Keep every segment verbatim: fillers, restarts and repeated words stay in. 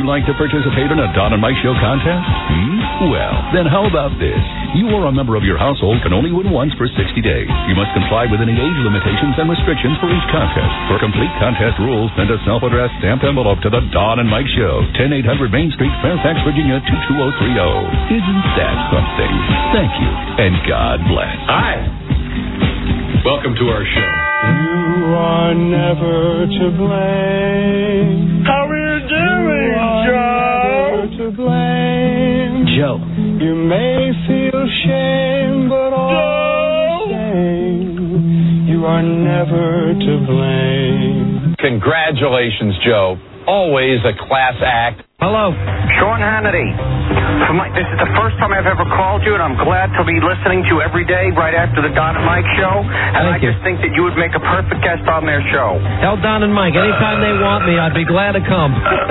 you like to participate in a Don and Mike Show contest? Hmm? Well, then how about this? You or a member of your household can only win once for sixty days. You must comply with any age limitations and restrictions for each contest. For complete contest rules, send a self-addressed stamped envelope to the Don and Mike Show, ten eight hundred Main Street, Fairfax, Virginia, two two zero three zero. Isn't that something? Thank you, and God bless. Hi. Welcome to our show. You are never to blame. How are you doing, you are Joe? Never to blame. Joe. You may feel shame, but all the same, you are never to blame. Congratulations, Joe. Always a class act. Hello. Sean Hannity. From my, this is the first time I've ever called you, and I'm glad to be listening to you every day right after the Don and Mike show. And Thank I you. just think that you would make a perfect guest on their show. Tell Don and Mike, anytime they want me, I'd be glad to come.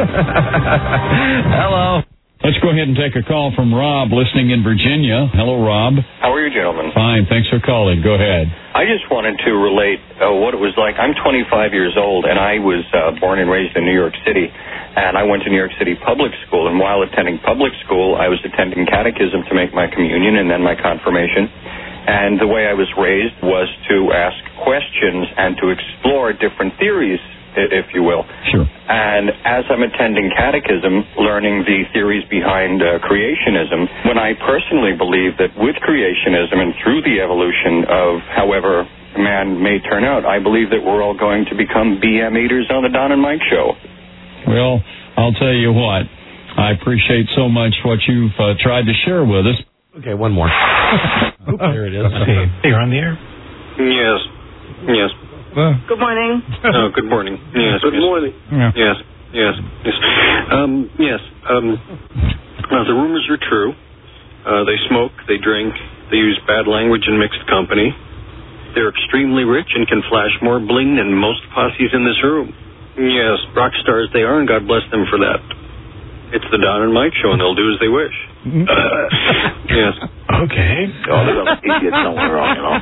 Hello. Let's go ahead and take a call from Rob, listening in Virginia. Hello, Rob. How are you, gentlemen? Fine. Thanks for calling. Go ahead. I just wanted to relate uh, what it was like. I'm twenty-five years old, and I was uh, born and raised in New York City. And I went to New York City public school. And while attending public school, I was attending catechism to make my communion and then my confirmation. And the way I was raised was to ask questions and to explore different theories, if you will. Sure. And as I'm attending catechism, learning the theories behind uh, creationism, when I personally believe that with creationism and through the evolution of however man may turn out, I believe that we're all going to become B M eaters on the Don and Mike show. Well, I'll tell you what. I appreciate so much what you've uh, tried to share with us. Okay, one more. Oops, there it is. Hey, you're on the air? Yes. Yes. Uh, Good morning. Oh, good morning. Yes. Good yes. morning. Yeah. Yes. Yes. Yes. Um, yes. Um, uh, the rumors are true. Uh, they smoke, they drink, they use bad language in mixed company. They're extremely rich and can flash more bling than most posses in this room. Yes, rock stars they are, and God bless them for that. It's the Don and Mike show, and they'll do as they wish. Yes. okay. Oh, they're going to idiot somewhere else, you know.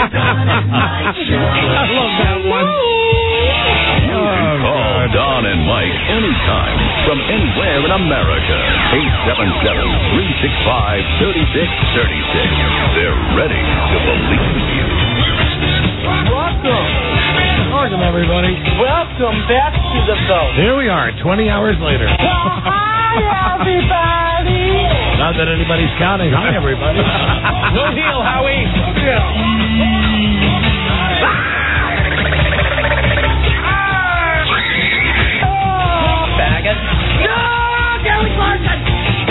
I love that one. You can call Don and Mike anytime from anywhere in America. eight seven seven, three six five, three six three six. They're ready to believe you. Welcome. Welcome, everybody. Welcome back to the show. Here we are, twenty hours later. Well, hi, everybody. Not that anybody's counting. Hi, everybody. No deal, Howie. No deal. Faggot. No, Gary Clarkson.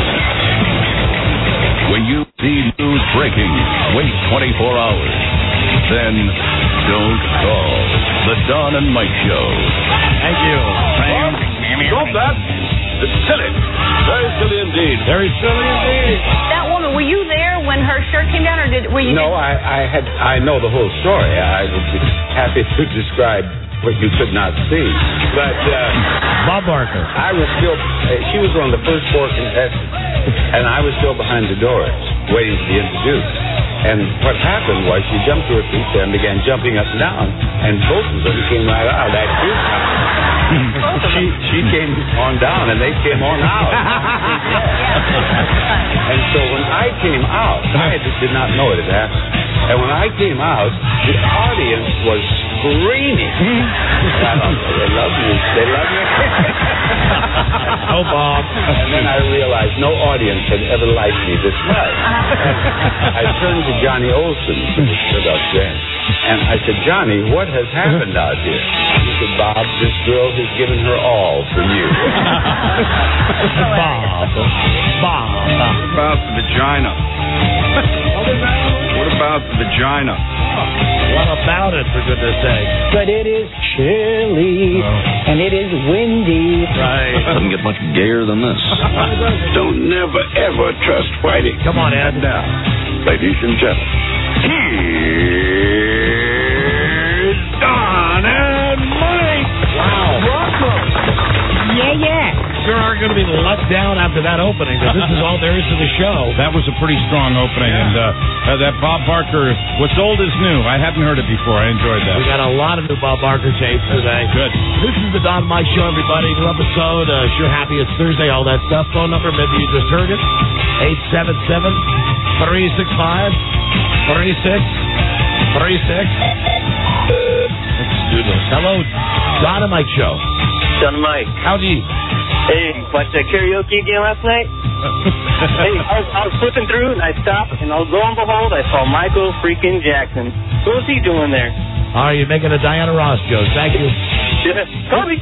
When you see news breaking, wait twenty-four hours. Then don't call the Don and Mike Show. Thank you. Stop that. It's silly. Very silly indeed. Very silly indeed. That woman, were you there when her shirt came down, or did were you? No, I, I had. I know the whole story. I would be happy to describe what you could not see. But uh, Bob Barker. I was still. Uh, she was one of the first four contestants, and I was still behind the doors, waiting to be introduced. And what happened was she jumped to her feet and began jumping up and down, and both of them came right out. That she she came on down, and they came on out. And so when I came out, I did not know it had happened. And when I came out, the audience was screaming. They love me. They love me. Oh, Bob. And then I realized no audience had ever liked me this much. I turned to Johnny Olson, who stood up there, and I said, Johnny, what has happened out here? He said, Bob, this girl has given her all for you. Bob. Bob. What about the vagina? What about the vagina? What about it, for goodness sake? But it is chilly, oh. and it is windy. Right. Doesn't get much gayer than this. Don't never, ever trust Whitey. Come on, Ed. Now, ladies and gentlemen, here's Don and Mike. Wow. Welcome. Yeah, yeah. sure aren't going to be let down after that opening, but this is all there is to the show. That was a pretty strong opening, Yeah. and uh, uh, that Bob Barker, what's old is new. I hadn't heard it before. I enjoyed that. We got a lot of new Bob Barker tapes today. Good. This is the Don Mike Show, everybody. New episode. Uh, sure happy it's Thursday, all that stuff. Phone number, maybe you just heard it. eight seven seven, three six five, three six three six. Let's do this. Hello, Don and Mike Show. Don and Mike. Howdy. Hey, watched that karaoke again last night? Hey, I was, I was flipping through and I stopped, and lo and behold, I saw Michael freaking Jackson. What was he doing there? Are you making a Diana Ross joke? Thank you. Yeah, Kobe.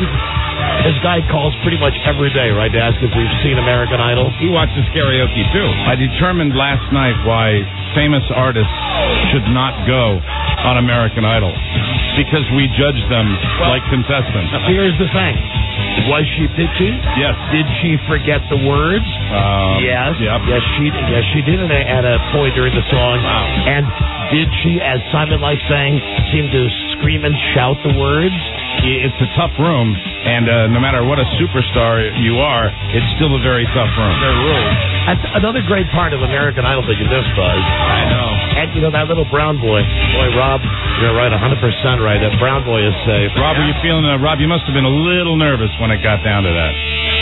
This guy calls pretty much every day, right, to ask if we've seen American Idol. He watches karaoke, too. I determined last night why famous artists should not go on American Idol. Because we judge them well, like contestants. Here's the thing. Was she pitchy? Yes. Did she forget the words? Um, yes. Yep. Yes, she yes she did at a, at a point during the song. Wow. And did she, as Simon likes saying, seem to scream and shout the words? It's a tough room, and uh, no matter what a superstar you are, it's still a very tough room. There are rules. That's another great part of American Idol that you missed, Buzz. I know. And, you know, that little brown boy. Boy, Rob, you're right, one hundred percent right. That brown boy is safe. Rob, are you feeling, uh, Rob, you must have been a little nervous when it got down to that.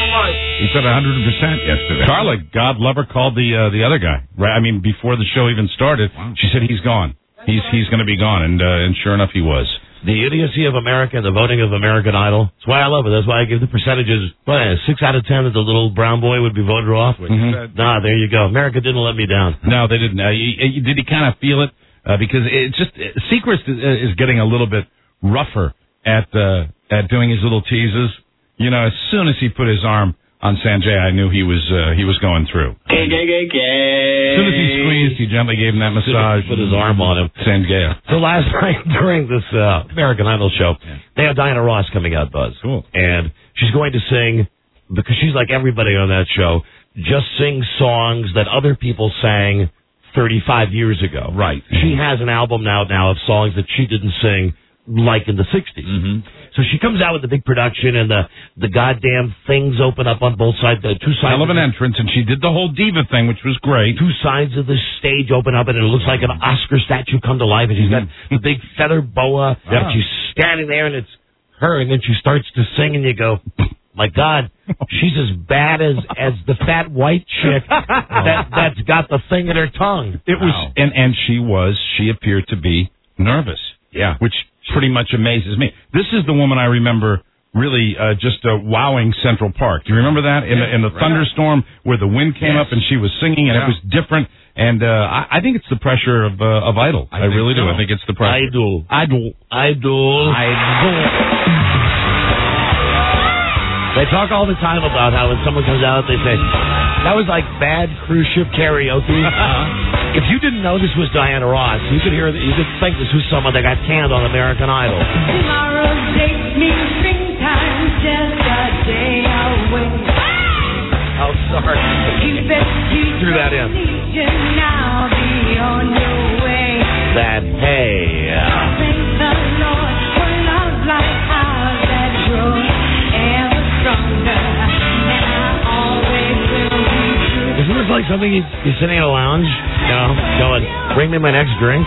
He said one hundred percent yesterday. Carla, God love her, called the uh, the other guy. Right? I mean, before the show even started, wow. She said he's gone. He's he's going to be gone, and uh, and sure enough, he was. The idiocy of America and the voting of American Idol. That's why I love it. That's why I give the percentages. What, six out of ten that the little brown boy would be voted off. Mm-hmm. Nah, there you go. America didn't let me down. No, they didn't. Uh, he, he, did he kind of feel it? Uh, because it's just uh, Seacrest is, uh, is getting a little bit rougher at uh, at doing his little teases. You know, as soon as he put his arm on Sanjay, I knew he was uh, he was going through. Gay, gay, gay, gay. As soon as he squeezed, he gently gave him that massage. Put his arm on him. Sanjay. So last night during this uh, American Idol show, yeah. they have Diana Ross coming out, Buzz. Cool. And she's going to sing, because she's like everybody on that show, just sing songs that other people sang thirty-five years ago. Right. She has an album now now of songs that she didn't sing like in the sixties. Mm-hmm. So she comes out with the big production, and the the goddamn things open up on both sides. The two sides hell of an entrance, and she did the whole diva thing, which was great. Two sides of the stage open up, and it looks like an Oscar statue come to life. And she's got the big feather boa. Ah. And she's standing there, and it's her. And then she starts to sing, and you go, my God, she's as bad as as the fat white chick that that's got the thing in her tongue. It was, wow. and and she was. She appeared to be nervous. Yeah, which pretty much amazes me. This is the woman I remember really uh, just uh, wowing Central Park. Do you remember that? In, yeah, the, in the right. thunderstorm where the wind came yes. up and she was singing and yeah. it was different. And uh, I, I think it's the pressure of uh, of Idol. I, I really so. do. I think it's the pressure. Idol. Idol. Idol. Idol. They talk all the time about how when someone comes out, they say, that was like bad cruise ship karaoke. If you didn't know this was Diana Ross, you could hear, you could think this was someone that got canned on American Idol. Tomorrow's date means springtime, just a day away. Oh, sorry. You threw that in. Now be on your way. That hey. Uh, Thank the Lord for love like ours that grows ever stronger. Now always will be true. Isn't this like something you, you're sitting in a lounge, you know, going, bring me my next drink?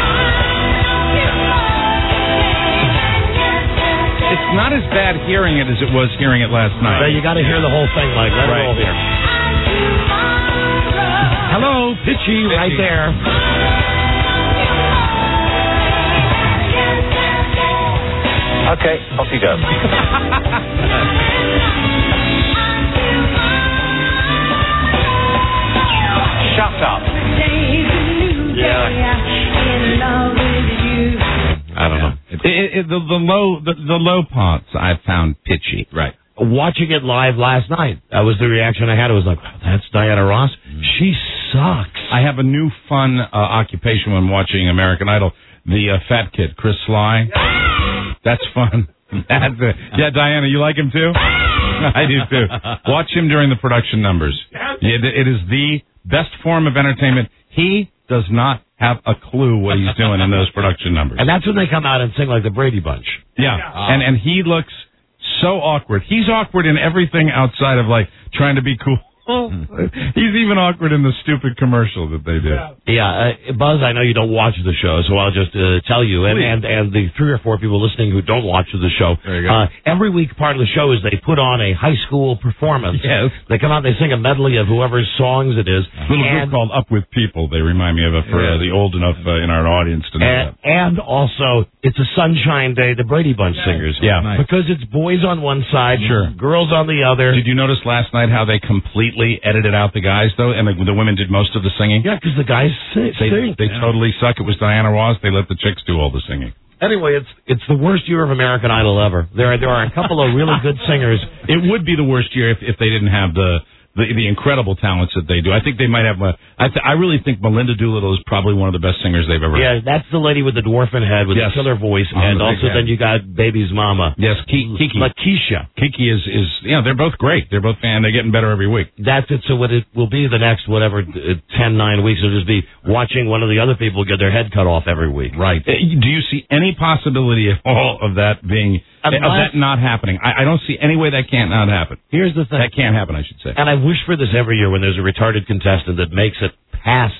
It's not as bad hearing it as it was hearing it last night. So you got to hear the whole thing, like, let right. it roll here. Hello, Pitchy, Pitchy, right there. Okay, off you go. Shut up. Yeah. I don't know. It, it, it, the, the low the, the low parts I found pitchy. Right. Watching it live last night, that was the reaction I had. It was like, wow, that's Diana Ross. Mm. She sucks. I have a new fun uh, occupation when watching American Idol. The uh, fat kid, Chris Sly. That's fun. That's it. Yeah, Diana, you like him too? I do too. Watch him during the production numbers. It, it is the best form of entertainment. He does not have a clue what he's doing in those production numbers. And that's when they come out and sing like the Brady Bunch. Yeah, uh, and and he looks so awkward. He's awkward in everything outside of, like, trying to be cool. He's even awkward in the stupid commercial that they did. Yeah, uh, Buzz, I know you don't watch the show, so I'll just uh, tell you, and, and and the three or four people listening who don't watch the show, There you go. uh, every week part of the show is they put on a high school performance. Yes. They come out, they sing a medley of whoever's songs it is. A little and, group called Up With People. They remind me of it for uh, the old enough uh, in our audience to know and, that. and also, it's a Sunshine Day, the Brady Bunch singers. Yeah. Nice. Because it's boys on one side, Sure. girls on the other. Did you notice last night how they completely edited out the guys, though, and the, the women did most of the singing? Yeah, because the guys sing. They, sing. they Yeah. totally suck. It was Diana Ross. They let the chicks do all the singing. Anyway, it's it's the worst year of American Idol ever. There are, there are a couple of really good singers. It would be the worst year if, if they didn't have the, the the incredible talents that they do. I think they might have a, I, th- I really think Melinda Doolittle is probably one of the best singers they've ever Yeah, that's the lady with the dwarfin head with Yes. the killer voice, Oh, and the also big head. then you got Baby's mama. Yes, Ki- Kiki. Lakeisha. Kiki is, is, you know, they're both great. They're both, and they're getting better every week. That's it. So what it will be the next, whatever, uh, ten, nine weeks, will just be watching one of the other people get their head cut off every week. Right. Uh, Do you see any possibility at all of that being, Unless- of that not happening? I, I don't see any way that can't not happen. Here's the thing. That can't happen, I should say. And I wish for this every year when there's a retarded contestant that makes it past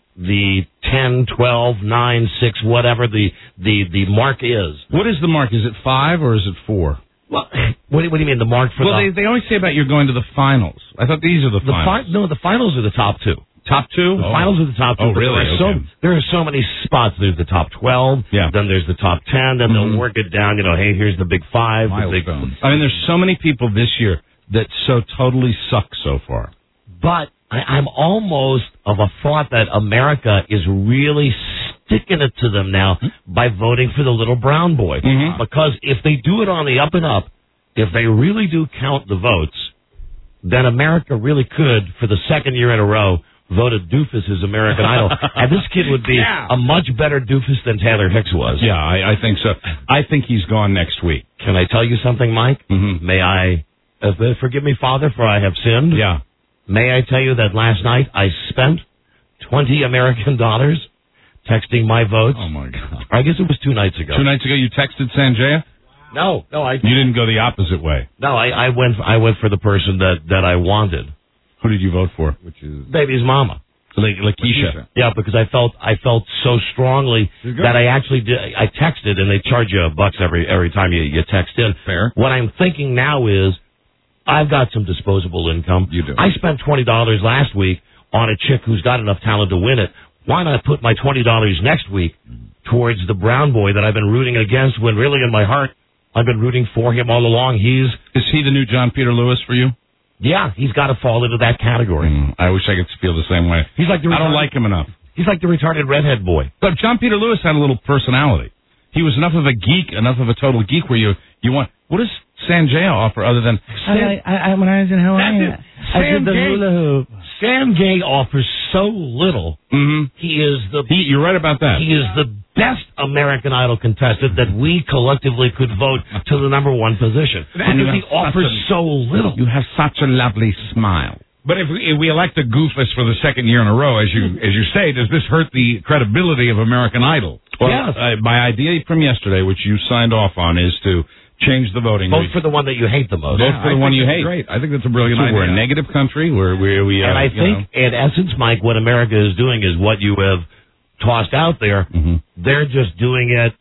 the ten, twelve, nine, six, whatever the, the, the mark is. What is the mark? Is it five or is it four? Well, what, do- what do you mean, the mark for Well, the... they, they always say about you're going to the finals. I thought these are the, the finals. fi- no, the finals are the top two. Top two? The Oh. finals are the top two. Oh, but really? There are, Okay. so, there are so many spots. There's the top twelve. Yeah. Then there's the top ten. Then Mhm. they'll work it down. You know, hey, here's the big five. The big, I mean, there's so many people this year that so totally suck so far. but I, I'm almost of a thought that America is really sticking it to them now by voting for the little brown boy. Mhm. Because if they do it on the up and up, if they really do count the votes, then America really could, for the second year in a row, vote a doofus as American Idol. And this kid would be Yeah. a much better doofus than Taylor Hicks was. Yeah, I, I think so. I think he's gone next week. Can I tell you something, Mike? Mm-hmm. May I, uh, forgive me, Father, for I have sinned? Yeah. May I tell you that last night I spent twenty American dollars texting my votes? Oh, my God. I guess it was two nights ago. Two nights ago, you texted Sanjaya? No, no, I You didn't go the opposite way. no, I, I went I went for the person that, that I wanted. Who did you vote for? Which is Baby's mama. La- Lakeisha. Yeah, because I felt I felt so strongly There you go. that I actually did. I texted, and they charge you a bucks every every time you, you text in. Fair. What I'm thinking now is, I've got some disposable income. You do. I spent twenty dollars last week on a chick who's got enough talent to win it. Why not put my twenty dollars next week towards the brown boy that I've been rooting against? When really in my heart I've been rooting for him all along. He's Is he the new John Peter Lewis for you? yeah, he's got to fall into that category. Mm, I wish I could feel the same way. He's like the I don't retarded- like him enough. He's like the retarded redhead boy. But John Peter Lewis had a little personality. He was enough of a geek, enough of a total geek where you you want. What does Sanjaya offer other than? I, I, I, when I was in Hawaii, That's it. I did the Sam Gay- hula hoop. Sam Gay offers so little. Mm-hmm. He is the He, you're right about that. he is the best American Idol contestant that we collectively could vote to the number one position. And you Because he have such offers a- so little. You have such a lovely smile. But if we, if we elect a goofus for the second year in a row, as you as you say, does this hurt the credibility of American Idol? Well, Yes. uh, my idea from yesterday, which you signed off on, is to change the voting. Vote We- for the one that you hate the most. Vote for the I one think you that's hate. Great. I think that's a brilliant So idea. we're a negative country. Where we we uh, And I you think, know. in essence, Mike, what America is doing is what you have tossed out there. Mm-hmm. They're just doing it,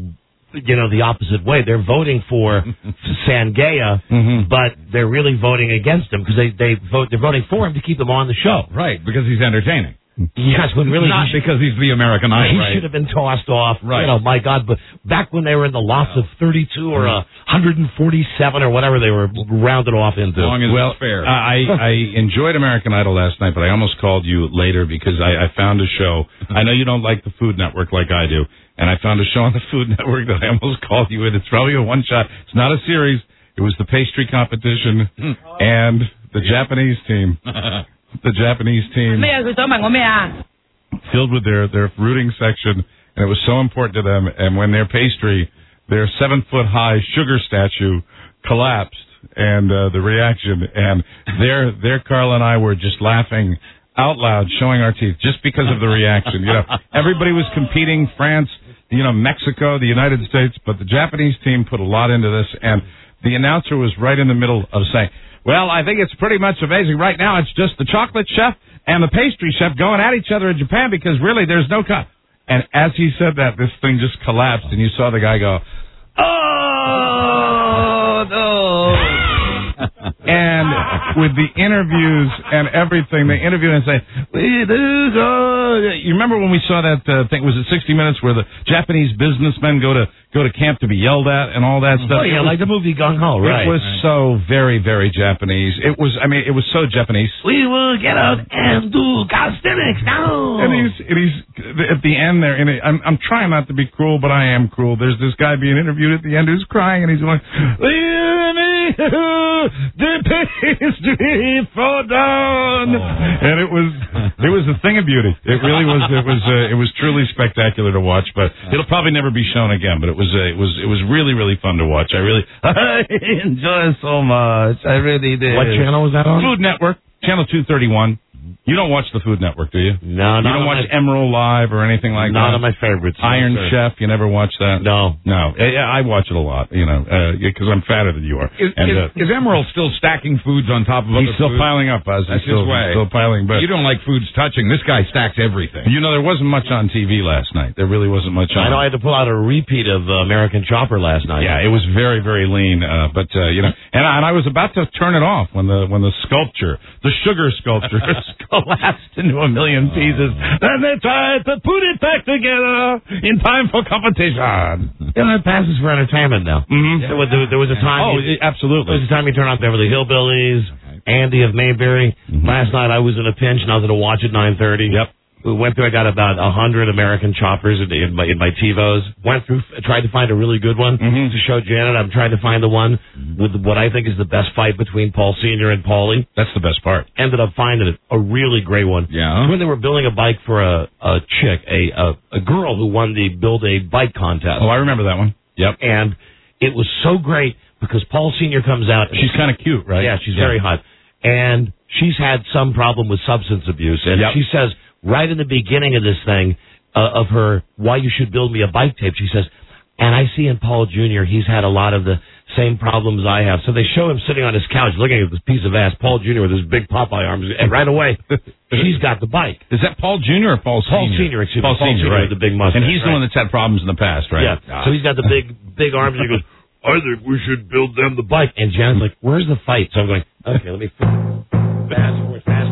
you know, the opposite way. They're voting for Sangaya, Mhm. but they're really voting against him because they they vote. They're voting for him to keep him on the show. Right, because he's entertaining. Yes, when really Not he should- because he's the American Idol. he Right. should have been tossed off. Right. You know, my God, but back when they were in the lots of thirty-two or uh, one hundred forty-seven or whatever they were rounded off into. As long as Well, it's fair. uh, I I enjoyed American Idol last night, but I almost called you later because I, I found a show. I know you don't like the Food Network like I do, and I found a show on the Food Network that I almost called you in. It's probably a one shot. It's not a series. It was the pastry competition and the Japanese team. The Japanese team. 咩啊？佢想問我咩啊？ filled with their, their fruiting section, and it was so important to them. And when their pastry, their seven foot high sugar statue collapsed, and uh, the reaction, and their their Carl and I were just laughing out loud, showing our teeth, just because of the reaction. You know, everybody was competing, France, you know, Mexico, the United States, but the Japanese team put a lot into this, and the announcer was right in the middle of saying, well, I think it's pretty much amazing. Right now, it's just the chocolate chef and the pastry chef going at each other in Japan because really there's no... Co-. And as he said that, this thing just collapsed, and you saw the guy go, oh, no. And with the interviews and everything, they interview and say, we do go. You remember when we saw that uh, thing, was it sixty minutes, where the Japanese businessmen go to go to camp to be yelled at and all that stuff? Oh, yeah, was, like the movie Gung Ho, right. It was right. so very, very Japanese. It was, I mean, it was so Japanese. We will get out and do calisthenics now. And he's, and he's at the end there, and I'm, I'm trying not to be cruel, but I am cruel. There's this guy being interviewed at the end who's crying, and he's going, the pastry fall down. Oh. And it was, it was a thing of beauty. It really was, it was, uh, it was truly spectacular to watch, but it'll probably never be shown again, but it was, uh, it was, it was really, really fun to watch. I really, I enjoyed it so much. I really did. What channel was that on? Food Network, channel two thirty-one. You don't watch the Food Network, do you? No, You don't watch my, Emerald Live or anything like not that? Not of my favorites. Iron no, Chef, you never watch that? No. No. Yeah, I watch it a lot, you know, because uh, I'm fatter than you are. Is, and, is, uh, is Emerald still stacking foods on top of He's other still foods? piling up, Buzz. That's he's still, his way. Still piling, but you don't like foods touching. This guy stacks everything. You know, there wasn't much on T V last night. There really wasn't much on. I know I had to pull out a repeat of uh, American Chopper last night. Yeah, it was very, very lean, uh, but, uh, you know, and I, and I was about to turn it off when the when the sculpture, the sugar sculpture, collapsed into a million pieces. Then they tried to put it back together in time for competition. You know, it passes for entertainment now. Mm-hmm. There, was, there was a time. Oh, you, absolutely. There was a time you turn on Beverly Hillbillies, okay. Andy of Mayberry. Mm-hmm. Last night I was in a pinch and I was at a watch at nine thirty. Yep. We went through. I got about a hundred American Choppers in, in my in my TiVos. Went through, tried to find a really good one mm-hmm. to show Janet. I'm trying to find the one with what I think is the best fight between Paul Senior and Paulie. That's the best part. Ended up finding it a really great one. Yeah. When they were building a bike for a a chick, a a, a girl who won the build a bike contest. Oh, I remember that one. Yep. And it was so great because Paul Senior comes out. She's kind of cute, right? Yeah, she's yeah. very hot, and she's had some problem with substance abuse, and yep. she says. Right in the beginning of this thing, uh, of her, why you should build me a bike tape, she says, and I see in Paul Junior, he's had a lot of the same problems I have. So they show him sitting on his couch looking at this piece of ass, Paul Junior with his big Popeye arms, and right away, she's got the bike. Is that Paul Junior or Paul Senior? Paul Senior, excuse me. Paul, Paul Senior, Senior right. with the big mustache. And he's right. the one that's had problems in the past, right? Yeah. Ah. So he's got the big, big arms, and he goes, I think we should build them the bike. And Janet's like, where's the fight? So I'm going, okay, let me fast forward, fast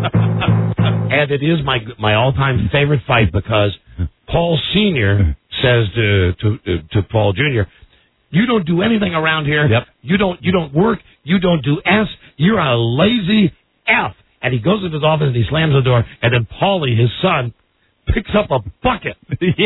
And it is my my all time favorite fight because Paul Senior says to to to Paul Junior, "You don't do anything around here. Yep. You don't you don't work. You don't do S. You're a lazy F." And he goes into his office and he slams the door. And then Paulie, his son, picks up a bucket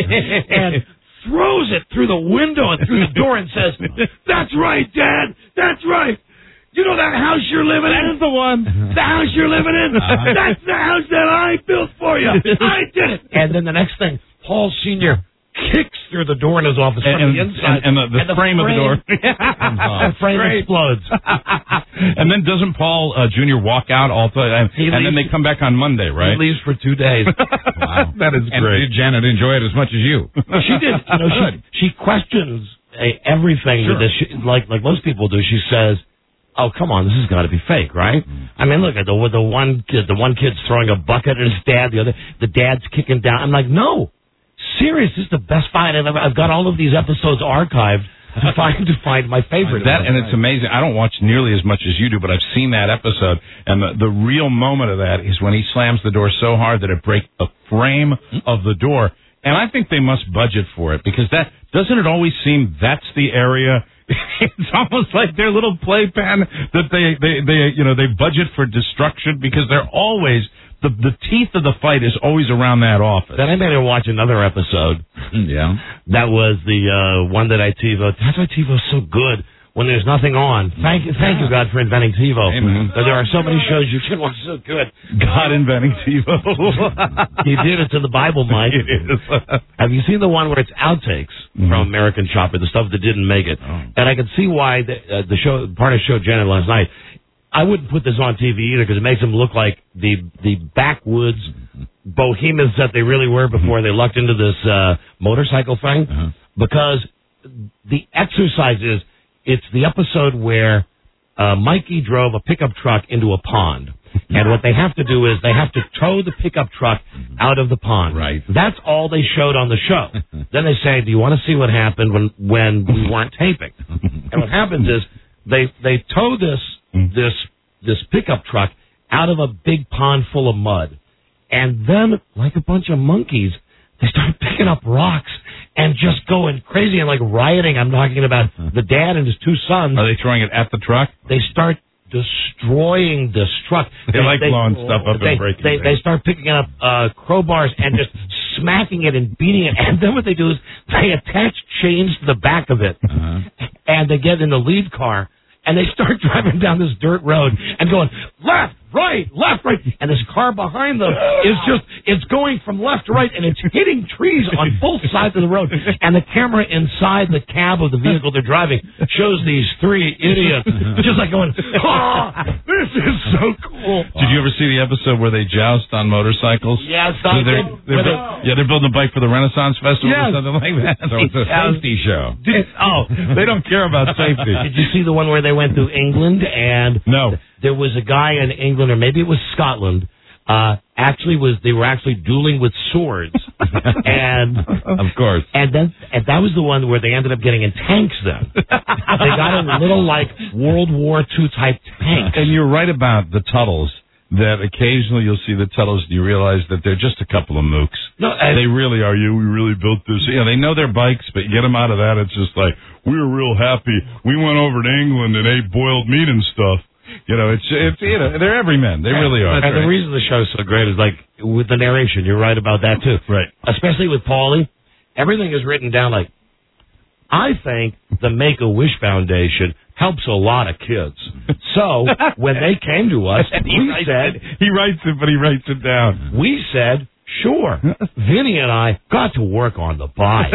and throws it through the window and through the door and says, "That's right, Dad. That's right. You know that house you're living in? That's the one. The house you're living in? Uh-huh. That's the house that I built for you. I did it." And then the next thing, Paul Senior kicks through the door in his office and, from the inside. And, and, the, the, and the frame, frame of the door. the frame Great. explodes. And then doesn't Paul uh, Junior walk out all the and, and then they come back on Monday, right? He leaves for two days. Wow. That is and great. Did Janet enjoy it as much as you? She did. You know, she, she questions uh, everything Sure. with this, she, like like most people do. She says, "Oh, come on, this has got to be fake, right?" Mm-hmm. I mean, look at the the one kid. The one kid's throwing a bucket at his dad. The other, the dad's kicking down. I'm like, no, serious. This is the best fight I've ever. I've got all of these episodes archived to find to find my favorite. That and it's amazing. I don't watch nearly as much as you do, but I've seen that episode, and the the real moment of that is when he slams the door so hard that it breaks the frame of the door. And I think they must budget for it because that doesn't it always seem that's the area. It's almost like their little playpen that they, they, they, you know, they budget for destruction because they're always, the the teeth of the fight is always around that office. Then I made her watch another episode. Yeah. That was the uh, one that I TiVo. That's why TiVo's so good when there's nothing on. Thank you, thank you, God, for inventing TiVo. Amen. There are so many shows you can watch so good. God inventing TiVo. He did it to the Bible, Mike. It is. Have you seen the one where it's outtakes mm-hmm. from American Chopper, the stuff that didn't make it? Oh. And I can see why the, uh, the show, part of the show Janet last night, I wouldn't put this on T V either because it makes them look like the the backwoods bohemians that they really were before they lucked into this uh, motorcycle thing. Uh-huh. Because the exercises it's the episode where uh, Mikey drove a pickup truck into a pond. And what they have to do is they have to tow the pickup truck out of the pond. Right. That's all they showed on the show. Then they say, do you want to see what happened when, when we weren't taping? And what happens is they they tow this this this pickup truck out of a big pond full of mud. And then, like a bunch of monkeys, they start picking up rocks and just going crazy and like rioting. I'm talking about the dad and his two sons. Are they throwing it at the truck? They start destroying this truck. They, they like blowing stuff up they, and breaking they, things. they start picking up uh, crowbars and just smacking it and beating it. And then what they do is they attach chains to the back of it. Uh-huh. And they get in the lead car and they start driving down this dirt road and going left, right, left, right. And this car behind them is just, it's going from left to right and it's hitting trees on both sides of the road. And the camera inside the cab of the vehicle they're driving shows these three idiots just like going, oh, this is so cool. Did you ever see the episode where they joust on motorcycles? Yes, so I they're, did. they're, They, yeah, they're building a bike for the Renaissance Festival yes. or something like that. So it's a safety show. Did, Oh, they don't care about safety. Did you see the one where they went through England and no. there was a guy in England, or maybe it was Scotland, uh, actually was, they were actually dueling with swords. and of course. And then, and that was the one where they ended up getting in tanks then. They got in little like World War Two type tanks. And you're right about the Tuttles. That occasionally you'll see the Tuttles and you realize that they're just a couple of mooks. No, and they really are. You, we really built this. Yeah, they know their bikes, but you get them out of that, it's just like, we were real happy. We went over to England and ate boiled meat and stuff. You know, it's, it's you know, they're everymen. They really are. And the reason the show's so great is like with the narration. You're right about that too. Right. Especially with Paulie, everything is written down like, I think the Make-A-Wish Foundation helps a lot of kids. So when they came to us, we said... He writes it, but he writes it down. We said, sure. Vinny and I got to work on the bike.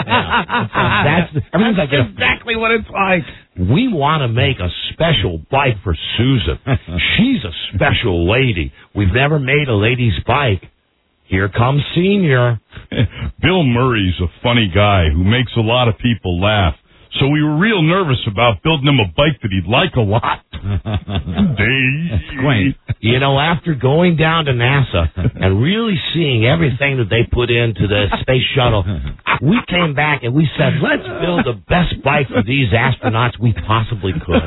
That's, everything's like That's exactly what it's like. We want to make a special bike for Susan. She's a special lady. We've never made a lady's bike. Here comes Senior. Bill Murray's a funny guy who makes a lot of people laugh. So we were real nervous about building him a bike that he'd like a lot. Quaint. You know, after going down to NASA and really seeing everything that they put into the space shuttle, we came back and we said, let's build the best bike for these astronauts we possibly could.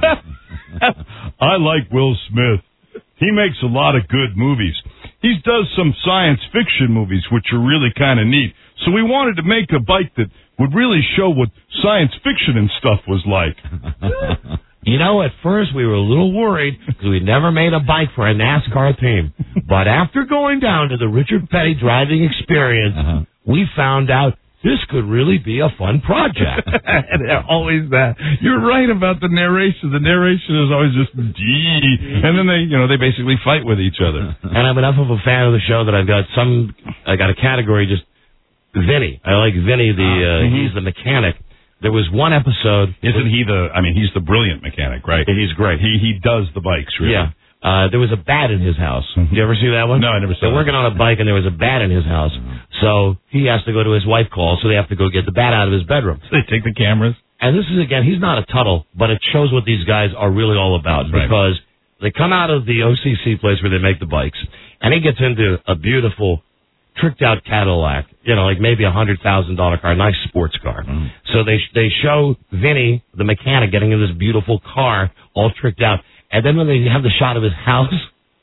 I like Will Smith. He makes a lot of good movies. He does some science fiction movies, which are really kind of neat. So we wanted to make a bike that would really show what science fiction and stuff was like. You know, at first we were a little worried because we never made a bike for a NASCAR team. But after going down to the Richard Petty driving experience, uh-huh. we found out this could really be a fun project. And they're always that. You're right about the narration. The narration is always just, gee. And then they, you know, they basically fight with each other. And I'm enough of a fan of the show that I've got some, I got a category just, Vinny. I like Vinny, the, uh, mm-hmm. he's the mechanic. There was one episode. Isn't he the, I mean, he's the brilliant mechanic, right? He's great. He, he does the bikes, really. Yeah. Uh, there was a bat in his house. Did you ever see that one? No, I never saw They're that. working on a bike and there was a bat in his house. So he has to go to his wife calls, so they have to go get the bat out of his bedroom. So they take the cameras. And this is, again, he's not a Tuttle, but it shows what these guys are really all about. Right. Because they come out of the O C C place where they make the bikes, and he gets into a beautiful, tricked-out Cadillac, you know, like maybe a one hundred thousand dollars car, a nice sports car. Mm. So they they show Vinny, the mechanic, getting in this beautiful car, all tricked out. And then when they have the shot of his house,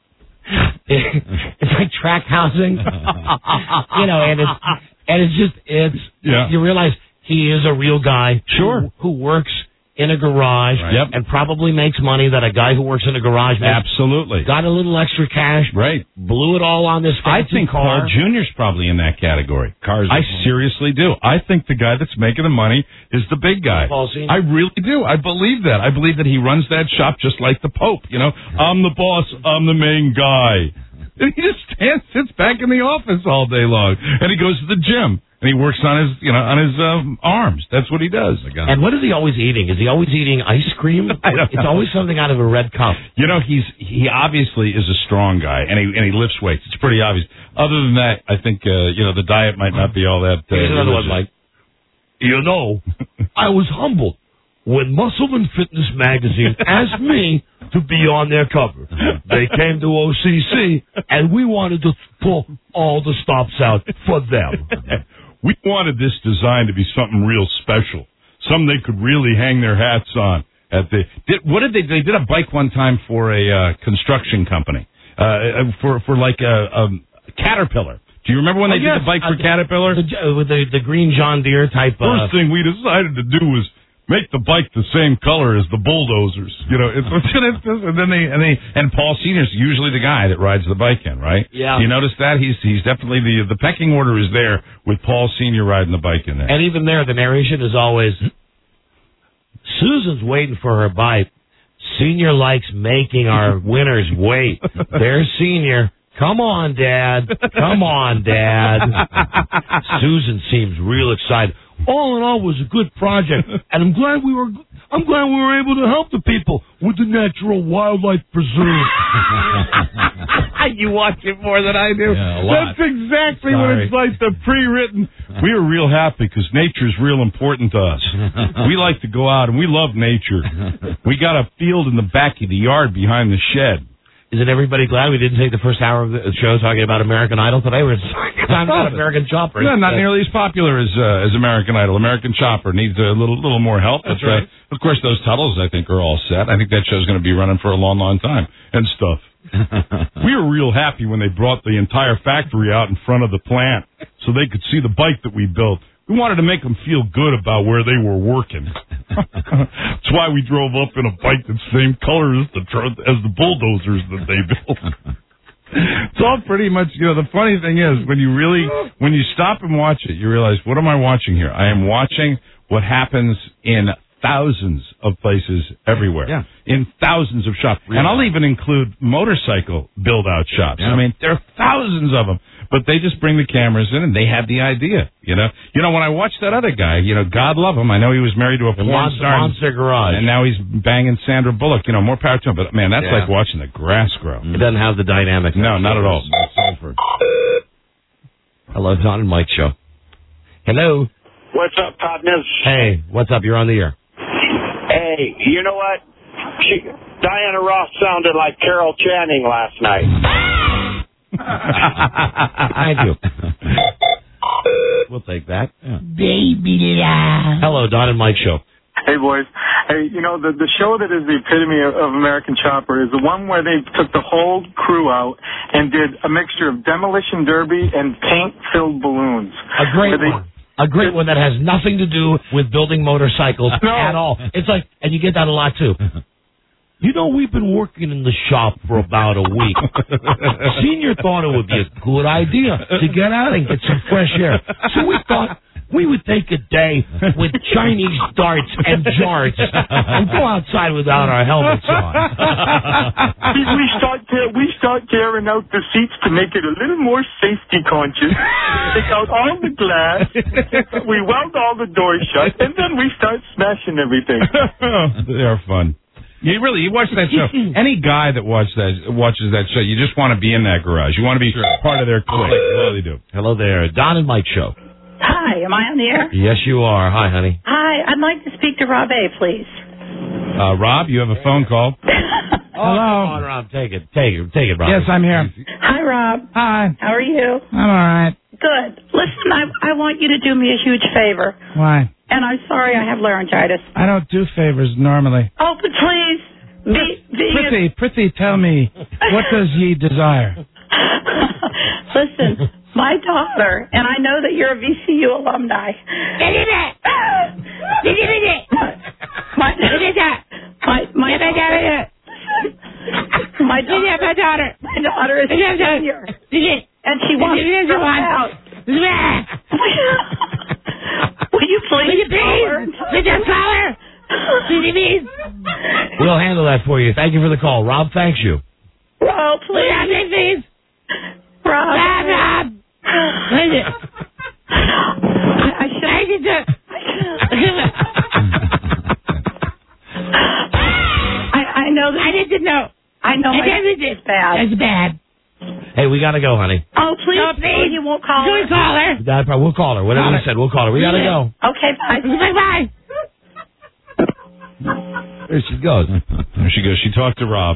it's like track housing, you know, and it's, and it's just, it's, yeah. you realize he is a real guy. Sure. Who, who works in a garage right. yep. and probably makes money that a guy who works in a garage makes. Absolutely. Got a little extra cash. Right. Blew it all on this I fancy think car. Carl Junior's probably in that category. Cars. I seriously do. I think the guy that's making the money is the big guy. Paul Senior? I really do. I believe that. I believe that he runs that shop just like the Pope. You know, I'm the boss. I'm the main guy. And he just stands, sits back in the office all day long, and he goes to the gym. And he works on his, you know, on his um, arms. That's what he does. And what is he always eating? Is he always eating ice cream? I don't it's know. always something out of a red cup. You know, he's he obviously is a strong guy, and he and he lifts weights. It's pretty obvious. Other than that, I think uh, you know the diet might not be all that. Uh, Here's another one, religious. Mike. You know, I was humbled when Muscle and Fitness magazine asked me to be on their cover. They came to O C C, and we wanted to pull all the stops out for them. We wanted this design to be something real special, something they could really hang their hats on. At the did, what did they? They did a bike one time for a uh, construction company, uh, for for like a, a Caterpillar. Do you remember when Oh, they yes. did the bike for Uh, Caterpillar? The, uh, with the, the green John Deere type. Uh, First thing we decided to do was make the bike the same color as the bulldozers. You know, it's, it's just, and then they and they and Paul Senior's usually the guy that rides the bike in, right? Yeah. You notice that he's he's definitely the the pecking order is there with Paul Senior riding the bike in there. And even there, the narration is always, Susan's waiting for her bike. Senior likes making our winners wait. There's Senior. Come on, Dad. Come on, Dad. Susan seems real excited. All in all, it was a good project, and I'm glad we were. I'm glad we were able to help the people with the Natural Wildlife Preserve. You watch it more than I do. Yeah, a lot. That's exactly what Sorry. it's like, the pre-written. We are real happy because nature's real important to us. We like to go out, and we love nature. We got a field in the back of the yard behind the shed. Isn't everybody glad we didn't take the first hour of the show talking about American Idol today? We're talking about American Chopper. Yeah, not nearly as popular as uh, as American Idol. American Chopper needs a little little more help. That's but, right. Uh, of course, those tunnels, I think, are all set. I think that show's going to be running for a long, long time and stuff. We were real happy when they brought the entire factory out in front of the plant so they could see the bike that we built. We wanted to make them feel good about where they were working. That's why we drove up in a bike that's the same color as the tr- as the bulldozers that they built. It's all pretty much, you know, the funny thing is, when you really, when you stop and watch it, you realize, what am I watching here? I am watching what happens in thousands of places everywhere. Yeah. In thousands of shops. Really? And I'll even include motorcycle build-out shops. Yeah. I mean, there are thousands of them. But they just bring the cameras in, and they had the idea, you know. You know, when I watched that other guy, you know, God love him. I know he was married to a porn Monster, star. Monster Garage. And now he's banging Sandra Bullock. You know, more power to him. But, man, that's Yeah. like watching the grass grow. It doesn't have the dynamic. No, not at all. Hello, Don and Mike Show. Hello. What's up, partners? Hey, what's up? You're on the air. Hey, you know what? She, Diana Ross sounded like Carol Channing last night. I do. We'll take that. Baby love. Hello, Don and Mike Show. Hey, boys. Hey, you know, the the show that is the epitome of, of American Chopper is the one where they took the whole crew out and did a mixture of Demolition Derby and paint-filled balloons. A great Where they- one. A great one that has nothing to do with building motorcycles No. at all. It's like, and you get that a lot too. You know, we've been working in the shop for about a week. Senior thought it would be a good idea to get out and get some fresh air. So we thought we would take a day with Chinese darts and jarts and go outside without our helmets on. we, we start tear, we start tearing out the seats to make it a little more safety conscious. Take out all the glass. We weld all the doors shut, and then we start smashing everything. They're fun. You really, you watch that show. Any guy that watch that watches that show, you just want to be in that garage. You want to be part of their clique. You really do. Hello there, Don and Mike Show. Hi, am I on the air? Yes, you are. Hi, honey. Hi, I'd like to speak to Rob A, please. Uh, Rob, you have a phone call. Oh, come on, Rob. Take it. Take it. Take it, Rob. Yes, I'm here. Hi, Rob. Hi. How are you? I'm all right. Good. Listen, I, I want you to do me a huge favor. Why? And I'm sorry I have laryngitis. I don't do favors normally. Oh, but please. Be, be Prithee, Prithee, tell me, what does ye desire? Listen, my daughter, and I know that you're a V C U alumni. my, my, my, daughter, my daughter, my daughter is a senior, and she wants to drop out. Will you please? Will you please? Will you call her? We'll handle that for you. Thank you for the call. Rob, thanks you. Rob, please. please. Rob. Rob, Rob. I, I should. I did that. I, I know that. I didn't know. I know my it's bad. It's bad. Hey, we got to go, honey. Oh, please. No, please. You won't call her. We'll call her. We gotta, we'll call her. Whatever Call we her. said, we'll call her. We got to go. Okay, bye. Bye-bye. There she goes. There she goes. She talked to Rob.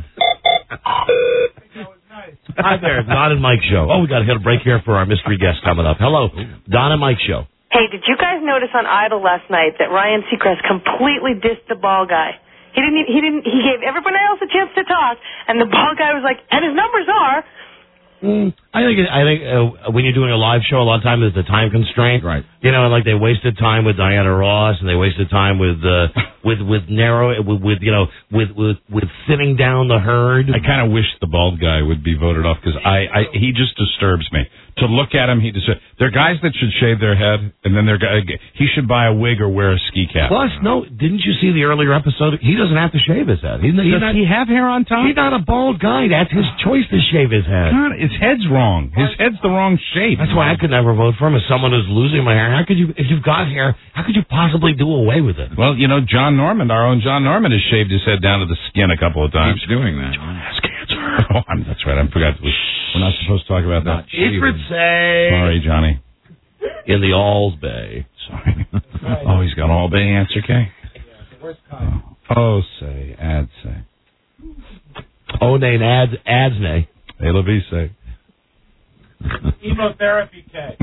Hi there, Don and Mike Show. Oh, we got to hit a break here for our mystery guest coming up. Hello, Don and Mike Show. Hey, did you guys notice on Idol last night that Ryan Seacrest completely dissed the ball guy? He didn't. He didn't. He gave everyone else a chance to talk, and the ball guy was like, "And his numbers are." Mm, I think. I think uh, when you're doing a live show, a lot of times there's a time constraint. Right. You know, like they wasted time with Diana Ross, and they wasted time with uh, with with narrow with, with you know with with with thinning down the herd. I kind of wish the bald guy would be voted off because I, I he just disturbs me. To look at him, he dis- there are guys that should shave their head, and then there are guys, he should buy a wig or wear a ski cap. Plus, no, didn't you see the earlier episode? He doesn't have to shave his head. He's, he's Does not, he have hair on top? He's not a bald guy. That's his choice to shave his head. God, his head's wrong. His head's the wrong shape. That's why I could never vote for him. As someone who's losing my hair, how could you? If you've got hair, how could you possibly do away with it? Well, you know, John Norman, our own John Norman, has shaved his head down to the skin a couple of times. Keeps doing that. John has cancer. Oh, I'm, that's right. I forgot. We, we're not supposed to talk about that. Secret say. Sorry, Johnny. In the Alls Bay. Sorry. Oh, he's got all day answer, K. Oh, oh, say, ad say. Oh, nay, ads, ads, nay. Hey, Levy say. Chemotherapy K.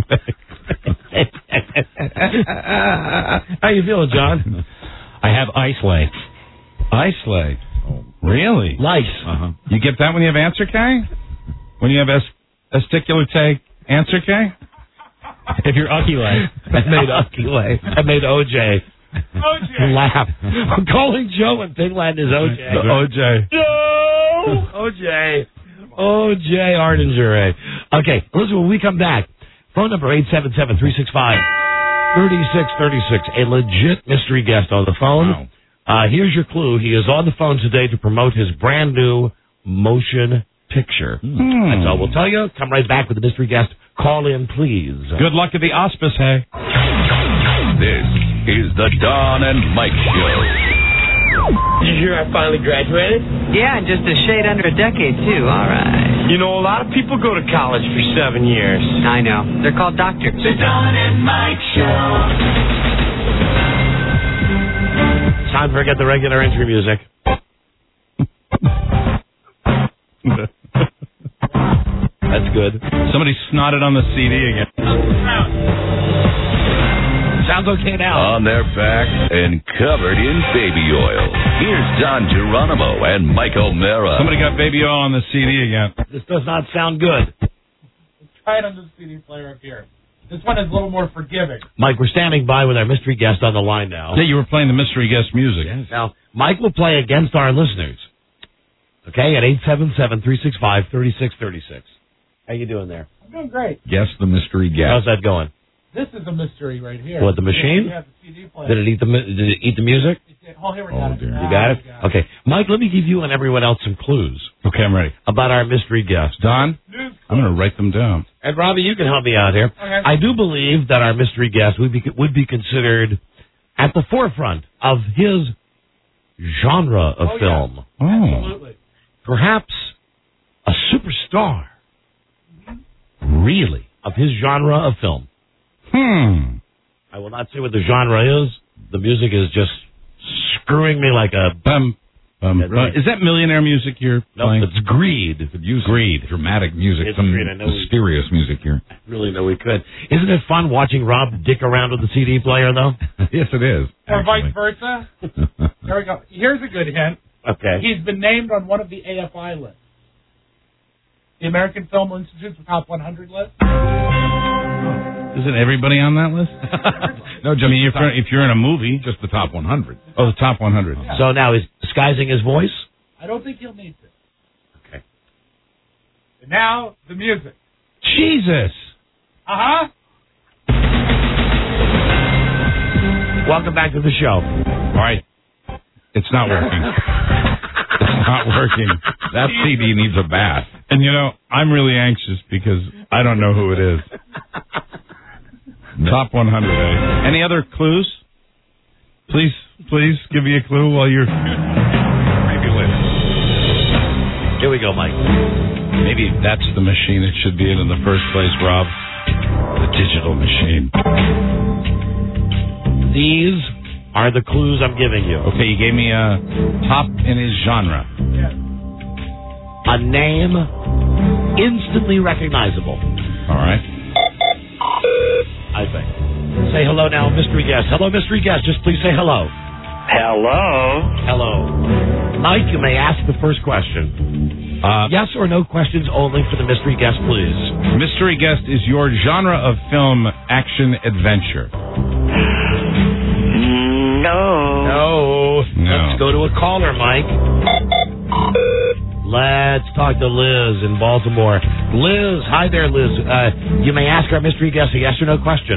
How you feeling, John? I have ice lay. Ice lay. Oh, really? Lice. Uh-huh. You get that when you have answer K? When you have es- testicular K, answer K? If you're Ucky lay. I made Ucky lay. I made O J. O J. Laugh. I'm calling Joe and Finland is O J. The O J. No! O J. O J Ardinger. eh? Okay, listen, when we come back, phone number eight seven seven, three six five, three six three six. A legit mystery guest on the phone. Wow. Uh, here's your clue. He is on the phone today to promote his brand new motion picture. Hmm. That's all we'll tell you. Come right back with the mystery guest. Call in, please. Good luck at the hospice, hey. This is the Don and Mike Show. You sure I finally graduated? Yeah, in just a shade under a decade, too. All right. You know, a lot of people go to college for seven years. I know. They're called doctors. The Don and Mike Show. Time to forget the regular entry music. That's good. Somebody snotted on the C D again. Sounds okay now. On their back and covered in baby oil. Here's Don Geronimo and Mike O'Mara. Somebody got baby oil on the C D again. This does not sound good. Try it on the C D player up here. This one is a little more forgiving. Mike, we're standing by with our mystery guest on the line now. Yeah, you were playing the mystery guest music. Yes. Now, Mike will play against our listeners. Okay, at eight seven seven, three six five, three six three six. How you doing there? I'm doing great. Guess the mystery guest. How's that going? This is a mystery right here. What, the machine? Yeah, the C D player. Did it eat the mu- did it eat the music? It did. Oh, here we Oh, got it. dear. You got it? Ah, Okay. Mike, let me give you and everyone else some clues Okay, I'm ready. about our mystery guest. Don, News I'm going to write them down. And Robbie, you can help me out here. Okay. I do believe that our mystery guest would be would be considered at the forefront of his genre of Oh, film. Oh. Absolutely. Perhaps a superstar, really, of his genre of film. Hmm. I will not say what the genre is. The music is just screwing me like a... Um, um, That's uh, right. is that millionaire music you're No, playing? it's Greed. Could use Greed. dramatic music, It's some greed, I know we- mysterious music here. I really know we could. Isn't it fun watching Rob dick around with the C D player, though? Yes, it is. Or actually. vice versa. There we go. Here's a good hint. Okay. He's been named on one of the A F I lists. The American Film Institute's top one hundred list. Isn't everybody on that list? No, just I mean, if the you're, top, if you're in a movie, just the top one hundred. oh, the top one hundred. Yeah. So now he's disguising his voice? I don't think he'll need to. Okay. And now, the music. Jesus. Uh-huh. Welcome back to the show. All right. It's not working. It's not working. That C D needs a bath. And, you know, I'm really anxious because I don't know who it is. Top one hundred, eh? Any other clues? Please, please give me a clue while you're... Maybe later. Here we go, Mike. Maybe that's the machine it should be in in the first place, Rob. The digital machine. These are the clues I'm giving you. Okay, you gave me a top in his genre. A name instantly recognizable. All right. I think. Say hello now, mystery guest. Hello, mystery guest. Just please say hello. Hello. Hello. Mike, you may ask the first question. Uh, yes or no questions only for the mystery guest, please. Mystery guest, is your genre of film action adventure? No. No. No. Let's go to a caller, Mike. Let's talk to Liz in Baltimore. Liz, hi there, Liz. Uh, you may ask our mystery guest a yes or no question.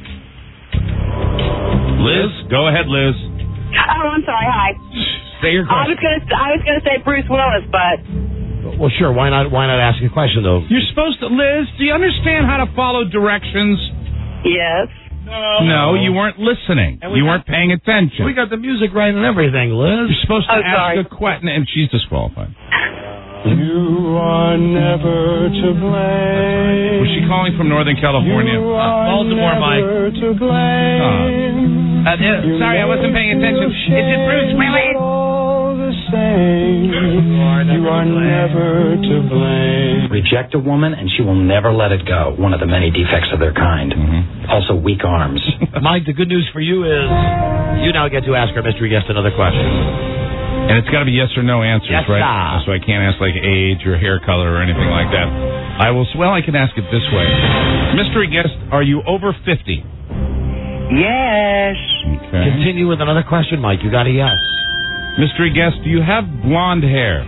Liz, go ahead, Liz. Oh, I'm sorry. Hi. Say your I question. was gonna. I was gonna say Bruce Willis, but Well, sure. Why not? Why not ask a question though? You're supposed to, Liz. Do you understand how to follow directions? yes. No, you weren't listening. And we You got- weren't paying attention. We got the music right and everything, Liz. You're supposed to Oh, ask sorry. a question, and she's disqualified. You are never to blame. Was she calling from Northern California? You are Baltimore, Mike. never to blame. Uh, uh, sorry, I wasn't paying attention. Is it Bruce Willis? All the same. You are never to blame. Reject a woman, and she will never let it go. One of the many defects of their kind. Mm-hmm. Also, weak arms. Mike, the good news for you is you now get to ask our mystery guest another question. And it's got to be yes or no answers, Yes, right? sir. So I can't ask like age or hair color or anything like that. I will. Well, I can ask it this way. Mystery guest, are you over fifty? Yes. Okay. Continue with another question, Mike. You got a yes. Mystery guest, do you have blonde hair?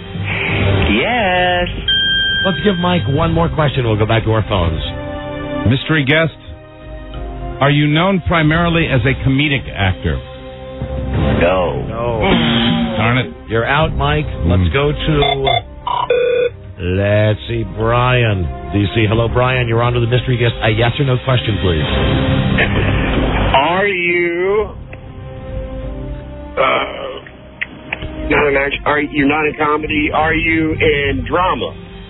Yes. Let's give Mike one more question. We'll go back to our phones. Mystery guest, are you known primarily as a comedic actor? No. No. Darn it. You're out, Mike. Let's go to... Let's see, Brian. Do you see? Hello, Brian. You're on to the mystery guest. A yes or no question, please. Are you? Uh, not an action. Are you're not in comedy? Are you in drama?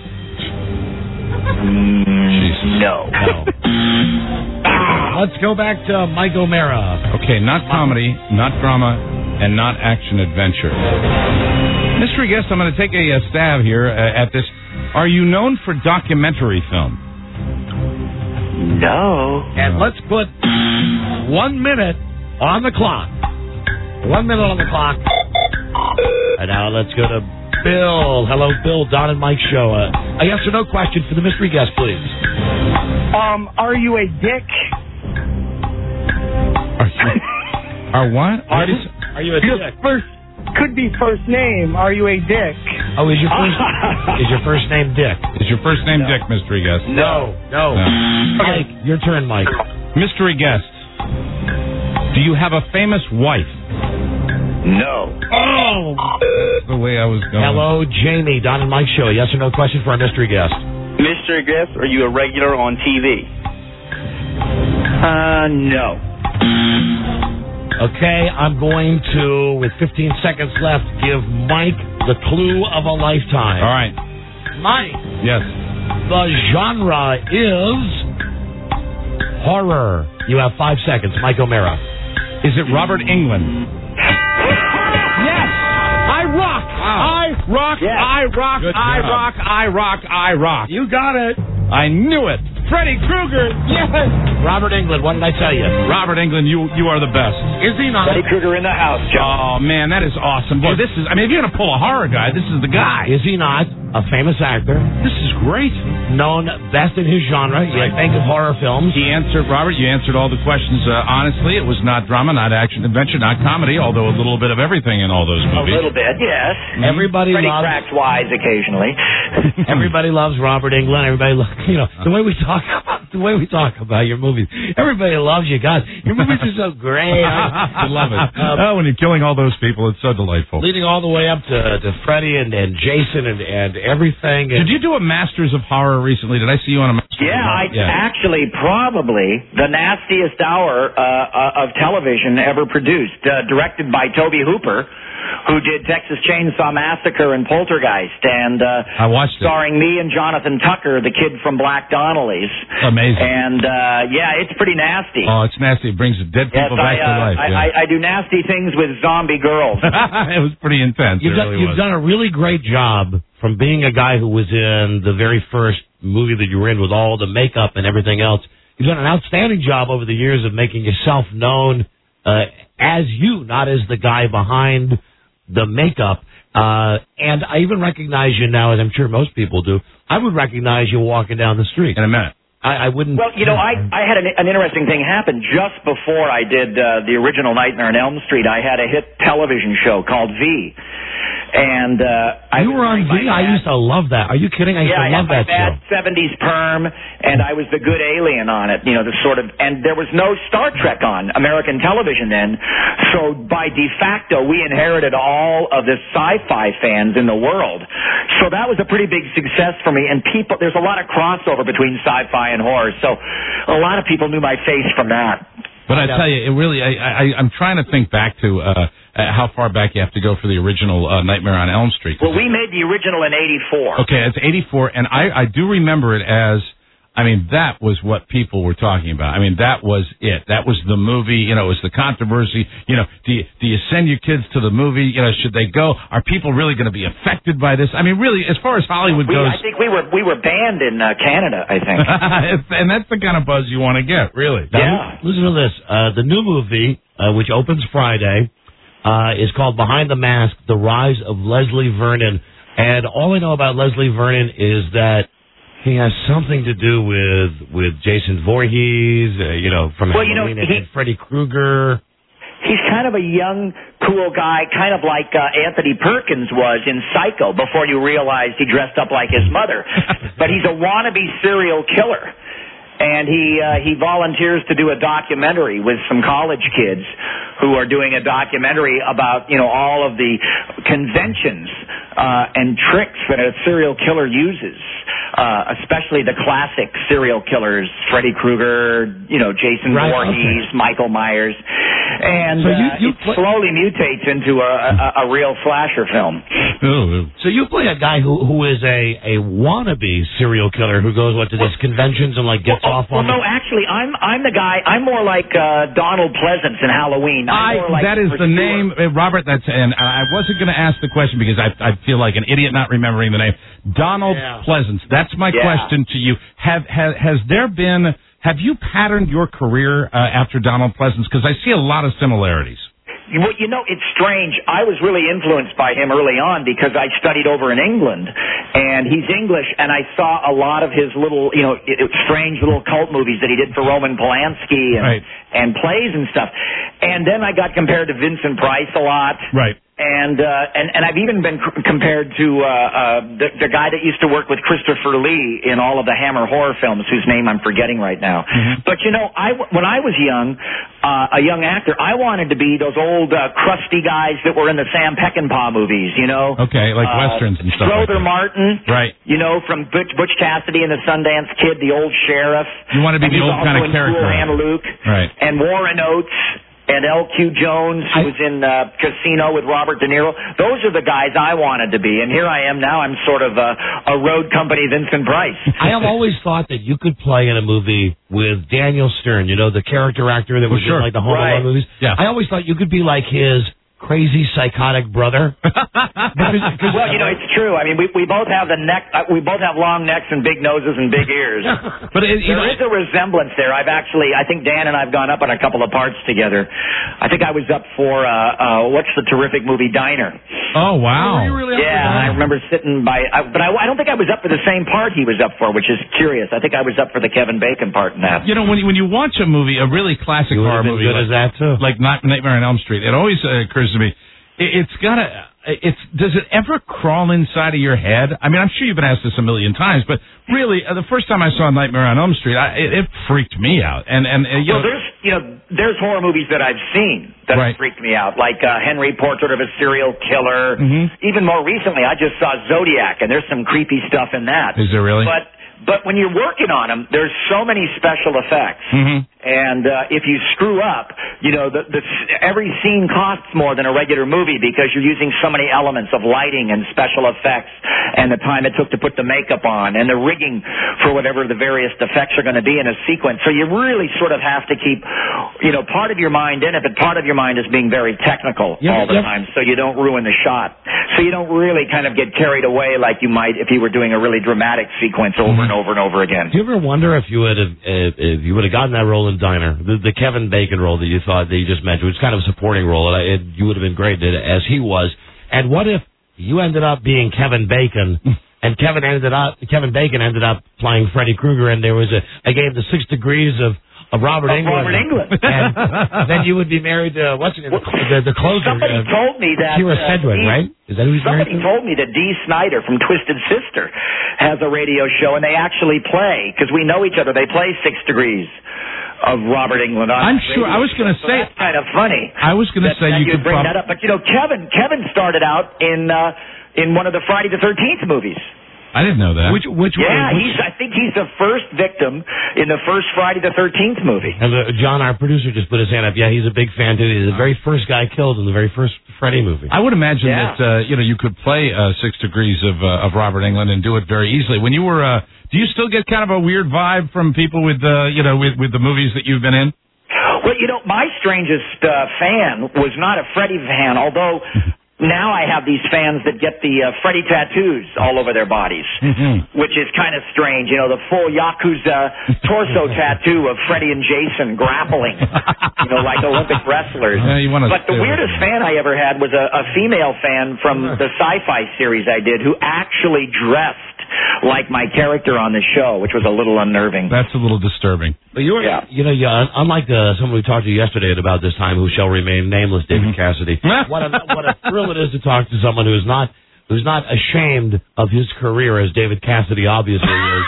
No. No. Let's go back to Mike O'Mara. Okay, not comedy, not drama, and not action adventure. Mystery guest, I'm going to take a, a stab here uh, at this. Are you known for documentary film? No. And let's put one minute on the clock. One minute on the clock. And now let's go to Bill. Hello, Bill. Don and Mike show. Uh, a yes or no question for the mystery guest, please. Um, are you a dick? Are you? Are what? Are, are you a your dick? First, could be first name. Are you a dick? Oh, is your first is your first name Dick? Is your first name Dick, mystery guest? No, no. No. Mike, your turn, Mike. Mystery guest, do you have a famous wife? No. Oh! That's the way I was going. Hello, Jamie. Don and Mike show. Yes or no question for our mystery guest? Mystery guest, are you a regular on T V? Uh, no. Okay, I'm going to, with fifteen seconds left, give Mike the clue of a lifetime. All right. Mike. Yes. The genre is horror. You have five seconds. Mike O'Mara. Is it Robert Englund? Yes! I rock! I rock! Yes. I rock! Good I job. rock! I rock! I rock! You got it! I knew it. Freddy Krueger! Yes! Robert Englund, what did I tell you? Robert Englund, you you are the best. Is he not? Freddy Krueger in the house, Oh, John. man, that is awesome. Boy, this is, I mean, if you're going to pull a horror guy, this is the guy. Is he not a famous actor? This is great. Known best in his genre. You Right. think of horror films. He answered, Robert, you answered all the questions uh, honestly. It was not drama, not action adventure, not comedy, although a little bit of everything in all those A movies. little bit, yes. Everybody Freddy loves cracks wise occasionally. everybody loves Robert Englund. Everybody loves, you know, the way we talk about the way we talk about your movies. Everybody loves you, God. Your movies are so great. I love it. Um, oh, when you're killing all those people, it's so delightful. leading all the way up to, to Freddy and, and Jason and, and everything. And Did you do a Masters of Horror recently? Did I see you on a Masters Yeah, of I Horror? Yeah. actually probably the nastiest hour uh, uh, of television ever produced, uh, directed by Toby Hooper, who did Texas Chainsaw Massacre and Poltergeist, and uh, I watched it. starring me and Jonathan Tucker, the kid from Black Donnelly's. Amazing. Amazing. And, uh, yeah, it's pretty nasty. Oh, it's nasty. It brings dead Yes, people I, back uh, to life. I, yeah. I, I do nasty things with zombie girls. It was pretty intense. You've, it done, really you've was. done a really great job from being a guy who was in the very first movie that you were in with all the makeup and everything else. You've done an outstanding job over the years of making yourself known uh, as you, not as the guy behind the makeup. Uh, and I even recognize you now, as I'm sure most people do. I would recognize you walking down the street. In a minute. I, I wouldn't... Well, you know, I, I had an, an interesting thing happen just before I did uh, the original Nightmare on Elm Street. I had a hit television show called V. And uh, I You were on V? I used to love that. Are you kidding? I used yeah, to I love had my that show. bad seventies perm, and I was the good alien on it, you know, the sort of, and there was no Star Trek on American television then, so by de facto, we inherited all of the sci-fi fans in the world. So that was a pretty big success for me, and people, there's a lot of crossover between sci-fi and horror, so a lot of people knew my face from that. But I tell you, it really, I, I, I'm trying to think back to uh, uh, how far back you have to go for the original uh, Nightmare on Elm Street. Well, we made the original in eighty-four. Okay, it's eighty-four, and I, I do remember it as, I mean, that was what people were talking about. I mean, that was it. That was the movie. You know, it was the controversy. You know, do you, do you send your kids to the movie? You know, should they go? Are people really going to be affected by this? I mean, really, as far as Hollywood We, goes. I think we were we were banned in uh, Canada, I think. And that's the kind of buzz you want to get, really. Now, listen to this. Uh, the new movie, uh, which opens Friday, uh, is called Behind the Mask, The Rise of Leslie Vernon. And all I know about Leslie Vernon is that he has something to do with with Jason Voorhees, uh, you know, from Well, you know, Halloween, he- and Freddy Krueger. He's kind of a young, cool guy, kind of like uh, Anthony Perkins was in Psycho before you realized he dressed up like his mother. But he's a wannabe serial killer. And he uh, he volunteers to do a documentary with some college kids who are doing a documentary about, you know, all of the conventions uh, and tricks that a serial killer uses, uh, especially the classic serial killers, Freddy Krueger, you know, Jason Right, Voorhees, okay. Michael Myers. And So you- uh, you it play- slowly mutates into a, a, a real slasher film. So you play a guy who who is a a wannabe serial killer who goes what to these conventions and like gets Well, off well, on. no, actually, I'm I'm the guy. I'm more like uh, Donald Pleasance in Halloween. I'm I, more like that is Chris the Stewart. name, uh, Robert. That's and I wasn't going to ask the question because I I feel like an idiot not remembering the name. Donald Yeah. Pleasance. That's my Yeah. question to you. Have, have has there been? Have you patterned your career uh, after Donald Pleasance? Because I see a lot of similarities. Well, you know, it's strange. I was really influenced by him early on because I studied over in England, and he's English, and I saw a lot of his little, you know, it, it, strange little cult movies that he did for Roman Polanski and, Right. and plays and stuff. And then I got compared to Vincent Price a lot. Right. And, uh, and, and I've even been c- compared to, uh, uh, the, the guy that used to work with Christopher Lee in all of the Hammer horror films, whose name I'm forgetting right now. Mm-hmm. But you know, I, when I was young, uh, a young actor, I wanted to be those old, uh, crusty guys that were in the Sam Peckinpah movies, you know? Okay, like Uh, westerns and stuff. Strother like that. Martin. Right. You know, from Butch, Butch Cassidy and the Sundance Kid, the old sheriff. You want to be And the he was old kind also of in character. Cool Hand Luke. Right. And Warren Oates. And L Q Jones, who was in uh, Casino with Robert De Niro. Those are the guys I wanted to be. And here I am now. I'm sort of a, a road company Vincent Price. I have always thought that you could play in a movie with Daniel Stern, you know, the character actor that was Well, sure. in like the Home Right. Alone movies. Yeah. I always thought you could be like his crazy psychotic brother. Well, you know, it's true. I mean, we we both have the neck. Uh, we both have long necks and big noses and big ears. But it, you There know, is a resemblance there. I've actually, I think Dan and I've gone up on a couple of parts together. I think I was up for uh, uh, what's the terrific movie Diner? oh wow. Yeah, I remember sitting by, I, but I, I don't think I was up for the same part he was up for, which is curious. I think I was up for the Kevin Bacon part in that. You know, when you, when you watch a movie, a really classic You would horror have been movie, good like, as that too. like Night- Nightmare on Elm Street, it always uh, occurs to me, it, it's got to, it's, does it ever crawl inside of your head? I mean, I'm sure you've been asked this a million times, but really, uh, the first time I saw Nightmare on Elm Street, I, it, it freaked me out. And, and uh, you Well, know, there's you know there's horror movies that I've seen that Right. have freaked me out, like uh, Henry Portrait of a Serial Killer. Mhm. Even more recently, I just saw Zodiac, and there's some creepy stuff in that. Is there really? But but when you're working on them, there's so many special effects, Mhm. And uh, if you screw up, you know, the, the, every scene costs more than a regular movie because you're using so many elements of lighting and special effects and the time it took to put the makeup on and the rigging for whatever the various effects are going to be in a sequence. So you really sort of have to keep, you know, part of your mind in it, but part of your mind is being very technical Yeah, all the yeah. time so you don't ruin the shot. So you don't really kind of get carried away like you might if you were doing a really dramatic sequence over and over and over again. Do you ever wonder if you would have if, if you would have gotten that role in Diner, the, the Kevin Bacon role that you thought that you just mentioned, which is kind of a supporting role, and it, you would have been great at it, as he was. And what if you ended up being Kevin Bacon, and Kevin ended up Kevin Bacon ended up playing Freddy Krueger, and there was a I gave the six degrees of. Of Robert Of Englund. Robert Englund. And then you would be married to, what's it, the, the, the closer. Somebody uh, told me that... Kira uh, Sedgwick, Dee- right? Is that who he's married Somebody to? told me that Dee Snider from Twisted Sister has a radio show, and they actually play, because we know each other, they play Six Degrees of Robert Englund on I'm that sure- radio I was gonna show. So say- that's kind of funny. I was going to that- say that you you'd could bring prob- that up. But, you know, Kevin Kevin started out in uh, in one of the Friday the thirteenth movies. I didn't know that. Which, which Yeah, which, he's. I think he's the first victim in the first Friday the thirteenth movie. And uh, John, our producer, just put his hand up. Yeah, he's a big fan, too. He's the very first guy killed in the very first Freddy movie. I would imagine Yeah. that uh, you know you could play uh, Six Degrees of uh, of Robert Englund and do it very easily. When you were, uh, do you still get kind of a weird vibe from people with uh, you know with with the movies that you've been in? Well, you know, my strangest uh, fan was not a Freddy fan, although now I have these fans that get the uh, Freddy tattoos all over their bodies, which is kind of strange. You know, the full Yakuza torso tattoo of Freddy and Jason grappling, you know, like Olympic wrestlers. Yeah, you wanna but the stay with weirdest it. fan I ever had was a, a female fan from the sci-fi series I did who actually dressed like my character on the show, which was a little unnerving. That's a little disturbing. But you're, Yeah. you know, you, unlike uh, someone we talked to yesterday at about this time, who shall remain nameless, David Mm-hmm. Cassidy. what a what a thrill it is to talk to someone who's not who's not ashamed of his career, as David Cassidy obviously is.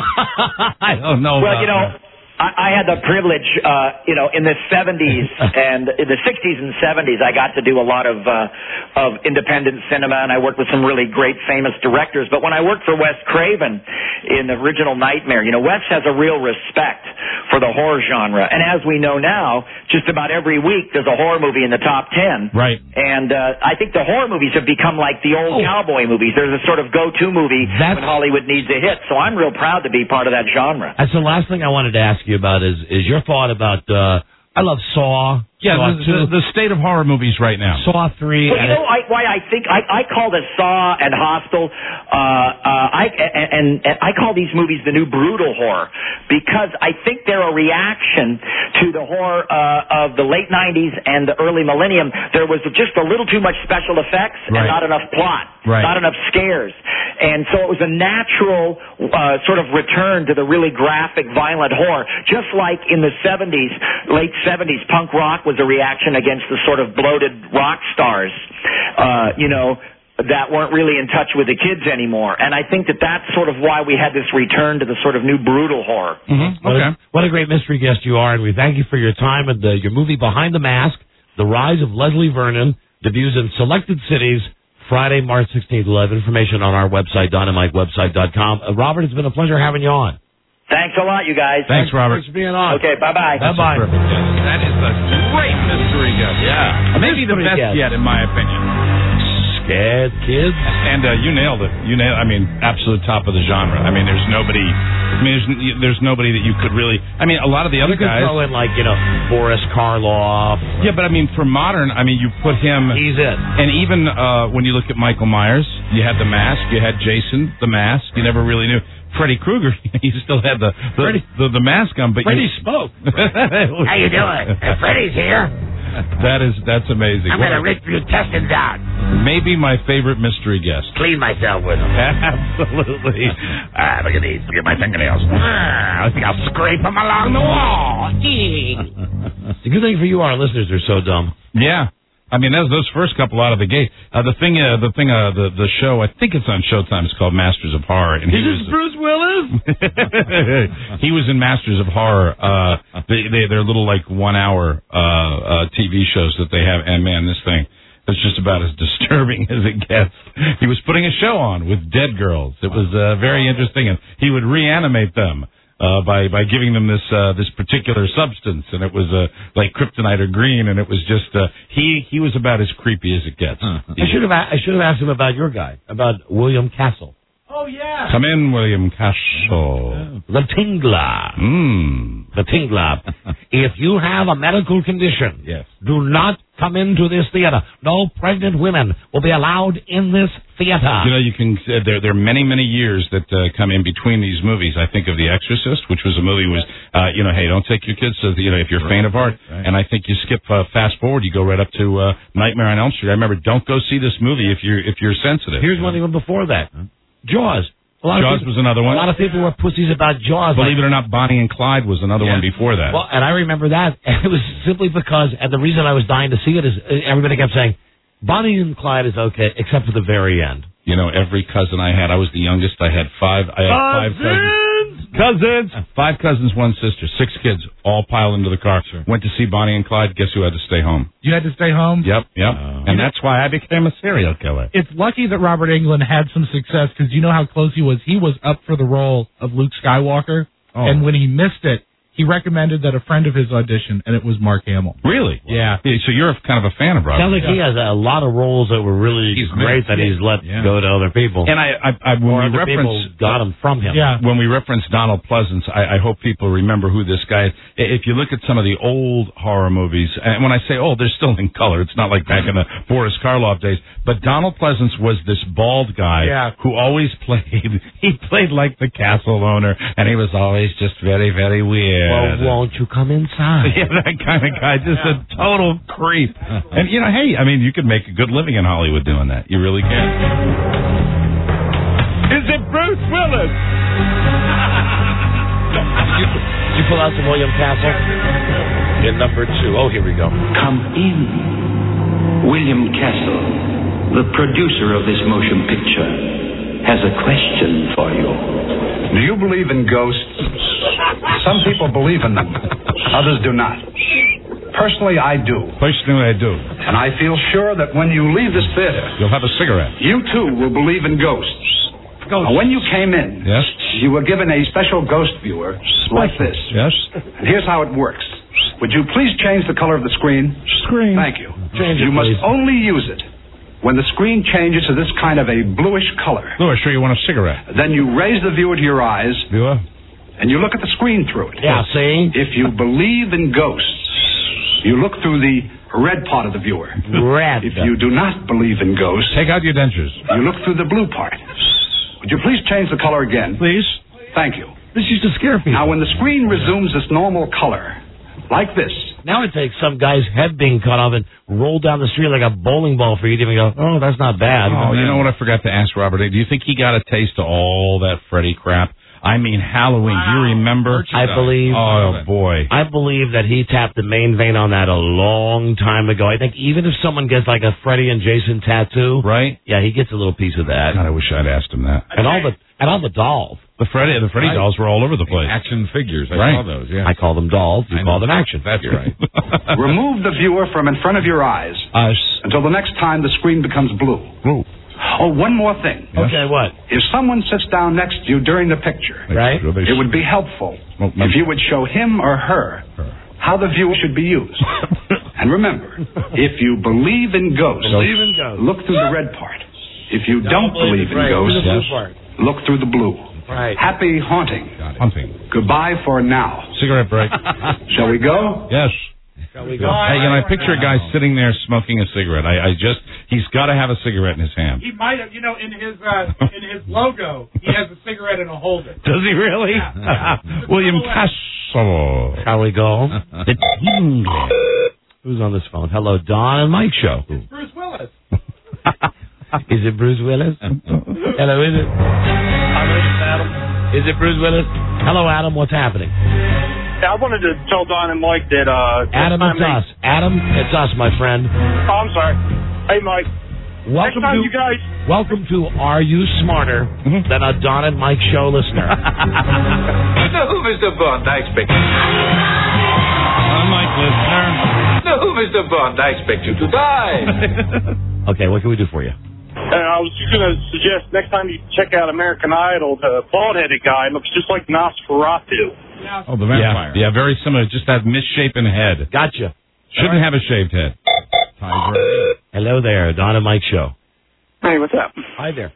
I don't know. Well, about you know, that. I, I had the privilege, uh, you know, in the seventies and in the sixties and seventies, I got to do a lot of uh, of independent cinema, and I worked with some really great, famous directors. But when I worked for Wes Craven in the original Nightmare, you know, Wes has a real respect for the horror genre. And as we know now, just about every week there's a horror movie in the top ten. Right. And uh, I think the horror movies have become like the old Oh. cowboy movies. There's a sort of go-to movie That's- when Hollywood needs a hit. So I'm real proud to be part of that genre. That's the last thing I wanted to ask you about is is your thought about uh, I love Saw. Yeah, Saw the, two, the, the state of horror movies right now. Saw three. Well, and you know I, why I think I, I call the Saw and Hostel, uh, uh, I and, and I call these movies the new brutal horror because I think they're a reaction to the horror uh, of the late nineties and the early millennium. There was just a little too much special effects and Right. not enough plot, Right. not enough scares, and so it was a natural uh, sort of return to the really graphic, violent horror. Just like in the seventies, late seventies, punk rock was a reaction against the sort of bloated rock stars, uh, you know, that weren't really in touch with the kids anymore. And I think that that's sort of why we had this return to the sort of new brutal horror. Mm-hmm. What, Okay. a, what a great mystery guest you are, and we thank you for your time and the, your movie Behind the Mask, The Rise of Leslie Vernon, debuts in selected cities Friday, March sixteenth. We'll have information on our website, dynamite website dot com. Uh, Robert, it's been a pleasure having you on. Thanks a lot, you guys. Thanks, Robert. Thanks for being on. Okay, bye-bye. That's a Bye-bye. perfect guess. That is a great mystery guess. Yeah. Maybe the Mystery best guess. yet, in my opinion. Scared kids. And uh, you nailed it. You nailed. I mean, absolute top of the genre. I mean, there's nobody. I mean, there's there's nobody that you could really. I mean, a lot of the other You could guys. throw in, like, you know, Boris Karloff. Yeah, but I mean, for modern, I mean, you put him. He's it. And even uh, when you look at Michael Myers, you had The Mask, you had Jason, The Mask. You never really knew. Freddy Krueger, he still had the the, Freddy- the, the mask on, but Freddy you, spoke. How you doing? Freddy's here. That is that's amazing. I'm What gonna a- rip your intestines out. maybe my favorite mystery guest. Clean myself with them. Absolutely. Ah, look at these. Look at my fingernails. Ah, I think I'll scrape them along the wall. The good thing for you, our listeners are so dumb. Yeah. I mean, those those first couple out of the gate. Uh, the thing, uh, the thing, uh, the the show. I think it's on Showtime. It's called Masters of Horror. And he Is was, this Bruce Willis? he was in Masters of Horror. Uh, they, they they're little like one hour uh, uh, T V shows that they have. And man, this thing is just about as disturbing as it gets. He was putting a show on with dead girls. It was uh, very interesting, and he would reanimate them. uh, by by giving them this uh, this particular substance, and it was uh, like kryptonite or green, and it was just uh, he he was about as creepy as it gets. I should have a- I should have asked him about your guy, about William Castle. Oh, yeah. Come in, William Castle. The Tingler. Mm. The Tingler. If you have a medical condition, yes, do not come into this theater. No pregnant women will be allowed in this theater. You know, you can. Uh, there, there are many, many years that uh, come in between these movies. I think of The Exorcist, which was a movie was, uh, you know, hey, don't take your kids to, the, you know, if you're faint of heart. Right. And I think you skip uh, fast forward, you go right up to uh, Nightmare on Elm Street. I remember, don't go see this movie if you're if you're sensitive. Here's one even before that. Jaws. A lot Jaws of people, was another one. A lot of people were pussies about Jaws. Believe like, it or not, Bonnie and Clyde was another Yeah. one before that. Well, and I remember that. And it was simply because, and the reason I was dying to see it is uh, everybody kept saying, Bonnie and Clyde is okay, except for the very end. You know, every cousin I had, I was the youngest. I had five. I had five cousins. Cousins. Five cousins, one sister, six kids, all piled into the car. Sure. Went to see Bonnie and Clyde. Guess who had to stay home? You had to stay home? Yep, yep. Oh. And that's why I became a serial killer. It's lucky that Robert Englund had some success because you know how close he was. He was up for the role of Luke Skywalker, Oh. and when he missed it, he recommended that a friend of his audition, and it was Mark Hamill. Really? Yeah. Yeah, so you're kind of a fan of Robert. Sounds like he has a lot of roles that were really He's great mixed. that he's let Yeah. go to other people. And I, I, I when or we other reference people got them from him. Yeah. when we reference Donald Pleasance, I, I hope people remember who this guy is. If you look at some of the old horror movies, and when I say old, they're still in color. It's not like back in the Boris Karloff days. But Donald Pleasance was this bald guy Yeah. who always played. He played like the castle owner, and he was always just very, very weird. Well, won't you come inside? Yeah, that kind of guy, just a total creep. And, you know, hey, I mean, you could make a good living in Hollywood doing that. You really can. Is it Bruce Willis? Did you, did you pull out the William Castle? In number two. Oh, here we go. Come in. William Castle, the producer of this motion picture, has a question for you. Do you believe in ghosts? Some people believe in them. Others do not. Personally, I do. Personally, I do. And I feel sure that when you leave this theater, You'll have a cigarette. you too will believe in ghosts. Now, when you came in, Yes? you were given a special ghost viewer like this. Yes? And here's how it works. Would you please change the color of the screen? Screen. Thank you. Change it, you must please. only use it when the screen changes to this kind of a bluish color. Louis, sure you want a cigarette? Then you raise the viewer to your eyes, Viewer? and you look at the screen through it. Yeah, see? If you believe in ghosts, you look through the red part of the viewer. Red. If you do not believe in ghosts, Take out your dentures. you look through the blue part. Would you please change the color again? Please? Thank you. This used to scare people. Now, when the screen resumes its normal color, like this, Now it takes some guy's head being cut off and rolled down the street like a bowling ball for you to even go, oh, that's not bad. Oh, you know what I forgot to ask Robert? Do you think he got a taste of all that Freddy crap? I mean, Halloween. Do you remember? I believe. Oh, boy. I believe that he tapped the main vein on that a long time ago. I think even if someone gets like a Freddy and Jason tattoo, right? Yeah, he gets a little piece of that. God, I wish I'd asked him that. And all the and all the dolls. The Freddy, the Freddy Right. dolls were all over the place. Action figures. I Right. saw those, yeah. I call them dolls. You I call know. them action. That's right. remove the viewer from in front of your eyes Us. until the next time the screen becomes blue. Blue. Oh, one more thing. Okay, what? If someone sits down next to you during the picture, Right. it would be helpful Well, if you would show him or her how the viewer should be used. And remember, if you believe in ghosts, Believe in ghosts. look through the red part. If you don't, believe in right, ghosts, through the blue part. look through the blue. Right. Happy haunting. Hunting. Goodbye for now. Cigarette break. Shall we go? Yes. Shall we go? Hey, and I picture a guy sitting there smoking a cigarette. I, I just, he's got to have a cigarette in his hand. He might have, you know, in his uh, in his logo, he has a cigarette and a holder. Does he really? Yeah. William Castle. Shall we go? The Tingler. Who's on this phone? Hello, Don and Mike show. It's Bruce Willis. Is it Bruce Willis? Hello, is it? Adam. Is it Bruce Willis? Hello, Adam. What's happening? Yeah, I wanted to tell Don and Mike that. Uh, Adam, next it's time us. Adam, it's us, my friend. They, oh, I'm sorry. Hey, Mike. Welcome next time to you guys. welcome to Are You Smarter Than a Don and Mike Show listener? No, Mister Bond, I expect you. Unlike listener. No, Mister Bond, I expect you to die. Okay, what can we do for you? And I was just going to suggest next time you check out American Idol, the bald-headed guy looks just like Nosferatu. Oh, the vampire. Yeah, yeah, very similar. Just that misshapen head. Gotcha. Shouldn't right. have a shaved head. Hello there, Don and Mike Show. Hey, what's up? Hi there.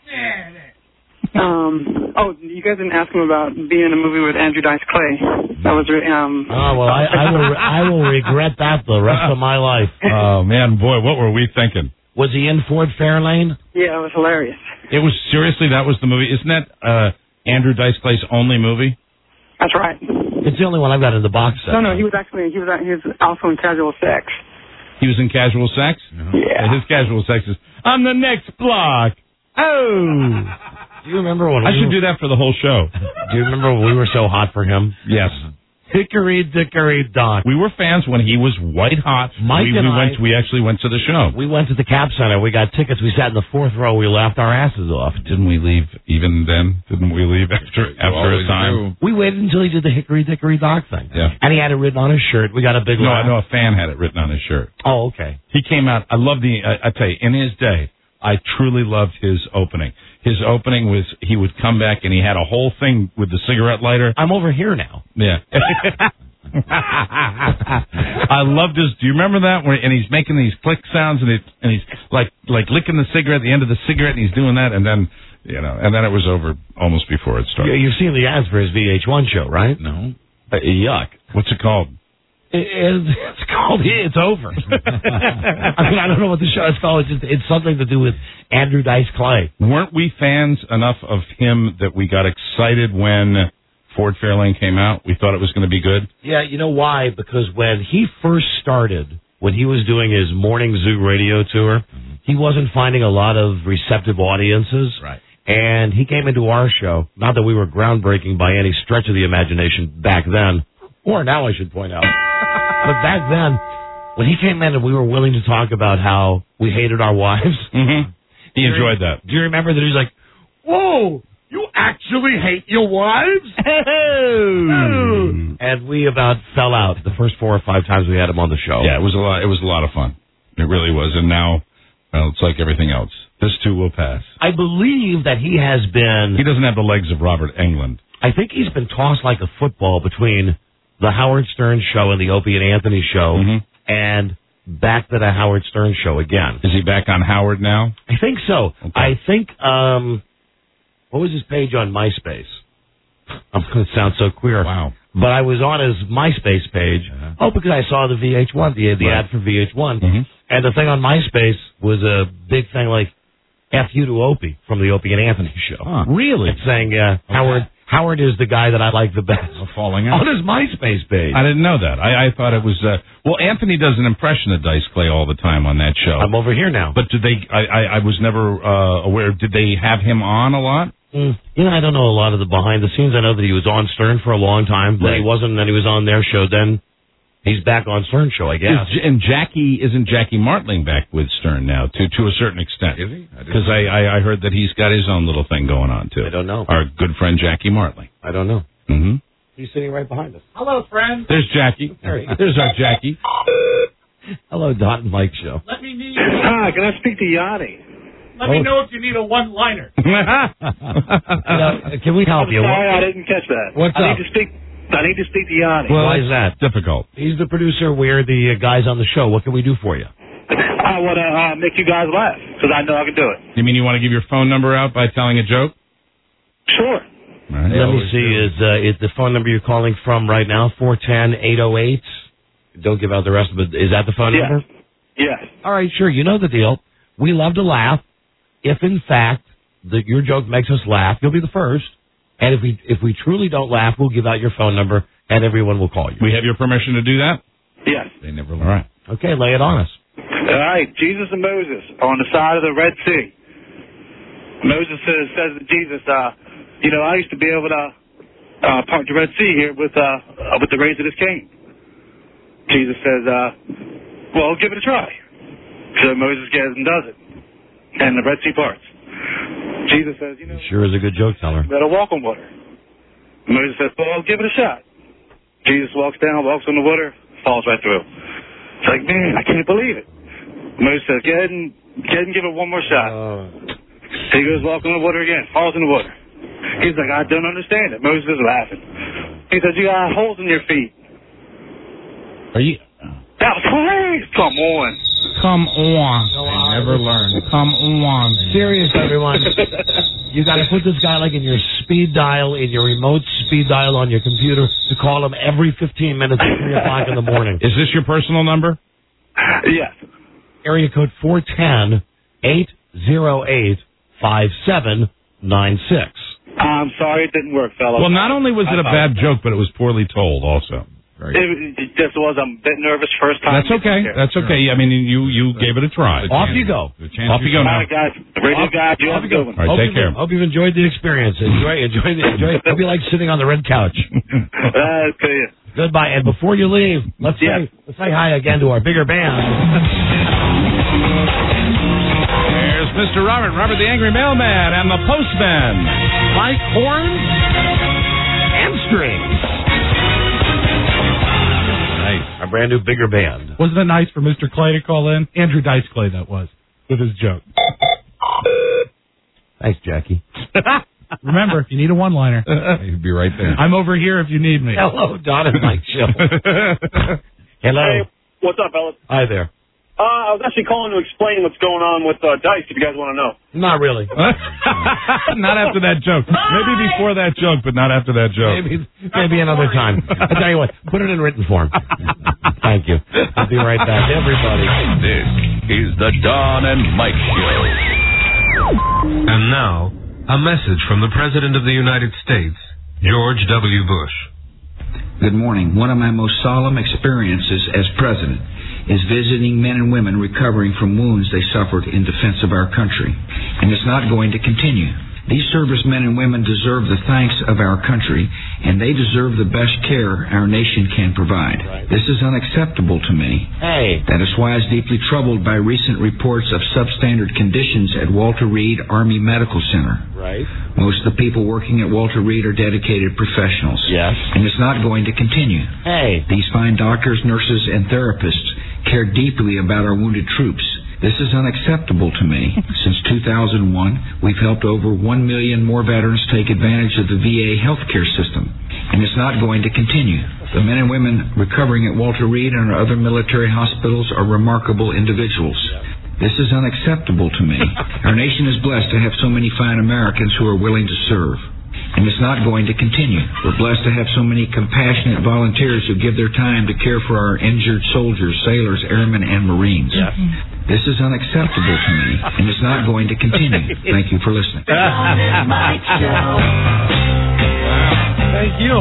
Um. Oh, you guys didn't ask him about being in a movie with Andrew Dice Clay. That was re- um. Oh well, I, I will. I will regret that the rest of my life. Oh man, boy, what were we thinking? Was he in Ford Fairlane? Yeah, it was hilarious. It was seriously. That was the movie. Isn't that uh, Andrew Dice Clay's only movie? That's right. It's the only one I've got in the box set. No, no, he was actually he was he was also in Casual Sex. He was in Casual Sex? No. Yeah. His Casual Sex is on the next block. Oh. Do you remember when I we should were, do that for the whole show. Do you remember when we were so hot for him? Yes. Hickory dickory dock. We were fans when he was white hot. Mike we, and we I, went. We actually went to the show. We went to the Cap Center. We got tickets. We sat in the fourth row. We laughed our asses off. Didn't we leave even then? Didn't we leave after after a time? Do. We waited until he did the Hickory dickory dock thing. Yeah. And he had it written on his shirt. We got a big. No, laugh. I know a fan had it written on his shirt. Oh, okay. He came out. I love the. I, I tell you, in his day, I truly loved his opening. His opening was he would come back and he had a whole thing with the cigarette lighter. I'm over here now. Yeah. I loved his. Do you remember that? Where and he's making these click sounds and it and he's like like licking the cigarette at the end of the cigarette and he's doing that and then you know and then it was over almost before it started. You've seen the ads for his V H one show, right? No. Uh, yuck. What's it called? It, it's called It's Over. I mean, I don't know what the show is called. It's just it's something to do with Andrew Dice Clay. Weren't we fans enough of him that we got excited when Ford Fairlane came out? We thought it was going to be good. Yeah, you know why? Because when he first started, when he was doing his Morning Zoo radio tour, mm-hmm. he wasn't finding a lot of receptive audiences. Right. And he came into our show, not that we were groundbreaking by any stretch of the imagination back then, or now I should point out. But back then, when he came in and we were willing to talk about how we hated our wives. Mm-hmm. He enjoyed that. Do you remember that he was like, whoa, you actually hate your wives? Oh. And we about fell out the first four or five times we had him on the show. Yeah, it was a lot. It was a lot of fun. It really was. And now, well, it's like everything else. This too will pass. I believe that he has been... He doesn't have the legs of Robert Englund. I think he's been tossed like a football between the Howard Stern show and the Opie and Anthony show, mm-hmm. and back to the Howard Stern show again. Is he back on Howard now? I think so. Okay. I think, um, what was his page on MySpace? I'm going to sound so queer. Wow. But I was on his MySpace page. Uh-huh. Oh, because I saw the V H one, the, the right. ad for V H one. Mm-hmm. And the thing on MySpace was a big thing like, F you to Opie from the Opie and Anthony show. Huh. Really? It's saying, uh, okay. Howard... Howard is the guy that I like the best. Falling out. On his MySpace page. I didn't know that. I, I thought it was... Uh, well, Anthony does an impression of Dice Clay all the time on that show. I'm over here now. But did they... I, I, I was never uh, aware... Did they have him on a lot? Mm, you know, I don't know a lot of the behind the scenes. I know that he was on Stern for a long time. Then right. he wasn't, and then he was on their show. Then he's back on Stern show, I guess. Is, and Jackie... Isn't Jackie Martling back with Stern now, to to a certain extent? Is he? Because I, I, I heard that he's got his own little thing going on, too. I don't know. Our good friend Jackie Martling. I don't know. Mm-hmm. He's sitting right behind us. Hello, friend. There's Jackie. There There's our Jackie. Hello, Dot and Mike show. Let me need. Hi, can I speak to Yanni? Let me know if you need a one-liner. Now, can we help I'm you? sorry, I didn't catch that. What's I up? Need to speak, I need to speak to Yanni. Well, why is that? Difficult. He's the producer. We're the uh, guys on the show. What can we do for you? I want to uh, make you guys laugh, because I know I can do it. You mean you want to give your phone number out by telling a joke? Sure. All right. Let me see. Is uh, is the phone number you're calling from right now four one zero, eight zero eight? Don't give out the rest of it. Is that the phone Yes. number? Yes. All right, sure. You know the deal. We love to laugh. If, in fact, the, your joke makes us laugh, you'll be the first. And if we if we truly don't laugh, we'll give out your phone number, and everyone will call you. We have your permission to do that? Yes. They never learn. All right. Okay, lay it on us. All right, Jesus and Moses on the side of the Red Sea. Moses says, says to Jesus, uh, you know, I used to be able to uh, part the Red Sea here with uh, uh, with the rays of this cane. Jesus says, uh, well, give it a try. So Moses gets and does it, and the Red Sea parts. Jesus says, you know, Sure is a good joke teller. you better walk on water. Moses says, well, give it a shot. Jesus walks down, walks on the water, falls right through. It's like, man, I can't believe it. Moses says, go ahead and, go ahead and give it one more shot. He goes, walk in the water again, falls in the water. He's like, I don't understand it. Moses is laughing. He says, you got holes in your feet. Are you? That was hilarious. Come on. Come on. They never learn. Come on. Serious, everyone. You got to put this guy like in your speed dial, in your remote speed dial on your computer to call him every fifteen minutes at three o'clock in the morning. Is this your personal number? Yes. Area code four one zero, eight zero eight, five seven nine six. I'm sorry it didn't work, fellas. Well, not only was it a bad joke, but it was poorly told also. It, it just was. I'm a bit nervous first time. That's okay. That's okay. I mean, you you gave it a try. Off you go. Off you go All now. right, guys. Radio guys, you have a good one. All right, take care. Hope you've enjoyed the experience. Enjoy, enjoy, the, enjoy. Hope you like sitting on the red couch. Uh, okay. Goodbye. And before you leave, let's Yeah. say let's say hi again to our bigger band. There's Mister Robert, Robert the Angry Mailman, and the Postman, Mike Horns and Strings. Nice. Our brand new bigger band. Wasn't it nice for Mister Clay to call in? Andrew Dice Clay, that was, with his joke. Thanks, Jackie. Remember, if you need a one-liner, He'll be right there. I'm over here if you need me. Hello, Don and Mike Show. Hello. Hey, what's up, fellas? Hi there. Uh, I was actually calling to explain what's going on with uh, Dice, if you guys want to know. Not really. Not after that joke. Maybe before that joke, but not after that joke. Maybe, maybe another time. I tell you what, put it in written form. Thank you. I'll be right back, everybody. This is the Don and Mike Show. And now, a message from the President of the United States, George W. Bush. Good morning. One of my most solemn experiences as president is visiting men and women recovering from wounds they suffered in defense of our country. And it's not going to continue. These servicemen and women deserve the thanks of our country, and they deserve the best care our nation can provide. Right. This is unacceptable to me. Hey. That is why I was deeply troubled by recent reports of substandard conditions at Walter Reed Army Medical Center. Right. Most of the people working at Walter Reed are dedicated professionals. Yes. And it's not going to continue. Hey. These fine doctors, nurses, and therapists care deeply about our wounded troops. This is unacceptable to me. Since two thousand one, we've helped over one million more veterans take advantage of the V A healthcare system, and it's not going to continue. The men and women recovering at Walter Reed and our other military hospitals are remarkable individuals. This is unacceptable to me. Our nation is blessed to have so many fine Americans who are willing to serve, and it's not going to continue. We're blessed to have so many compassionate volunteers who give their time to care for our injured soldiers, sailors, airmen, and Marines. Yes. This is unacceptable to me, and it's not going to continue. Thank you for listening. Thank you.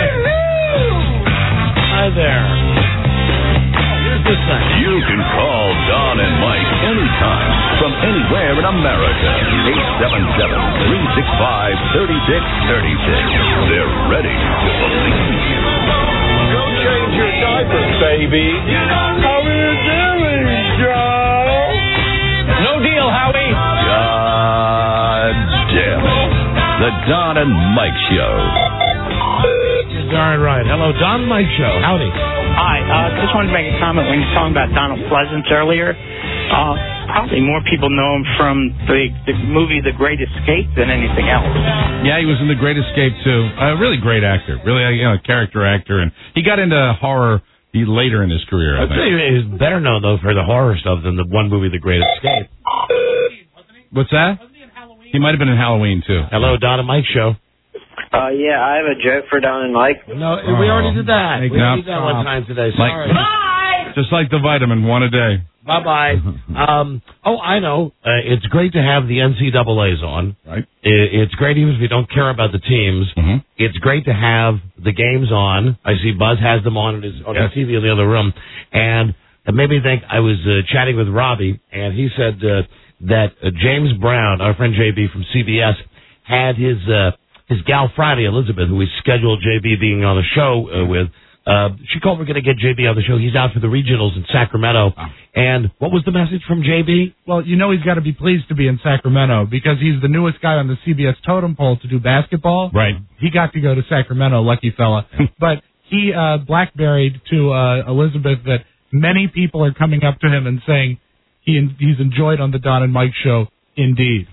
Hi there. Here's this thing. You can call Don and Mike anytime from anywhere in America. eight seven seven, three six five, three six three six. They're ready to believe you. Go change your diapers, baby. How are you doing, Joe? No deal, Howie. God damn it. The Don and Mike Show. You're darn right. Hello, Don and Mike Show. Howdy. Hi. Uh, just wanted to make a comment when you were talking about Donald Pleasance earlier. Uh, probably more people know him from the, the movie The Great Escape than anything else. Yeah, he was in The Great Escape, too. A really great actor. Really, you know, a character actor. And he got into horror later in his career, I I'd say think. he's better known, though, for the horror stuff than the one movie, The Great Escape. What's that? He might have been in Halloween, too. Hello, Don and Mike Show. Uh, yeah, I have a joke for Don and Mike. No, we already did that. We No. did that one time today. Sorry. Like, just like the vitamin, one a day. Bye-bye. um, oh, I know. Uh, it's great to have the N C double A's on. Right. It, it's great even if you don't care about the teams. Mm-hmm. It's great to have the games on. I see Buzz has them on, on his, on Yes. his T V in the other room. And it made me think, I was uh, chatting with Robbie, and he said uh, that uh, James Brown, our friend J B from C B S, had his uh, his gal Friday, Elizabeth, who we scheduled J B being on the show uh, with. Uh, she called, we're going to get J B on the show. He's out for the regionals in Sacramento. Wow. And what was the message from J B? Well, you know he's got to be pleased to be in Sacramento because he's the newest guy on the C B S totem pole to do basketball. Right. He got to go to Sacramento, lucky fella. But he uh, blackberried to uh, Elizabeth that many people are coming up to him and saying he he's enjoyed on the Don and Mike show Indeed.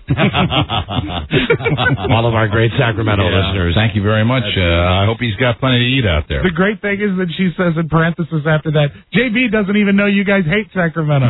All of our great Sacramento Yeah. listeners. Thank you very much. Uh, I hope he's got plenty to eat out there. The great thing is that she says in parentheses after that, J B doesn't even know you guys hate Sacramento.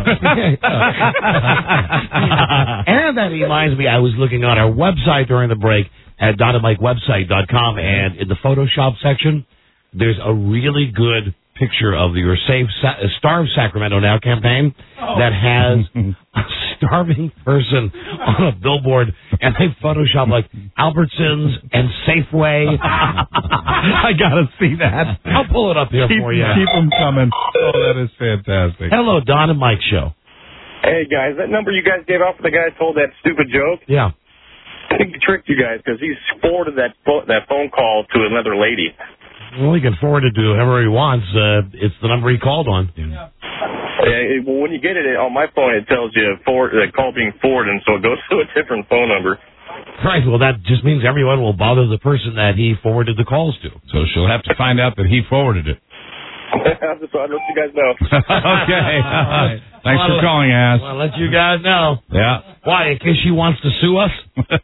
And that reminds me, I was looking on our website during the break at don and mike website dot com, and in the Photoshop section, there's a really good picture of your Save Sa- Starve Sacramento Now campaign that has a starving person on a billboard, and they Photoshop like Albertsons and Safeway. I gotta see that. I'll pull it up here keep, for you. Keep them coming. Oh, that is fantastic. Hello, Don and Mike Show. Hey, guys, that number you guys gave out for the guy who told that stupid joke, Yeah. I think he tricked you guys because he's forwarded that, pho- that phone call to another lady. Well, he can forward it to whoever he wants. Uh, it's the number he called on. Yeah, it, well, when you get it on my phone, it tells you forward, the call being forwarded, and so it goes to a different phone number. Right, well, that just means everyone will bother the person that he forwarded the calls to. So she'll have to find out that he forwarded it. I just wanted to let you guys know. Okay. Right. Thanks well, for calling, ass. I'll let you guys know. Yeah. Why, in case she wants to sue us?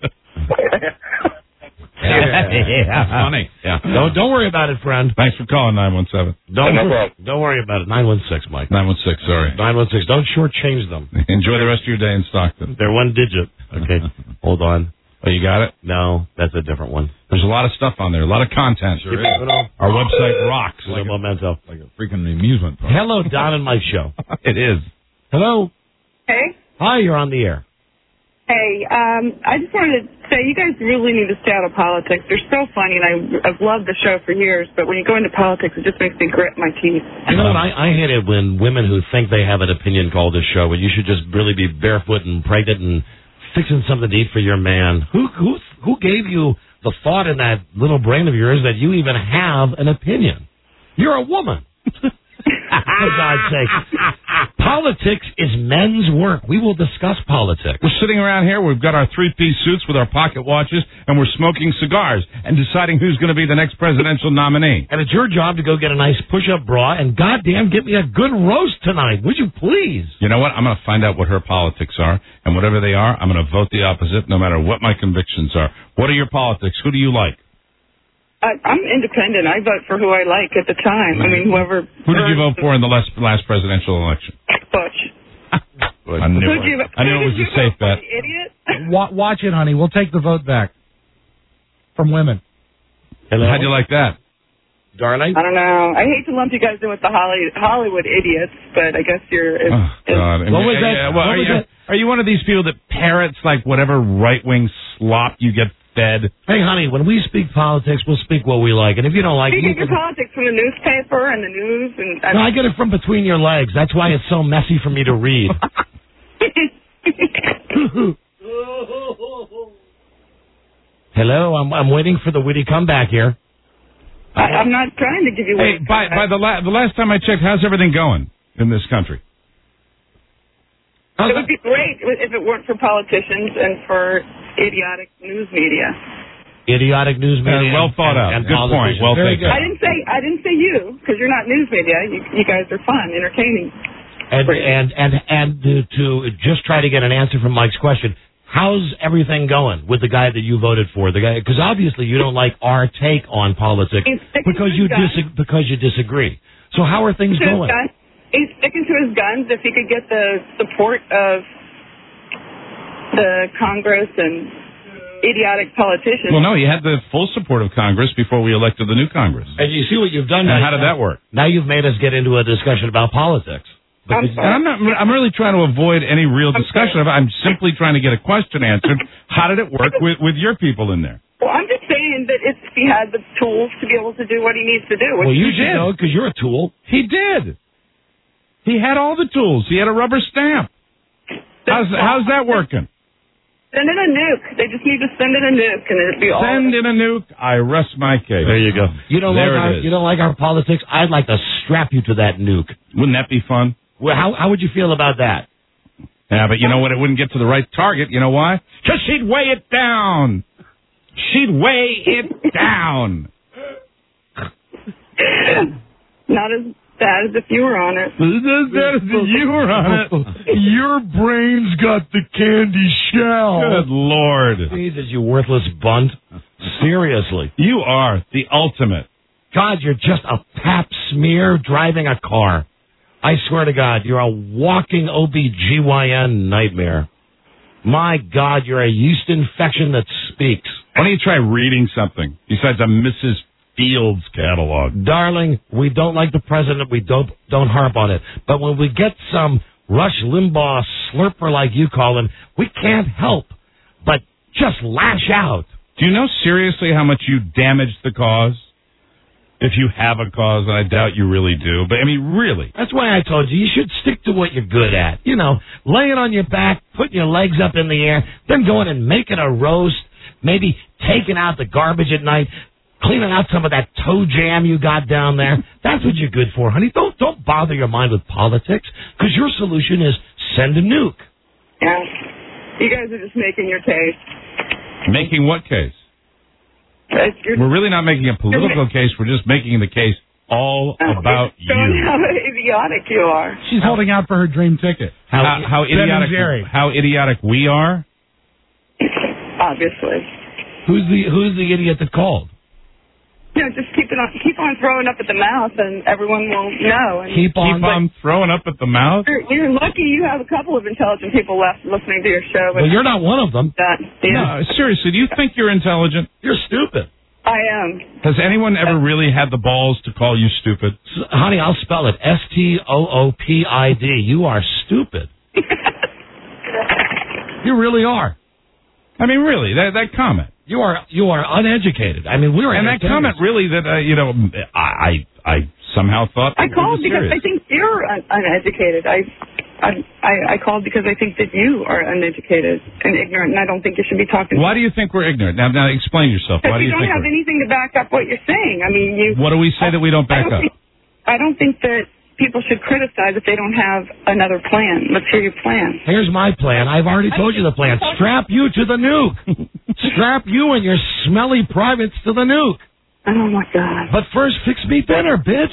Yeah. Funny. Yeah. Don't, don't worry about it, friend. Thanks for calling, nine one seven. Don't, No wor- problem. don't worry about it. nine one six, Mike. nine one six, sorry. nine one six. Don't shortchange them. Enjoy the rest of your day in Stockton. They're one digit. Okay. Hold on. Oh, you got it? No, that's a different one. There's a lot of stuff on there, a lot of content. Sure is. Our website rocks. Like a memento. Like a freaking amusement park. Hello, Don and Mike Show. It is. Hello. Hey. Hi, you're on the air. Hey, um, I just wanted to say you guys really need to stay out of politics. They're so funny, and I, I've loved the show for years, but when you go into politics, it just makes me grit my teeth. You know what? I, I hate it when women who think they have an opinion call this show, when you should just really be barefoot and pregnant and fixing something to eat for your man. Who who who gave you the thought in that little brain of yours that you even have an opinion? You're a woman. For God's sake. Politics is men's work. We will discuss politics. We're sitting around here, we've got our three-piece suits with our pocket watches, and we're smoking cigars and deciding who's going to be the next presidential nominee. And it's your job to go get a nice push-up bra and goddamn get me a good roast tonight. Would you please? You know what? I'm going to find out what her politics are, and whatever they are, I'm going to vote the opposite no matter what my convictions are. What are your politics? Who do you like? I, I'm independent. I vote for who I like at the time. I mean, whoever... Who did you vote for in the last, last presidential election? Butch. I knew Who'd it. you- I knew it was who a did you safe vote for, bet. you idiot? Wa- watch it, honey. We'll take the vote back from women. Hello? How'd you like that? Darling? I don't know. I hate to lump you guys in with the Holly, Hollywood idiots, but I guess you're... If, Oh, God. What was that? Yeah, well, What are, was you, that? are you one of these people that parrots like whatever right-wing slop you get fed? Hey, honey, when we speak politics, we'll speak what we like. And if you don't like you it, get your politics from the newspaper and the news, and... no, I get it from between your legs. That's why it's so messy for me to read. Hello, I'm I'm waiting for the witty comeback here. I, I'm not trying to give you... Hey, by, by the, la- the last time I checked, how's everything going in this country? It would be great if it weren't for politicians and for idiotic news media. Idiotic news media. Uh, well thought out. And Good point. politicians. Well Very taken. good. I didn't say I didn't say you because you're not news media. You, you guys are fun, entertaining. And and and and to, to just try to get an answer from Mike's question, how's everything going with the guy that you voted for? The guy, because obviously you don't like our take on politics He's sticking because to you his guns. dis- because you disagree. So how are things To his going? guns. He's sticking to his guns. If he could get the support of the Congress and idiotic politicians. Well, no, he had the full support of Congress before we elected the new Congress. And you see what you've done. And now. how did that work? Now you've made us get into a discussion about politics. I'm And I'm not. I'm really trying to avoid any real discussion of it. I'm simply trying to get a question answered. How did it work with with your people in there? Well, I'm just saying that if he had the tools to be able to do what he needs to do. Which Well, you he should did. know because you're a tool. He did. He had all the tools. He had a rubber stamp. How's how's that working? Send in a nuke. They just need to send in a nuke, and it'd be all. Send in a nuke. I rest my case. There you go. You don't There like it our is. you don't like our politics? I'd like to strap you to that nuke. Wouldn't that be fun? Well, how how would you feel about that? Yeah, but you know what? It wouldn't get to the right target. You know why? Because she'd weigh it down. She'd weigh it down. Not as sad as if you were on it. As sad as if you were on it. Your brain's got the candy shell. Good Lord. Jesus, you worthless bunt. Seriously. You are the ultimate. God, you're just a pap smear driving a car. I swear to God, you're a walking O B G Y N nightmare. My God, you're a yeast infection that speaks. Why don't you try reading something besides a Missus Fields catalog? Darling, we don't like the president. We don't don't harp on it. But when we get some Rush Limbaugh slurper like you call him, we can't help but just lash out. Do you know seriously how much you damaged the cause? If you have a cause, and I doubt you really do. But, I mean, really. That's why I told you, you should stick to what you're good at. You know, laying on your back, putting your legs up in the air, then going and making a roast, maybe taking out the garbage at night, cleaning out some of that toe jam you got down there. That's what you're good for, honey. Don't don't bother your mind with politics, because your solution is send a nuke. Yeah. You guys are just making your case. Making what case? You're, we're really not making a political case. We're just making the case all oh, about you. How idiotic you are. She's holding out for her dream ticket. How, how, how idiotic? How idiotic we are? Obviously. Who's the Who's the idiot that called? You know, just keep it on, keep on throwing up at the mouth, and everyone will know. And keep on, keep on throwing up at the mouth. You're, you're lucky you have a couple of intelligent people left listening to your show. But well, you're not one of them. That, No, yeah. seriously, do you think you're intelligent? You're stupid. I am. Has anyone ever really had the balls to call you stupid? So, honey, I'll spell it S T O O P I D. You are stupid. You really are. I mean, really, that that comment. You are you are uneducated. I mean, we were and that comment really that uh, you know I I somehow thought I called because serious. I think you're un- uneducated. I, I I I called because I think that you are uneducated and ignorant, and I don't think you should be talking. Why do you think we're ignorant? Now, now explain yourself. Why do you, you don't think have we're... anything to back up what you're saying. I mean, you. What do we say that we don't back I don't up? Think, I don't think that people should criticize if they don't have another plan. Let's hear your plan. Here's my plan. I've already told you the plan. Strap you to the nuke. Strap you and your smelly privates to the nuke. Oh, my God. But first, fix me dinner, bitch.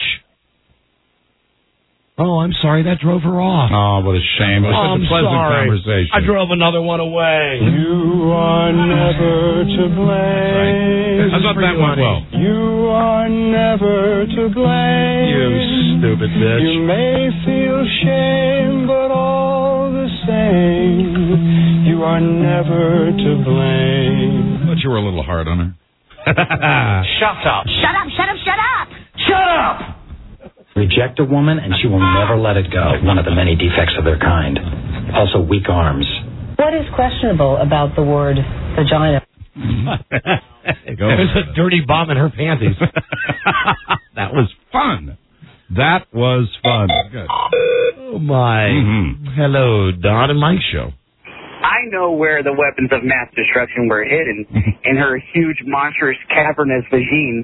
Oh, I'm sorry. That drove her off. Oh, what a shame. It was oh, such I'm a pleasant sorry. conversation. I drove another one away. You are never to blame. I thought that went well. You are never to blame. You stupid bitch. You may feel shame, but all the same, you are never to blame. I thought you were a little hard on her. Shut up. Shut up, shut up, shut up. Shut up. Reject a woman and she will never let it go. One of the many defects of their kind. Also, weak arms. What is questionable about the word vagina? There's a dirty bomb in her panties. That was fun. That was fun. Good. Oh, my. Mm-hmm. Hello, Don and Mike show. I know where the weapons of mass destruction were hidden, in her huge, monstrous, cavernous vagine.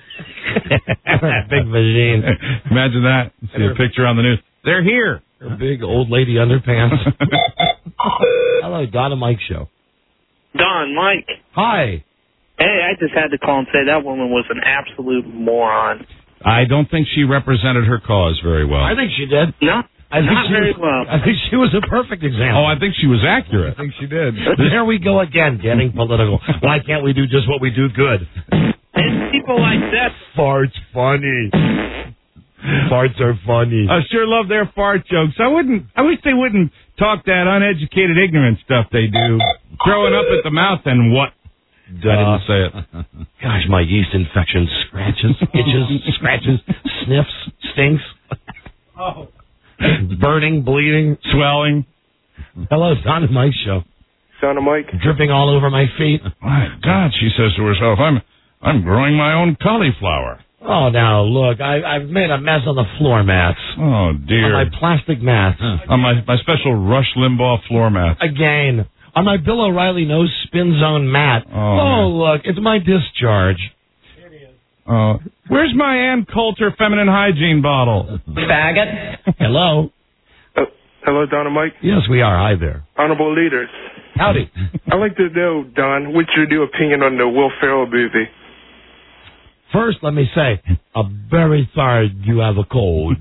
Big vagine. Imagine that. See a picture on the news. They're here. Her big old lady underpants. Hello, Don and Mike show. Don, Mike. Hi. Hey, I just had to call and say that woman was an absolute moron. I don't think she represented her cause very well. I think she did. No. I think Not she very was, well. I think she was a perfect example. Oh, I think she was accurate. I think she did. There we go again, getting political. Why can't we do just what we do good? And people like that. Farts funny. Farts are funny. I sure love their fart jokes. I wouldn't. I wish they wouldn't talk that uneducated, ignorant stuff they do. Throwing up at the mouth and what? Duh. I didn't say it. Gosh, my yeast infection scratches, itches, scratches, sniffs, stinks. Oh. Burning, bleeding, swelling. Hello, Don and Mike show. Don and Mike. Dripping all over my feet. My God, she says to herself, I'm I'm growing my own cauliflower. Oh, now, look, I, I've made a mess on the floor mats. Oh, dear. On my plastic mats. On my, my special Rush Limbaugh floor mats. Again. On my Bill O'Reilly nose spin zone mat. Oh, oh look, it's my discharge. Oh, where's my Ann Coulter feminine hygiene bottle? Faggot. Hello. Uh, hello, Don and Mike. Yes, we are. Hi there. Honorable leaders. Howdy. I'd like to know, Don, what's your new opinion on the Will Ferrell movie? First, let me say, I'm very sorry you have a cold.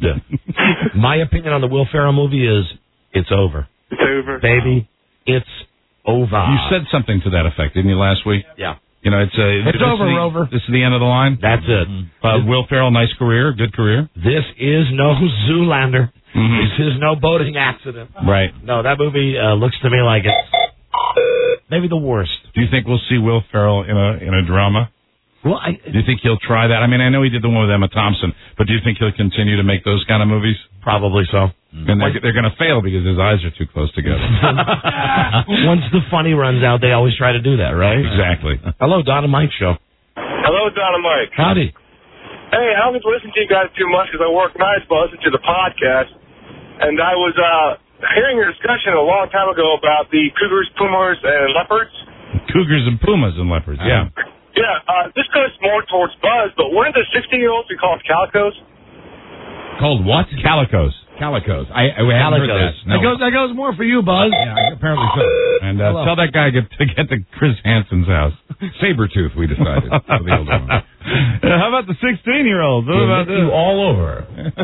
My opinion on the Will Ferrell movie is, it's over. It's over. Baby, it's over. You said something to that effect, didn't you, last week? Yeah. You know, it's uh, It's this over, is the, Rover. This is the end of the line. That's it. Uh, Will Ferrell, nice career, good career. This is no Zoolander. Mhm. This is no boating accident. Right. No, that movie uh, looks to me like it's maybe the worst. Do you think we'll see Will Ferrell in a in a drama? Well, I, do you think he'll try that? I mean, I know he did the one with Emma Thompson, but do you think he'll continue to make those kind of movies? Probably so. And they're, they're going to fail because his eyes are too close together. Once the funny runs out, they always try to do that, right? Exactly. Hello, Don and Mike Show. Hello, Don and Mike. Howdy. Hey, I don't get to listen to you guys too much because I work nights, but I listen to the podcast. And I was uh, hearing your discussion a long time ago about the cougars, pumas, and leopards. Cougars and pumas and leopards, yeah. Yeah, uh, this goes more towards Buzz, but one of the sixteen-year-olds we call calicos. Called what? Calicos. Calicos. I, I haven't heard that. No. That goes, that goes more for you, Buzz. Yeah, apparently so. And uh, Hello. tell that guy get, to get to Chris Hansen's house. Sabretooth, we decided. For the older one. Uh, how about the sixteen-year-olds? What We'll about lick you all over.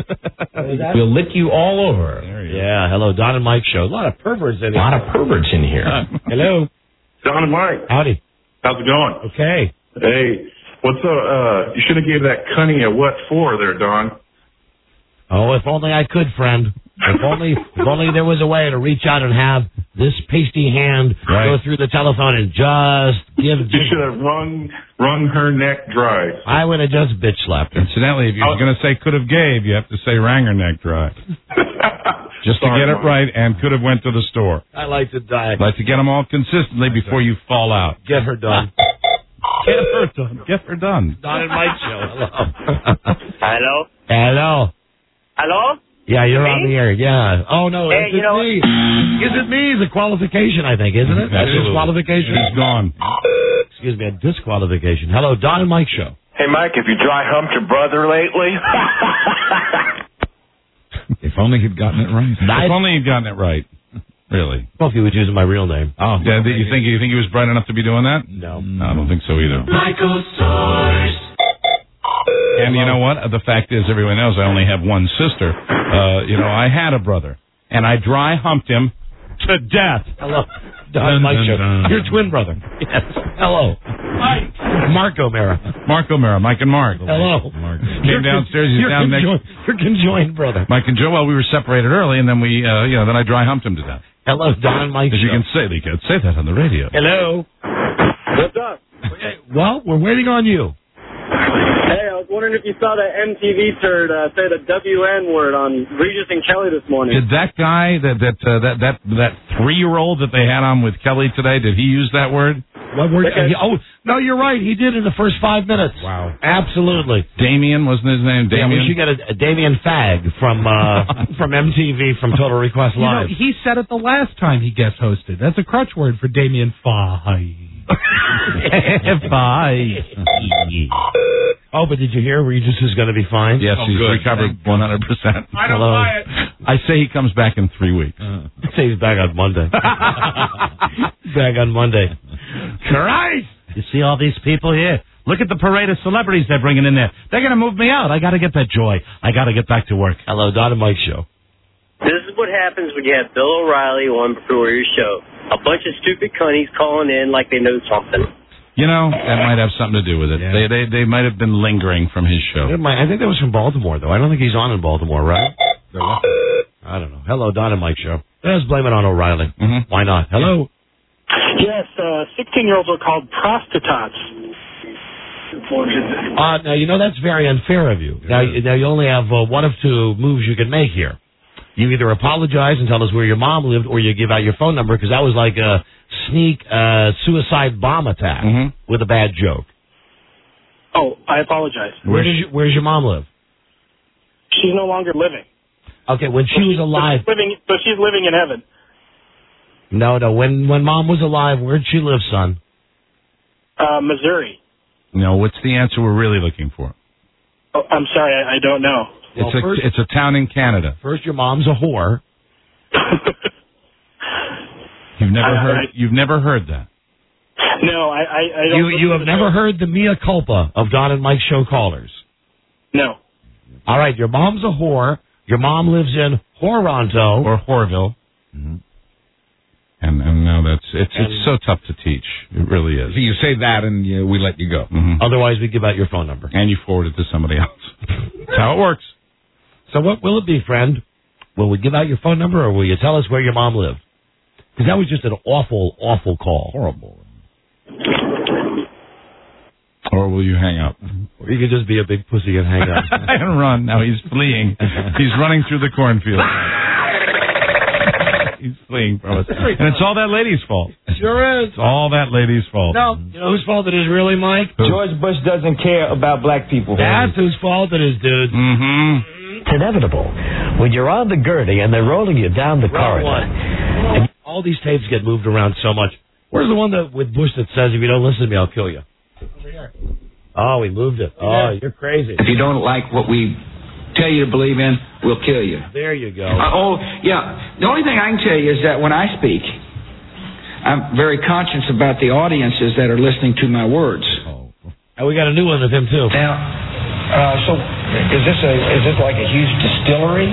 We'll lick you all over. Yeah, hello, Don and Mike Show. A lot of perverts in here. A lot of perverts in here. Hello. Don and Mike. Howdy. How's it going? Okay. Hey, what's up? Uh, you should have gave that cunny a what for there, Don. Oh, if only I could, friend. If only, if only there was a way to reach out and have this pasty hand Right. go through the telephone and just give. You should have wrung, wrung her neck dry. I would have just bitch slapped her. Incidentally, if you're going to say could have gave, you have to say rang her neck dry. Just to Sorry, get it Mike. right and could have went to the store. I like to die. Like to get them all consistently before you fall out. Get her done. Get her done. Get her done. Don and Mike Show. Hello? Hello. Hello? Yeah, you're Me? on the air. Yeah. Oh no, Hey, is you it know me? Is it me? Is a qualification, I think, isn't it? That's a Absolutely. disqualification. It's gone. Excuse me, a disqualification. Hello, Don and Mike Show. Hey, Mike, have you dry humped your brother lately? If only he'd gotten it right. If only he'd gotten it right. Really. Well, if he was using my real name. Oh, yeah, you think you think he was bright enough to be doing that? No. No, I don't think so either. Michael Soares. And you know what? The fact is, everyone knows I only have one sister. Uh, you know, I had a brother, and I dry humped him to death. Hello, Don and Mike Show. Your twin brother. Yes. Hello. Mike. Mark O'Mara. Mark O'Mara, Mike and Mark. Hello. Mark. Came downstairs. He's Your down next. conjoined, your conjoined brother. Mike and Joe. Well, we were separated early, and then we, uh, you know, then I dry humped him to death. Hello, Don and Mike As you Show. can say, you can't say that on the radio. Hello. What's up? Well, we're waiting on you. Hey, I was wondering if you saw that M T V turd uh, say the W N word on Regis and Kelly this morning. Did that guy, that that uh, that that that three-year-old that they had on with Kelly today, did he use that word? What word? He, oh, no, you're right. He did in the first five minutes. Wow. Absolutely. Damien, wasn't his name? Yeah, we Damien? should get a, a Damien Fag from uh, from M T V from Total Request You know, Live. he said it the last time he guest hosted. That's a crutch word for Damien Fye. Bye. Oh, but did you hear Regis is going to be fine? Yes, Oh, he's good. recovered one hundred percent. I don't Hello. buy it. I say he comes back in three weeks. I'd say he's back on Monday. back on Monday. Christ! You see all these people here? Look at the parade of celebrities they're bringing in there. They're going to move me out. I got to get that joy. I got to get back to work. Hello, Don and Mike Show. This is what happens when you have Bill O'Reilly on before your show. A bunch of stupid cunnies calling in like they know something. You know, that might have something to do with it. They they they might have been lingering from his show. I think that was from Baltimore, though. I don't think he's on in Baltimore, right? I don't know. Hello, Don and Mike Show. Let's blame it on O'Reilly. Mm-hmm. Why not? Hello. Yes, uh, sixteen-year-olds are called prostitutes. Uh, now, you know, that's very unfair of you. Now, you- now you only have uh, one of two moves you can make here. You either apologize and tell us where your mom lived, or you give out your phone number, because that was like a sneak uh, suicide bomb attack Mm-hmm. with a bad joke. Oh, I apologize. Where does you, where's your mom live? She's no longer living. Okay, when she was alive. But she's living, but she's living in heaven. No, no. When when mom was alive, where'd she live, son? Uh, Missouri. No, what's the answer we're really looking for? Oh, I'm sorry, I, I don't know. Well, it's a first- it's a town in Canada. First, your mom's a whore. You've never I- heard I- you've never heard that. No, I, I, I don't. You listen you to have the never show. heard the mea culpa of Don and Mike show callers. No. All right, your mom's a whore. Your mom lives in Toronto or Horville. Mm-hmm. And and now that's it's And- it's so tough to teach. It really is. So you say that, and you, we let you go. Mm-hmm. Otherwise, we give out your phone number. And you forward it to somebody else. That's how it works. So what will it be, friend? Will we give out your phone number, or will you tell us where your mom lived? Because that was just an awful, awful call. Horrible. Or will you hang up? Or you could just be a big pussy and hang up. And run. Now he's fleeing. He's running through the cornfield. He's fleeing from us. And it's all that lady's fault. Sure is. It's all that lady's fault. No, you know whose fault it is really, Mike? George Bush doesn't care about black people. That's whose fault it is, dude. Mm-hmm. It's inevitable. When you're on the gurney and they're rolling you down the Wrong corridor. one. And all these tapes get moved around so much. Where's the one that with Bush that says, if you don't listen to me, I'll kill you? Over here. Oh, we moved it. Oh, you're crazy. If you don't like what we tell you to believe in, we'll kill you. There you go. Uh, oh, yeah. The only thing I can tell you is that when I speak, I'm very conscious about the audiences that are listening to my words. Oh. And we got a new one of him, too. Now, uh, so is this a is this like a huge distillery?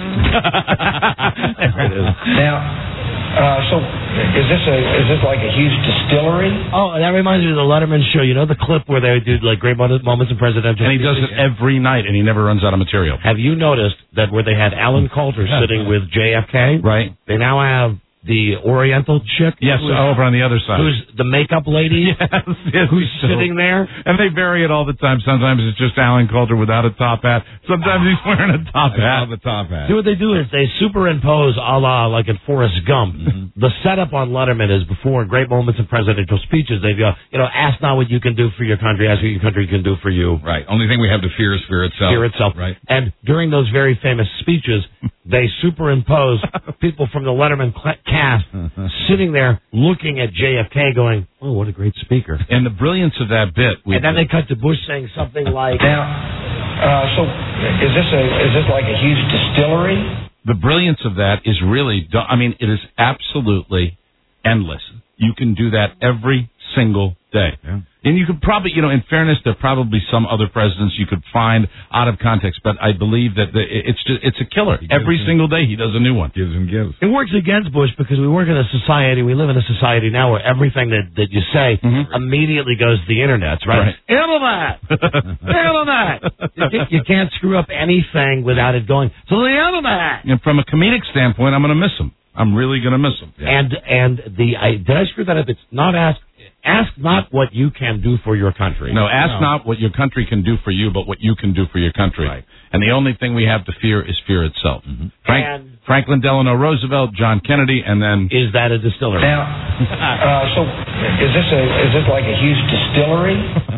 There it is. Now, uh, so is this a is this like a huge distillery? Oh, that reminds me of the Letterman show. You know the clip where they do like great moments in presidential. And he does it every night, and he never runs out of material. Have you noticed that where they had Alan Coulter sitting with J F K, right? They now have the Oriental chick. Yes, who's, over on the other side. Who's the makeup lady? Yes, yes, who's so, sitting there? And they vary it all the time. Sometimes it's just Alan Coulter without a top hat. Sometimes he's wearing a top hat. the top hat. See, what they do is they superimpose a la like in Forrest Gump. Mm-hmm. The setup on Letterman is before great moments in presidential speeches. They go, you know, ask not what you can do for your country, ask what your country can do for you. Right. Only thing we have to fear is fear itself. Fear itself. Right. And during those very famous speeches, they superimpose people from the Letterman cl- cast sitting there looking at J F K going, oh, what a great speaker. And the brilliance of that bit. And then they cut to Bush saying something like, Now, uh, so is this a is this like a huge distillery? The brilliance of that is really, I mean, it is absolutely endless. You can do that every single day. Yeah. And you could probably, you know, in fairness, there are probably some other presidents you could find out of context, but I believe that the, it's just, it's a killer. Every single day he does a new one. Gives and gives. it works against Bush because we work in a society, we live in a society now where everything that, that you say Mm-hmm. immediately goes to the internet, right? Right. Internet! Internet! You, you can't screw up anything without it going to the internet! And from a comedic standpoint, I'm going to miss him. I'm really going to miss him. And and the I, did I screw that up? It's not ask ask not what you can do for your country. No, ask not what your country can do for you, but what you can do for your country. Right. And the only thing we have to fear is fear itself. Mm-hmm. Frank, And- Franklin Delano Roosevelt, John Kennedy, and then Is that a distillery? Now, uh, so is this a is this like a huge distillery?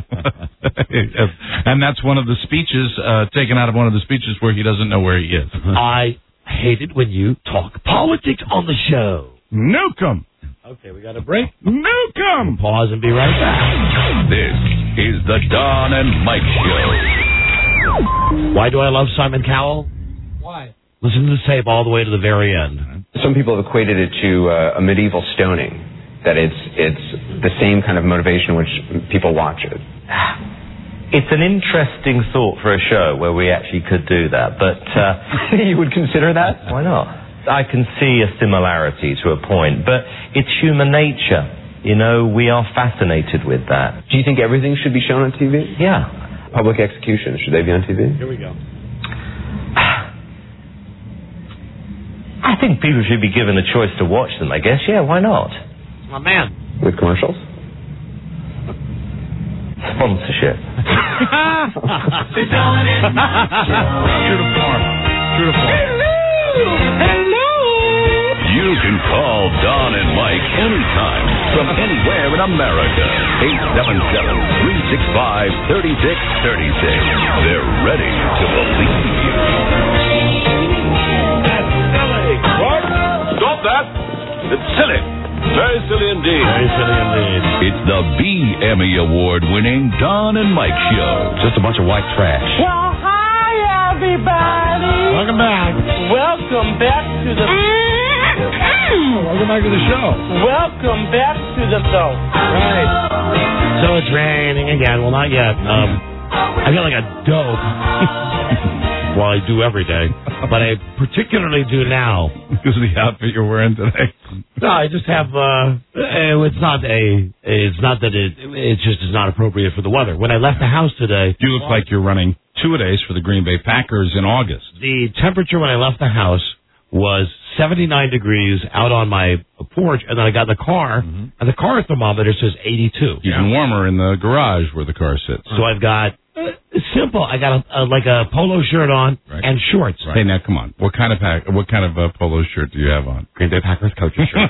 and that's one of the speeches uh, taken out of one of the speeches where he doesn't know where he is. I hate it when you talk politics on the show. Nuke 'em. Okay, we got a break. Nuke 'em. Pause and be right back. This is the Don and Mike Show. Why do I love Simon Cowell? Why? Listen to the tape all the way to the very end. Some people have equated it to uh, a medieval stoning, that it's it's the same kind of motivation in which people watch it. It's an interesting thought for a show where we actually could do that, but... Uh, you would consider that? Why not? I can see a similarity to a point, but it's human nature. You know, we are fascinated with that. Do you think everything should be shown on T V? Yeah. Public executions, should they be on T V? Here we go. I think people should be given a choice to watch them, I guess. Yeah, why not? My man. With commercials? Sponsorship. True to form. True to form. Hello. You can call Don and Mike anytime from anywhere in America. eight seven seven, three six five, three six three six. They're ready to believe you. That's silly. What? Stop that. It's silly. Very silly indeed. Very silly indeed. It's the B Emmy Award-winning Don and Mike Show. Just a bunch of white trash. Well, hi, everybody. Welcome back. Welcome back to the... Welcome back to the show. Welcome Welcome back to the show. Right. So it's raining again. Well, not yet. Um, I feel like a dope. Well, I do every day, but I particularly do now. Because of the outfit you're wearing today. No, I just have. Uh, it's not a. It's not that it. It just is not appropriate for the weather. When I left the house today, You look like you're running two-a-days for the Green Bay Packers in August. the temperature when I left the house was seventy-nine degrees out on my porch, and then I got in the car, and the car thermometer says eighty-two. Even warmer in the garage where the car sits. So I've got uh, simple. I got a, a, like a polo shirt on and shorts. Hey, now come on. What kind of pack? What kind of uh, polo shirt do you have on? Green Bay Packers coaching shirt.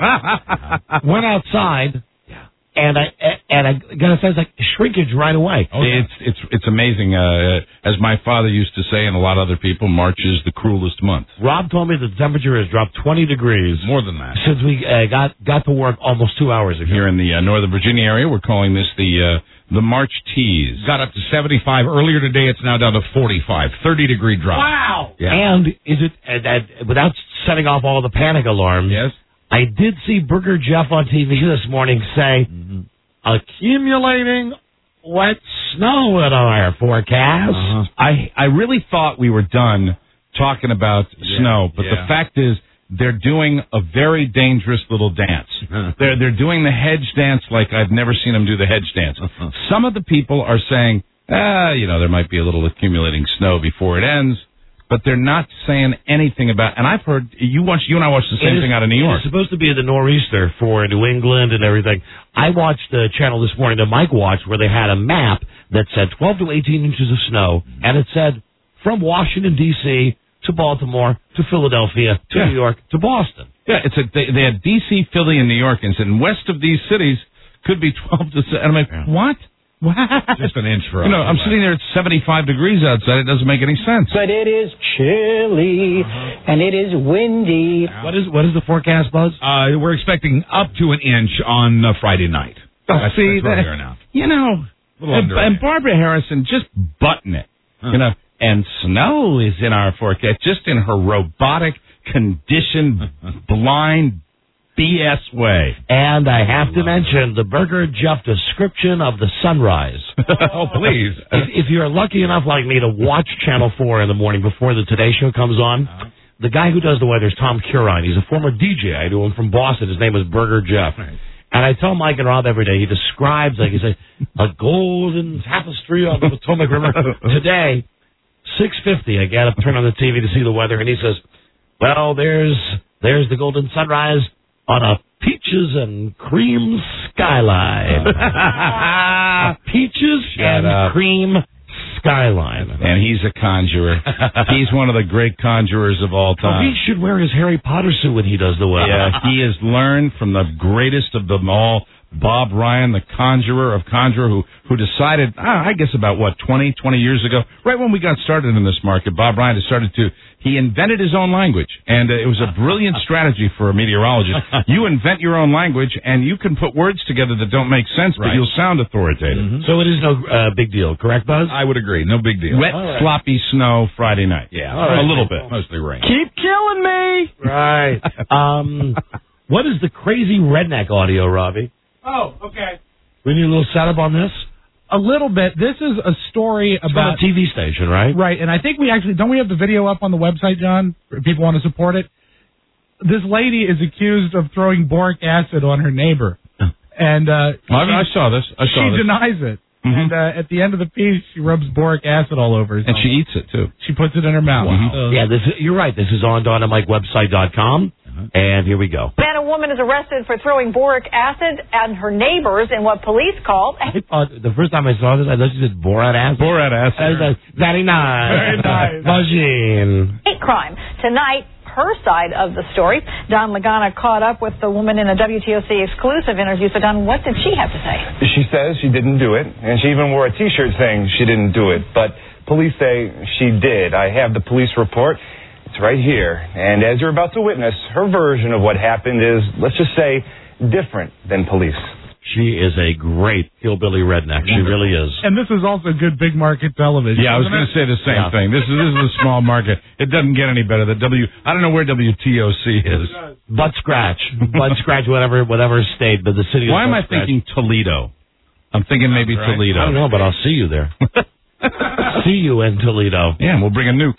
Went outside, and I and I got a sense like shrinkage right away. It's it's it's amazing. Uh, as my father used to say, and a lot of other people, March is the cruelest month. Rob told me the temperature has dropped twenty degrees. More than that. Since we uh, got got to work almost two hours ago. Here in the uh, Northern Virginia area, we're calling this the uh, the March tease. Got up to seventy-five earlier today. It's now down to forty-five. thirty degree drop. Wow. Yeah. And is it uh, that without setting off all the panic alarms? Yes. I did see Burger Jeff on T V this morning say, mm-hmm. accumulating wet snow in our forecast. Uh-huh. I I really thought we were done talking about Yeah, snow, but yeah. the fact is they're doing a very dangerous little dance. they're they're doing the hedge dance like I've never seen them do the hedge dance. Some of the people are saying, ah, you know, there might be a little accumulating snow before it ends. But they're not saying anything about, and I've heard, you watch, you and I watched the same It is- thing out of New York. It's supposed to be the nor'easter for New England and everything. I watched the channel this morning that Mike watched where they had a map that said twelve to eighteen inches of snow, and it said from Washington, D C to Baltimore to Philadelphia to Yeah. New York to Boston. Yeah, it's a, they, they had D C, Philly, and New York, and said, west of these cities could be twelve to, and I'm like, what? What? Just an inch for us. You know, I'm sitting there at seventy-five degrees outside. It doesn't make any sense. But it is chilly and it is windy. What is what is the forecast, Buzz? Uh, we're expecting up to an inch on uh, Friday night. Oh, That's, see, that's where that- we are now. You know, Little and, under and it. Barbara Harrison just button it. You know, and snow is in our forecast, just in her robotic, conditioned, blind B S way. And I have to mention the Burger Jeff description of the sunrise. Oh, please. If, if you're lucky enough like me to watch Channel four in the morning before the Today Show comes on, Uh-huh. the guy who does the weather is Tom Curine. He's a former D J. I knew him from Boston. His name is Burger Jeff. Right. And I tell Mike and Rob every day, he describes, like he said, a golden tapestry on the Potomac River. Today, six fifty, I get up, turn on the T V to see the weather, and he says, well, there's there's the golden sunrise on a peaches and cream skyline. A peaches Shut and up. cream skyline. And he's a conjurer. He's one of the great conjurers of all Oh, time. he should wear his Harry Potter suit when he does the weather. Yeah, he has learned from the greatest of them all, Bob Ryan, the conjurer of conjurer, who who decided, ah, I guess about, what, twenty, twenty years ago, right when we got started in this market, Bob Ryan has started to, he invented his own language, and uh, it was a brilliant strategy for a meteorologist. You invent your own language, and you can put words together that don't make sense, but Right. you'll sound authoritative. So it is no uh, big deal, correct, Buzz? I would agree. No big deal. Wet, sloppy snow Friday night. Yeah. a little bit. Mostly rain. Keep killing me. Right. um, what is the crazy redneck audio, Robbie? Oh, okay. We need a little setup on this. A little bit. This is a story It's about about a T V station, right? right, and I think we actually don't we have the video up on the website, John? If people want to support it. This lady is accused of throwing boric acid on her neighbor, and uh, I, I saw this. I saw she this. denies it. Mhm. And uh, at the end of the piece, she rubs boric acid all over herself. And she eats it, too. She puts it in her mouth. Wow. Yeah, this is, you're right. This is on Don and Mike website dot com, and here we go. Then a woman is arrested for throwing boric acid at her neighbors in what police called I thought, the first time I saw this, I thought she said Borat acid. Borat acid. I was like, very nice. Very nice. Machine. hate crime. Tonight, her side of the story. Don Lagana caught up with the woman in a W T O C exclusive interview. So, Don, what did she have to say? She says she didn't do it, and she even wore a T-shirt saying she didn't do it. But police say she did. I have the police report. It's right here. And as you're about to witness, her version of what happened is, let's just say, different than police. She is a great hillbilly redneck. She really is. And this is also good big market television. Yeah, I was isn't going it? to say the same Yeah. thing. This is this is a small market. It doesn't get any better. The W I don't know where W T O C is. Butt scratch. Butt scratch, whatever whatever state, but the city Why is am I Butt Scratch. thinking Toledo? I'm thinking maybe Right. Toledo. I don't know, but I'll see you there. See you in Toledo. Yeah, and we'll bring a nuke.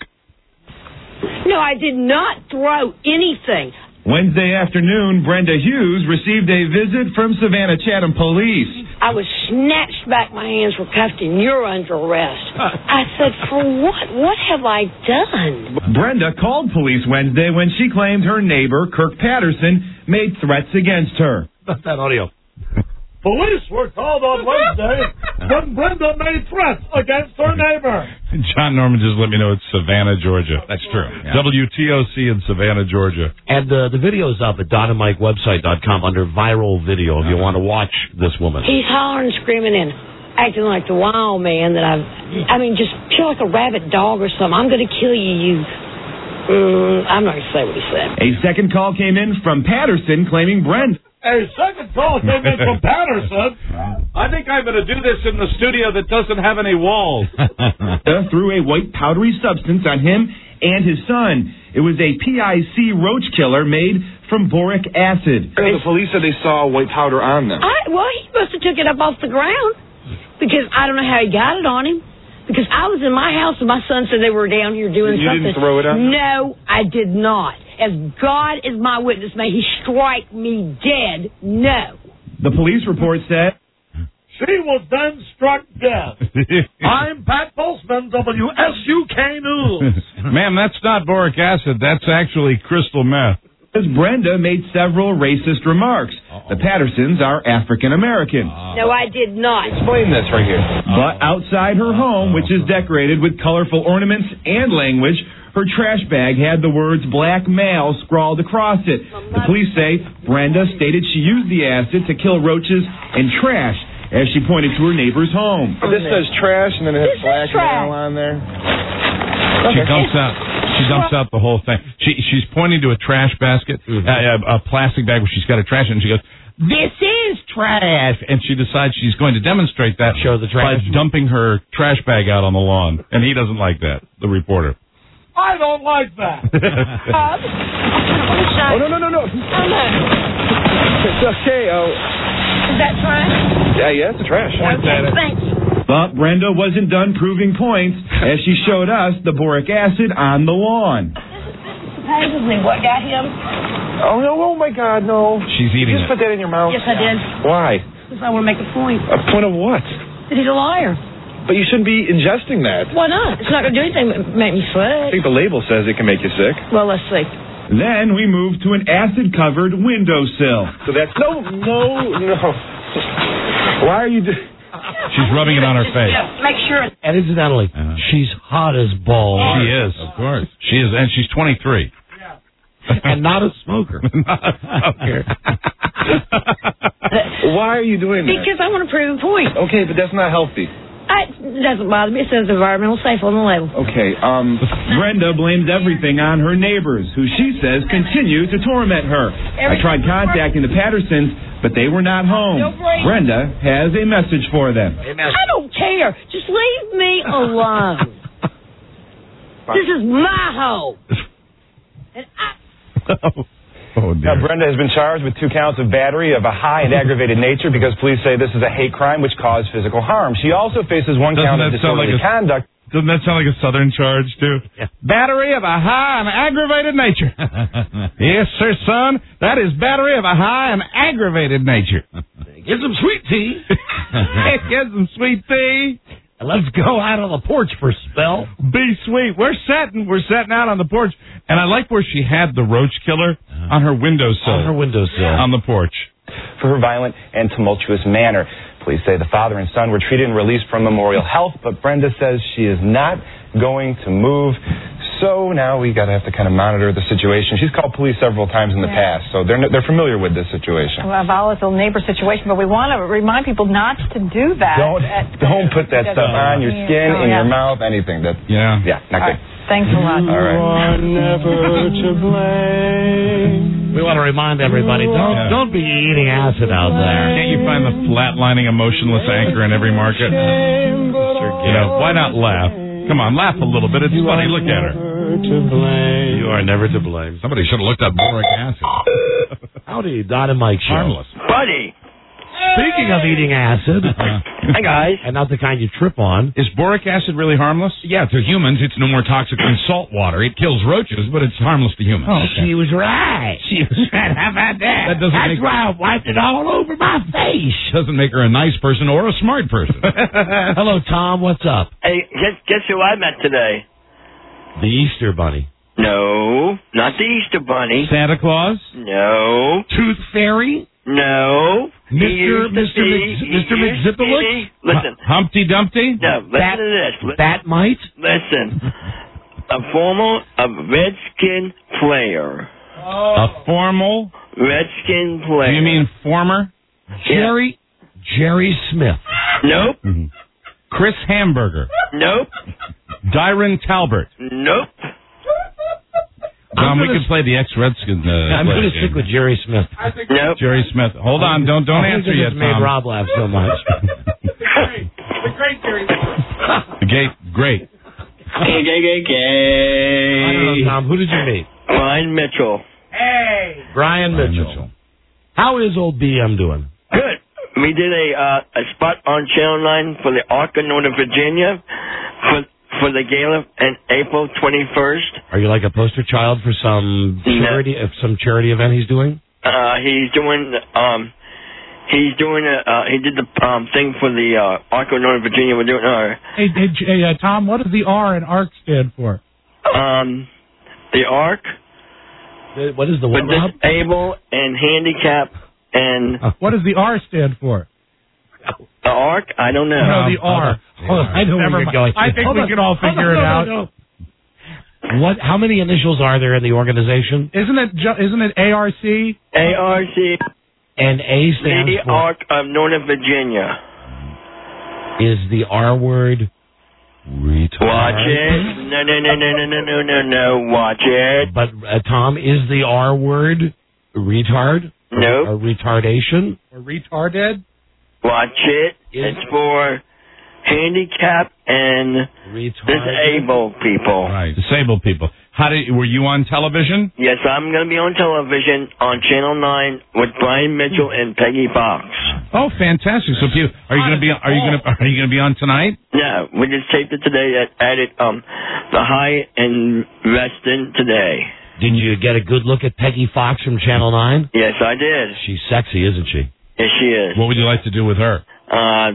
No, I did not throw anything. Wednesday afternoon, Brenda Hughes received a visit from Savannah Chatham Police. I was snatched back. My hands were cuffed, and you're under arrest. I said, for what? What have I done? Brenda called police Wednesday when she claimed her neighbor, Kirk Patterson, made threats against her. That's that audio. Police were called on Wednesday when Brenda made threats against her neighbor. John Norman just let me know it's Savannah, Georgia. That's true. W T O C in Savannah, Georgia. And uh, the video's up at don and mike website dot com under viral video if you want to watch this woman. He's hollering, screaming, and acting like the wild man that I've... I mean, just feel like a rabid dog or something. I'm going to kill you, you... Mm, I'm not going to say what he said. A second call came in from Patterson claiming Brenda. A second call came in from Patterson. I think I'm going to do this in the studio that doesn't have any walls. threw a white powdery substance on him and his son. It was a P I C roach killer made from boric acid. The police said they saw white powder on them. I, well, he must have took it up off the ground because I don't know how he got it on him. Because I was in my house and my son said they were down here doing You something. didn't throw it on? No, I did not. As God is my witness, may he strike me dead. No. The police report said She was then struck dead. I'm Pat Boltzmann, W S U K News. Ma'am, that's not boric acid. That's actually crystal meth. Brenda made several racist remarks. Uh-oh. The Pattersons are African American. Uh, no, I did not. Explain this right here. Uh-oh. But outside her home, which is decorated with colorful ornaments and language, her trash bag had the words black male scrawled across it. The police say Brenda stated she used the acid to kill roaches and trash as she pointed to her neighbor's home. This says trash, and then it has this black male on there. She dumps out. She dumps out the whole thing. She she's pointing to a trash basket, mm-hmm. a, a plastic bag where she's got a trash, and she goes, "This is trash," and she decides she's going to demonstrate that Show the trash. by dumping her trash bag out on the lawn, and he doesn't like that. The reporter. I don't like that. Bob? Oh, no, no, no, no. Oh, no. It's okay. Oh. Is that trash? Yeah, yeah, it's trash. Okay, thanks. But Brenda wasn't done proving points as she showed us the boric acid on the lawn. Supposedly, what got him? Oh, no, oh, my God, no. She's eating you just it. put that in your mouth? Yes, I did. Why? Because I want to make a point. A point of what? That he's a liar. But you shouldn't be ingesting that. Why not? It's not going to do anything but make me I sick. think the label says it can make you sick. Well, let's see. Then we moved to an acid-covered windowsill. So that's... No, no, no. Why are you... Do- She's rubbing it on her face. Yeah, make sure. And incidentally, uh, she's hot as balls. She is. Of course. She is, and she's twenty-three. And not a smoker. Not a smoker. Why are you doing that? Because I want to prove a point. Okay, but that's not healthy. I, it doesn't bother me. It says environmental safe on the label. Okay, um, Brenda blames everything on her neighbors, who she says continue to torment her. I tried contacting the Pattersons, but they were not home. Brenda has a message for them. I don't care. Just leave me alone. This is my home. And I... Oh, now, Brenda has been charged with two counts of battery of a high and aggravated nature because police say this is a hate crime which caused physical harm. She also faces one Doesn't count of disorderly like a, conduct. Doesn't that sound like a Southern charge, too? Yeah. Battery of a high and aggravated nature. Yes, sir, son. That is battery of a high and aggravated nature. Get some sweet tea. Get some sweet tea. And let's go out on the porch for a spell. Be sweet. We're sitting. We're sitting out on the porch. And I like where she had the roach killer uh-huh. on her windowsill. On her windowsill. On the porch. For her violent and tumultuous manner. Police say the father and son were treated and released from Memorial Health, but Brenda says she is not going to move. So now we got to have to kind of monitor the situation. She's called police several times in the yeah. past, so they're they're familiar with this situation. Well, a volatile neighbor situation, but we want to remind people not to do that. Don't at, don't put that stuff on your skin, oh, in yeah. your mouth, anything. That yeah, yeah, not All good. Right. Thanks a lot. All right. You are never to blame. We want to remind everybody, don't Yeah. don't be eating acid out there. Can't you find the flatlining, emotionless anchor in every market? You know, why not laugh? Come on, laugh a little bit. It's funny. Look at her. You are never to blame. Somebody should have looked up boric acid. Howdy, Don and Mike show. Harmless. Buddy. Speaking of eating acid, Hi guys. and not the kind you trip on. Is boric acid really harmless? Yeah, to humans, it's no more toxic than salt water. It kills roaches, but it's harmless to humans. Oh, okay. She was right. She was right. How about that? That doesn't That's make- why I wiped it all over my face. Doesn't make her a nice person or a smart person. Hello, Tom. What's up? Hey, guess, guess who I met today? The Easter Bunny. No, not the Easter Bunny. Santa Claus? No. Tooth Fairy? No. He Mister used to Mister be- Mc- he Mister used to McZippalooks? be- Listen. Humpty Dumpty? No, listen Bat- to this. Li- Bat Mite? Listen. A former a Redskin player. A formal? Redskin player. Do you mean former? Jerry? Jerry Smith. Nope. Chris Hamburger? Nope. Dyron Talbert? Nope. Tom, we gonna could play the ex-Redskins. Uh, I'm going to game. stick with Jerry Smith. Nope. Jerry Smith. Hold on, don't don't I think answer this yet, has made Tom. Rob laugh so much. The great Jerry. Gay, great. Gay, gay, gay, gay. I don't know, Tom. Who did you meet? Brian Mitchell. Hey. Brian Mitchell. How is old B M doing? Good. We did a uh, a spot on Channel nine for the Arc of Northern Virginia for for the gala on April twenty-first. Are you like a poster child for some charity, no. some charity event he's doing? Uh, he's doing um, he's doing a uh, he did the um thing for the uh, Arc of Northern Virginia. We're doing uh, Hey, hey, J- hey uh, Tom, what does the R in ARC stand for? um the Arc. What is the for what? Rob? disabled and handicap and What does the R stand for? the Arc? I don't know. No, the R. Hold on, I know Never where you're mind. going. I think Hold we on. can all Hold figure on, it no, out. no, no. What? How many initials are there in the organization? Isn't it? Ju- isn't it A R C? A R C. And A stands The for. Arc of Northern Virginia. Is the R word retard? Watch it. No, no, no, no, no, no, no, no, no. Watch it. But uh, Tom, is the R word retard? Nope. Or retardation? Or retarded? Watch it. It's for handicapped and retarded. disabled people. Right, disabled people. How did? Were you on television? Yes, I'm going to be on television on Channel nine with Brian Mitchell and Peggy Fox. Oh, fantastic! So, you, are you going to be? Are you going to? Are you going to be on tonight? No, we just taped it today at, at it, um, the Hyatt in Reston today. Did you get a good look at Peggy Fox from Channel nine? Yes, I did. She's sexy, isn't she? Yes, she is. What would you like to do with her? Uh,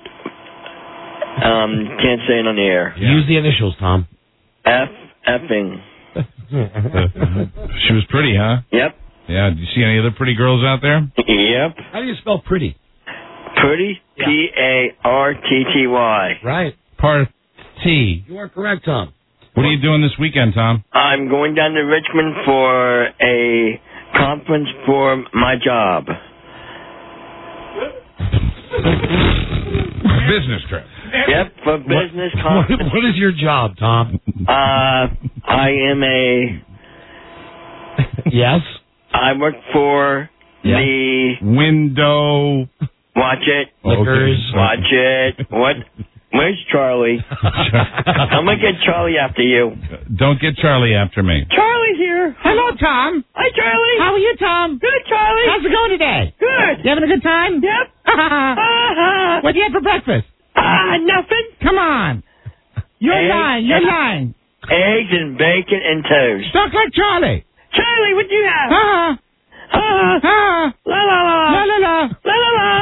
um, can't say it on the air. Yeah. Use the initials, Tom. F effing. She was pretty, huh? Yep. Yeah. Do you see any other pretty girls out there? Yep. How do you spell pretty? Pretty? Yeah. P A R T T Y. Right. Party. You are correct, Tom. What are you doing this weekend, Tom? I'm going down to Richmond for a conference for my job. Business trip. Yep, for business what, conference. What is your job, Tom? Uh, I am a... Yes? I work for yeah. the... Window... Watch it. Liquors. Okay. Watch it. What? Where's Charlie? I'm going to get Charlie after you. Don't get Charlie after me. Charlie's here. Hello, Tom. Hi, Charlie. How are you, Tom? Good, Charlie. How's it going today? Good. You having a good time? Yep. uh-huh. What do you have for breakfast? Ah, uh, nothing. Come on. You're Eggs lying. You're lying. Eggs and bacon and toast. Talk like Charlie. Charlie, what do you have? Uh-huh. Uh-huh. Uh-huh. La la la. La la la. La la la.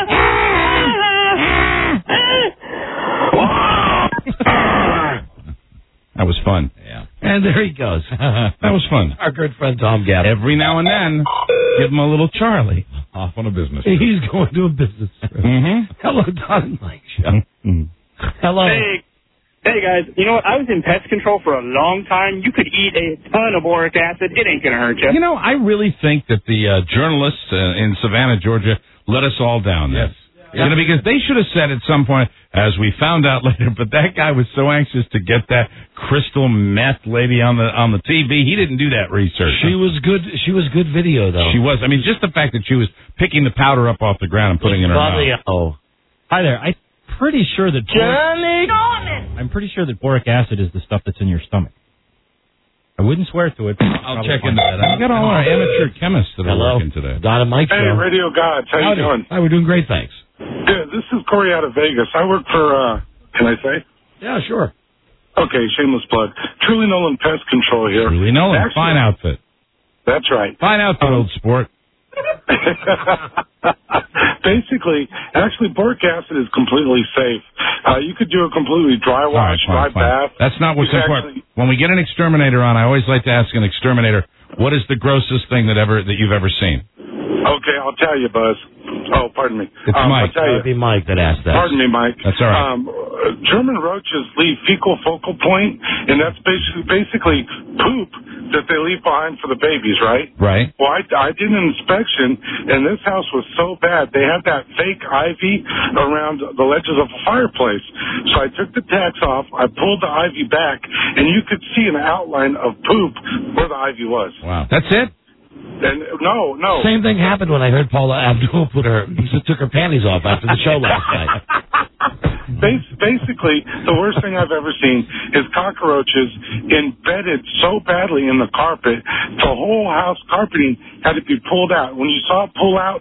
That was fun. Yeah. And there he goes. That was fun. Our good friend Tom Gabb. Every now and then, give him a little Charlie. Off on a business trip. He's going to a business trip. Mm-hmm. Hello, Don and Mike Show. Hello. Hey, hey guys. You know what? I was in pest control for a long time. You could eat a ton of boric acid. It ain't going to hurt you. You know, I really think that the uh, journalists uh, in Savannah, Georgia, let us all down. Yes. You know, because they should have said at some point, as we found out later. But that guy was so anxious to get that crystal meth lady on the on the T V. He didn't do that research. She was good. She was good video, though. She was. I mean, just the fact that she was picking the powder up off the ground and putting it in her mouth. Oh. Hi there. I'm pretty sure that Johnny. I'm pretty sure that boric acid is the stuff that's in your stomach. I wouldn't swear to it. But I'll check into that. We got all our amateur chemists that are Hello. working today. Don and Mike Hey, show. Radio Gods, how Howdy. you doing? Hi, we're doing great, thanks. Good. This is Corey out of Vegas. I work for, uh, can I say? Yeah, sure. Okay, shameless plug. Truly Nolan Pest Control here. Truly Nolan, Actually- fine outfit. That's right. Fine outfit, old sport. Basically, actually, boric acid is completely safe. Uh, you could do a completely dry All right, wash, fine, dry fine. bath. That's not what's You could important. actually- When we get an exterminator on, I always like to ask an exterminator, what is the grossest thing that ever that you've ever seen? Okay, I'll tell you, Buzz. Oh, pardon me. It's um, Mike. I'll tell That you. would be Mike that asked that. Pardon me, Mike. That's all right. Um, uh, German roaches leave fecal focal point, and that's basically, basically poop that they leave behind for the babies, right? Right. Well, I, I did an inspection, and this house was so bad. They had that fake ivy around the ledges of a fireplace. So I took the tacks off, I pulled the ivy back, and you could see an outline of poop where the ivy was. Wow. That's it? And no, no. Same thing happened when I heard Paula Abdul put her took her panties off after the show last night. Bas- Basically, the worst thing I've ever seen is cockroaches embedded so badly in the carpet, the whole house carpeting had to be pulled out. When you saw it pull out,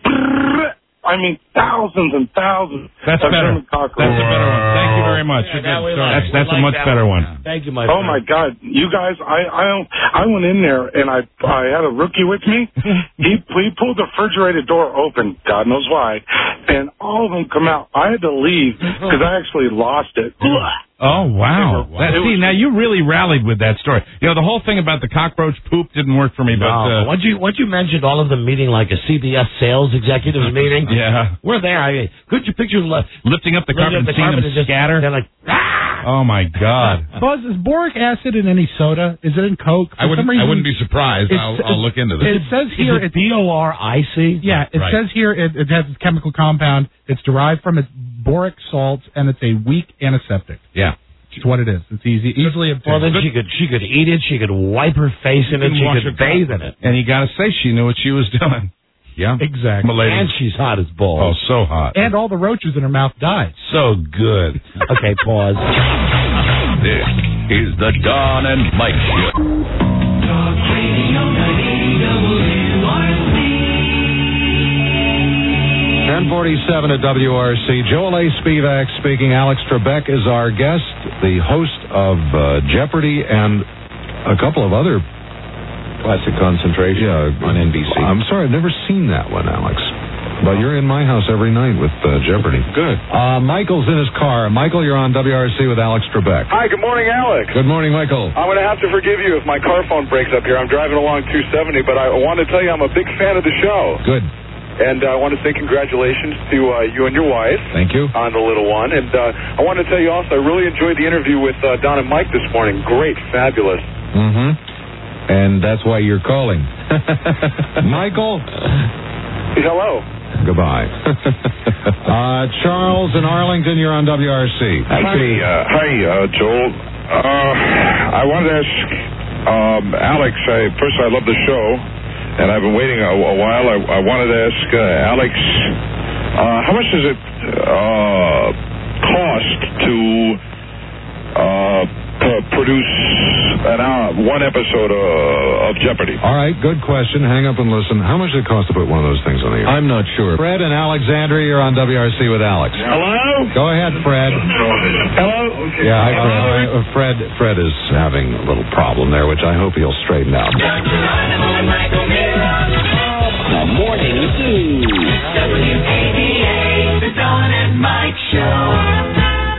I mean, thousands and thousands That's of better. German cockroaches. That's a better one. Thank you very much. Yeah, Good that we story. like. That's that's We a like much that better one. one. Thank you, my Oh friend. my God, you guys! I I I went in there and I I had a rookie with me. he he pulled the refrigerator door open, God knows why, and all of them come out. I had to leave because I actually lost it. Oh, wow. It was- That, it see, was- now you really rallied with that story. You know, the whole thing about the cockroach poop didn't work for me, but... No, Uh, once you once you mentioned all of them meeting like a C B S sales executives meeting, yeah. we're there. I could you picture le- Lifting up the lifting carpet up and the seeing carpet them and just scatter. They're like, ah! Oh, my God. Buzz, is boric acid in any soda? Is it in Coke? For I wouldn't. some reason, I wouldn't be surprised. it's- I'll, it's- I'll look into this. It says here Is it it's B O R I C? yeah. It Right. says here it, it has its chemical compound. It's derived from its boric salts, and it's a weak antiseptic. Yeah. It's what it is. It's easy, easily obtained. Well, then she could she could eat it. She could wipe her face in it. can She wash could her bathe cup. in it. And you got to say, she knew what she was doing. Yeah. Exactly. Milady. And she's hot as Oh, balls. so hot. And all the roaches in her mouth died. So good. Okay, pause. This is the Don and Mike Show. ten forty-seven at W R C. Joel A. Spivak speaking. Alex Trebek is our guest, the host of uh, Jeopardy and a couple of other classic concentration yeah, on N B C. I'm sorry, I've never seen that one, Alex. But you're in my house every night with uh, Jeopardy. Good. Uh, Michael's in his car. Michael, you're on W R C with Alex Trebek. Hi, good morning, Alex. Good morning, Michael. I'm going to have to forgive you if my car phone breaks up here. I'm driving along two seventy, but I want to tell you I'm a big fan of the show. Good. And uh, I want to say congratulations to uh, you and your wife. Thank you. On the little one. And uh, I want to tell you also, I really enjoyed the interview with uh, Don and Mike this morning. Great, fabulous. Mm-hmm. And that's why you're calling. Michael? Hello. Goodbye. uh, Charles in Arlington, you're on W R C. Actually, uh, hi, uh, Joel. Uh, I wanted to ask um, Alex. I, first, I love the show, and I've been waiting a, a while. I, I wanted to ask uh, Alex, uh, how much does it uh, cost to uh, p- produce an hour, one episode uh, of Jeopardy? All right, good question. Hang up and listen. How much does it cost to put one of those things on the air? I'm not sure. Fred in Alexandria, you're on W R C with Alex. Hello? Go ahead, Fred. Hello? Yeah, hi, Fred. Uh, Fred. Fred is having a little problem there, which I hope he'll straighten out. The morning zoo. W A B A, the Don and Mike Show.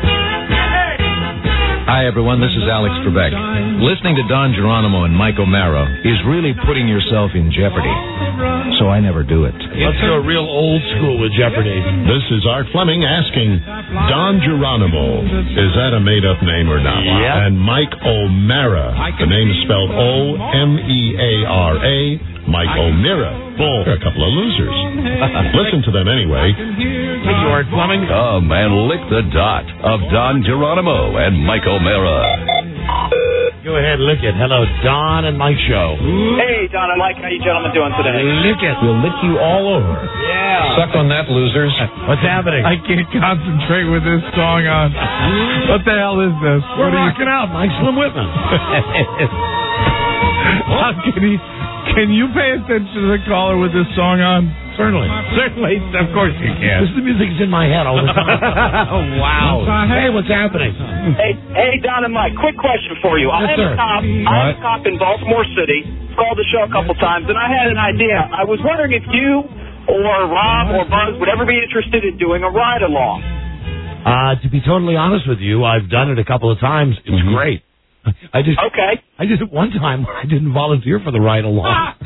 Hi, everyone. This is Alex Trebek. Listening to Don Geronimo and Mike O'Mara is really putting yourself in jeopardy. So I never do it. Let's go real old school with Jeopardy. This is Art Fleming asking, Don Geronimo, is that a made-up name or not? Yep. And Mike O'Mara, the name is spelled O M E A R A, Mike O'Meara. Bull. They're a couple of losers. Listen to them anyway. Hey, George Fleming. Come and lick the dot of Don Geronimo and Mike O'Meara. Go ahead, lick it. Hello, Don and Mike Show. Hey, Don and Mike, how you gentlemen doing today? Lick it. We'll lick you all over. Yeah. Suck on that, losers. What's happening? I can't concentrate with this song on. What the hell is this? We're What are you- rocking out, Mike Slim Whitman. How can he? Can you pay attention to the caller with this song on? Certainly. Certainly. Of course you can. This the music's in my head all the time. Oh, wow. Hey, what's happening? Hey, hey, Don and Mike, quick question for you. I Yes, am sir. a cop. I'm a cop in Baltimore City. Called the show a couple times, and I had an idea. I was wondering if you or Rob or Buzz would ever be interested in doing a ride-along. Uh, to be totally honest with you, I've done it a couple of times. It's Mm-hmm. great. I just Okay. I did it one time where I didn't volunteer for the ride along. So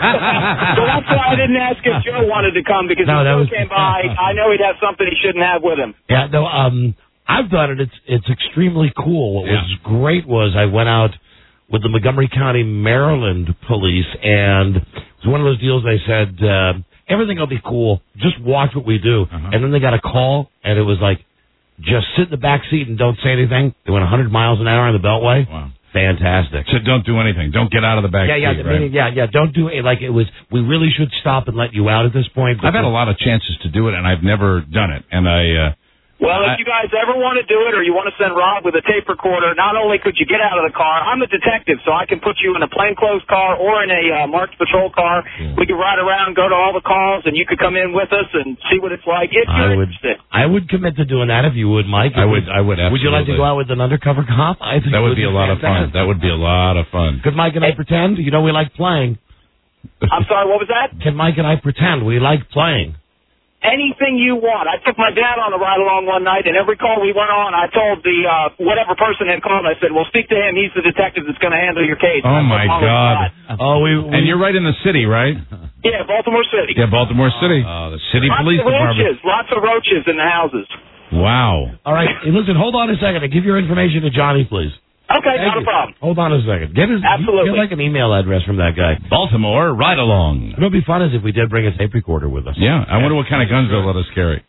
that's why I didn't ask if Joe wanted to come, because No, if that Joe was- came by, I know he'd have something he shouldn't have with him. Yeah, no, um, I've done it. It's it's extremely cool. What was great was I went out with the Montgomery County, Maryland police, and it was one of those deals. They said uh, everything will be cool. Just watch what we do. Uh-huh. And then they got a call, and it was like, just sit in the back seat and don't say anything. They went one hundred miles an hour on the Beltway. Wow. Fantastic. So don't do anything. Don't get out of the back Yeah, yeah, seat, the right? meaning, yeah, yeah. Don't do it like it was. We really should stop and let you out at this point. I've had a lot of chances to do it, and I've never done it. And I, uh, Well, I- if you guys ever want to do it, or you want to send Rob with a tape recorder, not only could you get out of the car, I'm a detective, so I can put you in a plainclothes car or in a uh, marked patrol car. We could ride around, go to all the calls, and you could come in with us and see what it's like if I you're would, interested. I would commit to doing that if you would, Mike. I would, I would absolutely. Would you like to go out with an undercover cop? I think That it would be a lot of fun. fantastic. That would be a lot of fun. Could Mike and I pretend? You know we like playing. I'm sorry, what was that? Can Mike and I pretend we like playing? Anything you want. I took my dad on a ride along one night, and every call we went on, I told the uh, whatever person had called, I said, well, speak to him. He's the detective that's going to handle your case. Oh, That's my what Mom God. thought. Oh, we, we And you're right in the city, right? Yeah, Baltimore City. Yeah, Baltimore City. Oh, the City Lots Police of Department. roaches. Lots of roaches in the houses. Wow. all right. Hey, listen, hold on a second. Give your information to Johnny, please. Okay, Thank not you. a problem. Hold on a second. Get his Absolutely. Get like an email address from that guy. Baltimore, right along. It would be fun as if we did bring a tape recorder with us. Yeah, I wonder what kind of guns they'll let us carry.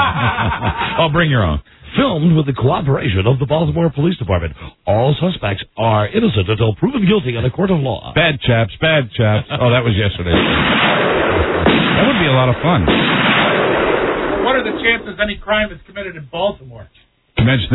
Oh, bring your own. Filmed with the cooperation of the Baltimore Police Department. All suspects are innocent until proven guilty in a court of law. Bad chaps, bad chaps. Oh, that was yesterday. That would be a lot of fun. What are the chances any crime is committed in Baltimore? Imagine,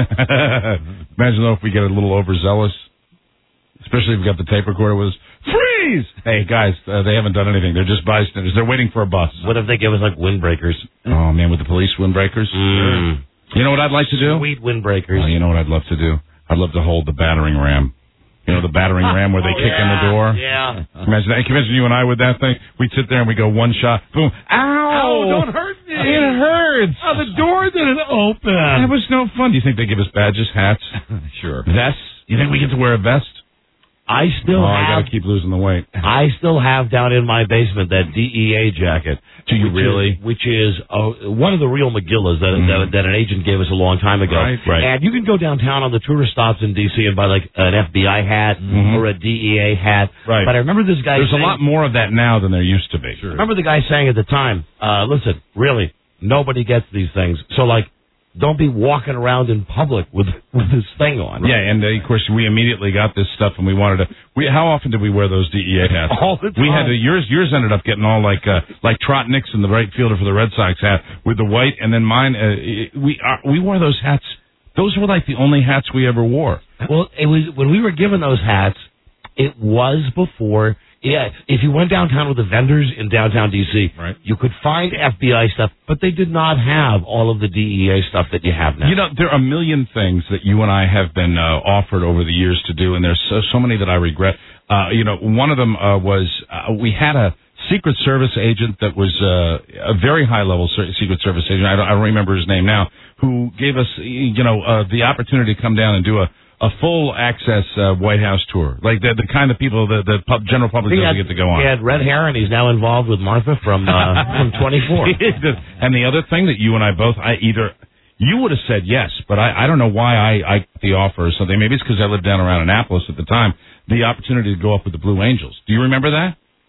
imagine though if we get a little overzealous, especially if we got the tape recorder with us. Freeze! Hey guys, uh, they haven't done anything. They're just bystanders. They're waiting for a bus. What if they give us like windbreakers? Oh man, with the police windbreakers. Mm. You know what I'd like to do? Sweet windbreakers. Oh, you know what I'd love to do? I'd love to hold the battering ram. You know the battering ram where they Oh, kick in the door. Yeah. Imagine that. Can you imagine you and I with that thing? We'd sit there and we go one shot, boom, ow! Oh, don't hurt me. It hurts. Oh, the door didn't open. That was no fun. Do you think they give us badges, hats, sure. vests? You think we get to wear a vest? I still oh, I have. gotta keep losing the weight. I still have down in my basement that D E A jacket. Do you which really? Is, which is uh, one of the real McGillas that, Mm. that that an agent gave us a long time ago. Right, right. And you can go downtown on the tourist stops in D C and buy like an F B I hat Mhm. or a D E A hat. Right. But I remember this guy. There's saying, a lot more of that now than there used to be. I remember the guy saying at the time, uh, "Listen, really, nobody gets these things. So like, don't be walking around in public with with this thing on." Yeah, and uh, of course we immediately got this stuff, and we wanted to. We how often did we wear those D E A hats? All the time. We had to. Yours yours ended up getting all like uh, like Trot Nixon, the right fielder for the Red Sox hat, with the white, and then mine. Uh, we uh, we wore those hats. Those were like the only hats we ever wore. Well, it was when we were given those hats. It was before. Yeah, if you went downtown with the vendors in downtown D C, Right. you could find F B I stuff, but they did not have all of the D E A stuff that you have now. You know, there are a million things that you and I have been uh, offered over the years to do, and there's so, so many that I regret. Uh, you know, one of them uh, was uh, we had a Secret Service agent that was uh, a very high-level Secret Service agent. I don't, I don't remember his name now, who gave us, you know, uh, the opportunity to come down and do a a full access uh, White House tour, like the the kind of people that the pub, general public he doesn't had, get to go on. He had red hair, and he's now involved with Martha from uh, from twenty-four. And the other thing that you and I both, I either you would have said yes, but I, I don't know why I I got the offer or something. Maybe it's because I lived down around Annapolis at the time. The opportunity to go up with the Blue Angels. Do you remember that?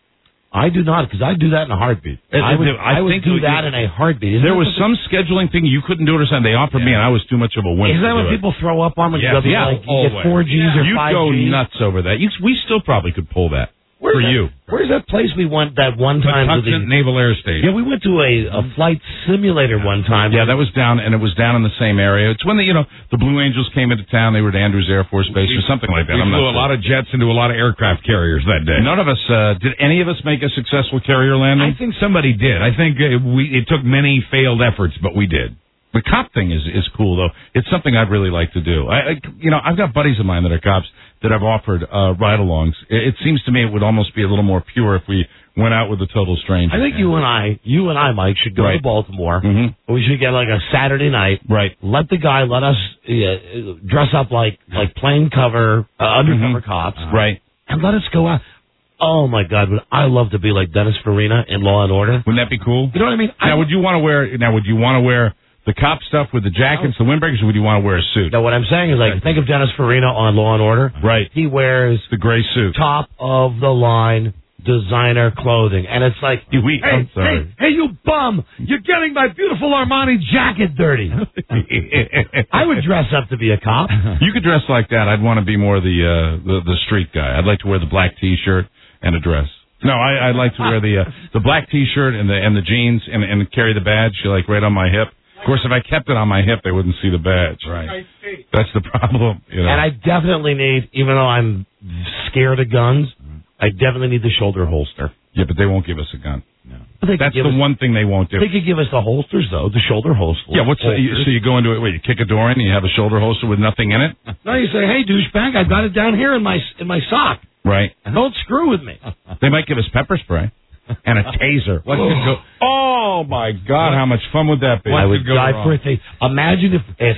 I do not, because I do that in a heartbeat. I would, I, I would think do you- that in a heartbeat. Isn't There that was what some scheduling thing you couldn't do it or something. They offered me, and I was too much of a the- wimp. Isn't that to what do it. people throw up on when Yeah, you go, yeah, like, you always. get four Gs or You'd five go Gs? nuts over that. You, we still probably could pull that Where's for that, you. Where's that place we went that one time? to the, Patuxent Naval Air Station. Yeah, we went to a, a flight simulator one time. Yeah, that was down, and it was down in the same area. It's when the you know the Blue Angels came into town. They were at Andrews Air Force Base or something like that. We I'm flew not a sure. lot of jets into a lot of aircraft carriers that day. None of us uh, did. Any of us make a successful carrier landing? I think somebody did. I think uh, we. It took many failed efforts, but we did. The cop thing is is cool though. It's something I'd really like to do. I, I you know I've got buddies of mine that are cops that I've offered uh, ride-alongs. It, it seems to me it would almost be a little more pure if we went out with a total stranger. I think you and I, you and I, Mike, should go Right. to Baltimore. Mm-hmm. We should get like a Saturday night. Right. Let the guy let us uh, dress up like like plain cover, uh, undercover cops. Right. And let us go out. Oh my God! Would I love to be like Dennis Farina in Law and Order? Wouldn't that be cool? You know what I mean? Now, I, would you want to wear? Now, would you want to wear the cop stuff with the jackets, the windbreakers, or would you want to wear a suit? No, what I'm saying is like think of Dennis Farina on Law and Order. Right. He wears the gray suit, top of the line designer clothing, and it's like, we, hey, I'm sorry. hey, hey, you bum! You're getting my beautiful Armani jacket dirty. I would dress up to be a cop. You could dress like that. I'd want to be more the uh, the, the street guy. I'd like to wear the black T-shirt and a dress. No, I, I'd like to wear the uh, the black T-shirt and the and the jeans and, and carry the badge like right on my hip. Of course, if I kept it on my hip, they wouldn't see the badge. Right. That's the problem. You know? And I definitely need, even though I'm scared of guns, I definitely need the shoulder holster. Yeah, but they won't give us a gun. They That's could give the us- one thing they won't do. They could give us the holsters, though, the shoulder holsters. Yeah, what's the, you, so you go into it? Wait, you kick a door in and you have a shoulder holster with nothing in it? No, you say, hey, douchebag, I got it down here in my in my sock. Right. Don't screw with me. They might give us pepper spray and a taser. What could go? Oh my God, how much fun would that be? I would go die wrong? for a taser. Imagine if, if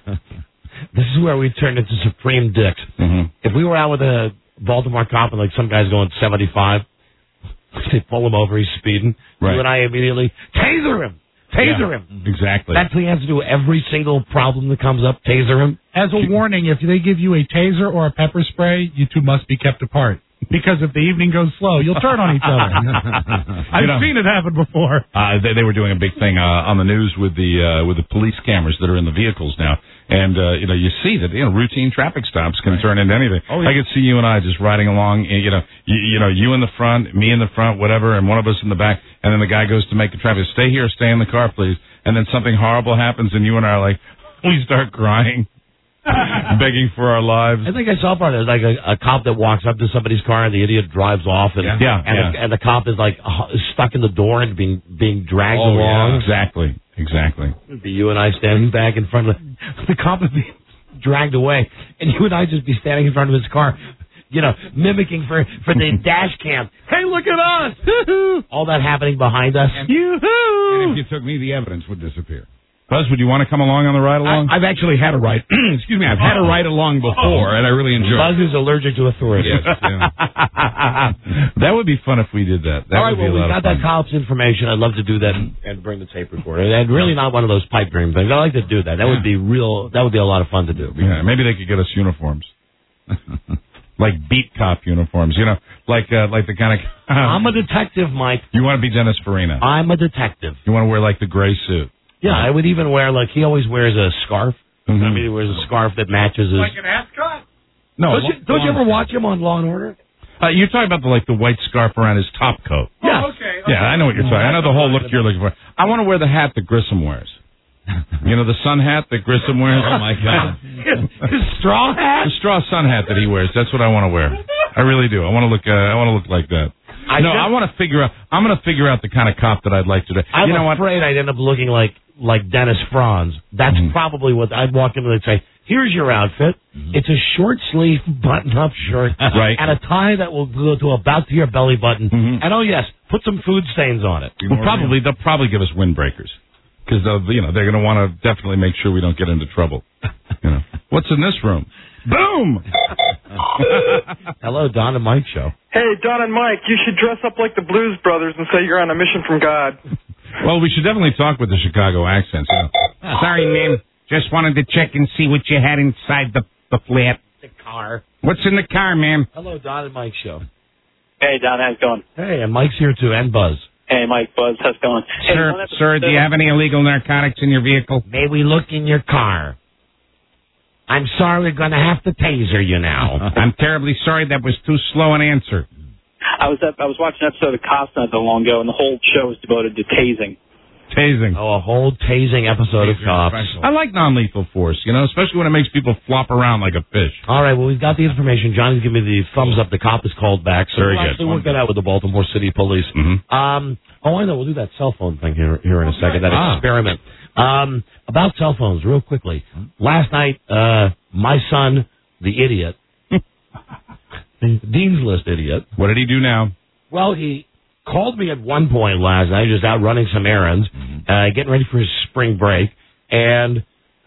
this is where we turned into supreme dicks. Mm-hmm. If we were out with a Baltimore cop and like some guy's going seventy-five, they pull him over, he's speeding. Right. You and I immediately taser him. Taser Yeah, him. Exactly. That's the answer to every single problem that comes up. Taser him. As a warning, if they give you a taser or a pepper spray, you two must be kept apart. Because if the evening goes slow, you'll turn on each other. I've You know, seen it happen before. Uh, they, they were doing a big thing uh, on the news with the uh, with the police cameras that are in the vehicles now, and uh, you know you see that you know routine traffic stops can turn into anything. Oh, yeah. I could see you and I just riding along, and, you know, you, you know you in the front, me in the front, whatever, and one of us in the back, and then the guy goes to make a traffic. Stay here, stay in the car, please. And then something horrible happens, and you and I are like, we start crying. Begging for our lives. I think I saw part of it, like a, a cop that walks up to somebody's car and the idiot drives off, and Yeah, yeah, and, yeah. The, and the cop is like uh, stuck in the door and being being dragged Oh, along. yeah. Exactly, exactly. It'd be you and I standing back in front of the, the cop would be dragged away, and you and I just be standing in front of his car, you know, mimicking for for the dash cam. Hey, look at us! All that happening behind us. And if you took me, the evidence would disappear. Buzz, would you want to come along on the ride along? I, I've actually had a ride. Excuse me, I've had a ride along before, and I really enjoyed Buzz it. is allergic to authority. Yes, yeah. That would be fun if we did that. That All right, would be well, a we lot got of that fun. cop's information. I'd love to do that and, and bring the tape recorder. And really not one of those pipe dream things. I like to do that. That would be real. That would be a lot of fun to do. Yeah, maybe they could get us uniforms. Like beat cop uniforms, you know, like uh, like the kind of. I'm a detective, Mike. You want to be Dennis Farina? I'm a detective. You want to wear like the gray suit? Yeah, I would even wear, like, he always wears a scarf. Mm-hmm. I mean, he wears a scarf that matches his... Like an ascot? No, Don't you, don't you ever watch him on Law and Order? Uh, you're talking about the like the white scarf around his top coat. Yes. Oh, okay, okay. Yeah, I know what you're talking. I know the whole look you're looking for. I want to wear the hat that Grissom wears. You know, the sun hat that Grissom wears? Oh, my God. his, his straw hat? The straw sun hat that he wears. That's what I want to wear. I really do. I want to look. Uh, I want to look like that. I no, just- I want to figure out. I'm going to figure out the kind of cop that I'd like to do. I'm you know what? afraid I'd end up looking like like Dennis Franz. That's Mm-hmm. probably what I'd walk in and they'd say, here's your outfit. It's a short sleeve button up shirt Right. and a tie that will go to about to your belly button. Mhm. And oh yes, put some food stains on it. Well, probably they'll probably give us windbreakers because they'll you know they're going to want to definitely make sure we don't get into trouble. You know, what's in this room? Boom! Hello, Don and Mike show. Hey, Don and Mike, you should dress up like the Blues Brothers and say you're on a mission from God. Well, we should definitely talk with the Chicago accents. You know. Sorry, ma'am. Just wanted to check and see what you had inside the, the flat. The car. What's in the car, ma'am? Hello, Don and Mike show. Hey, Don, how's it going? Hey, and Mike's here too, and Buzz. Hey, Mike, Buzz, how's it going? Hey, Sir, one episode- sir, do you have any illegal narcotics in your vehicle? May we look in your car? I'm sorry, we're going to have to taser you now. I'm terribly sorry that was too slow an answer. I was up, I was watching an episode of Costa not that long ago, and the whole show was devoted to tasing. Tasing. Oh, a whole tasing episode of Cops. I like non-lethal force, you know, especially when it makes people flop around like a fish. All right, well, we've got the information. Johnny's giving me the thumbs up. The cop is called back, so Very we'll good. actually work that out with the Baltimore City Police. Mm-hmm. Um, oh, I know. We'll do that cell phone thing here, here in a second, that Ah. experiment. Um, about cell phones, real quickly. Last night, uh, my son, the idiot, Dean's List idiot. What did he do now? Well, he called me at one point last night, just out running some errands, uh, getting ready for his spring break, and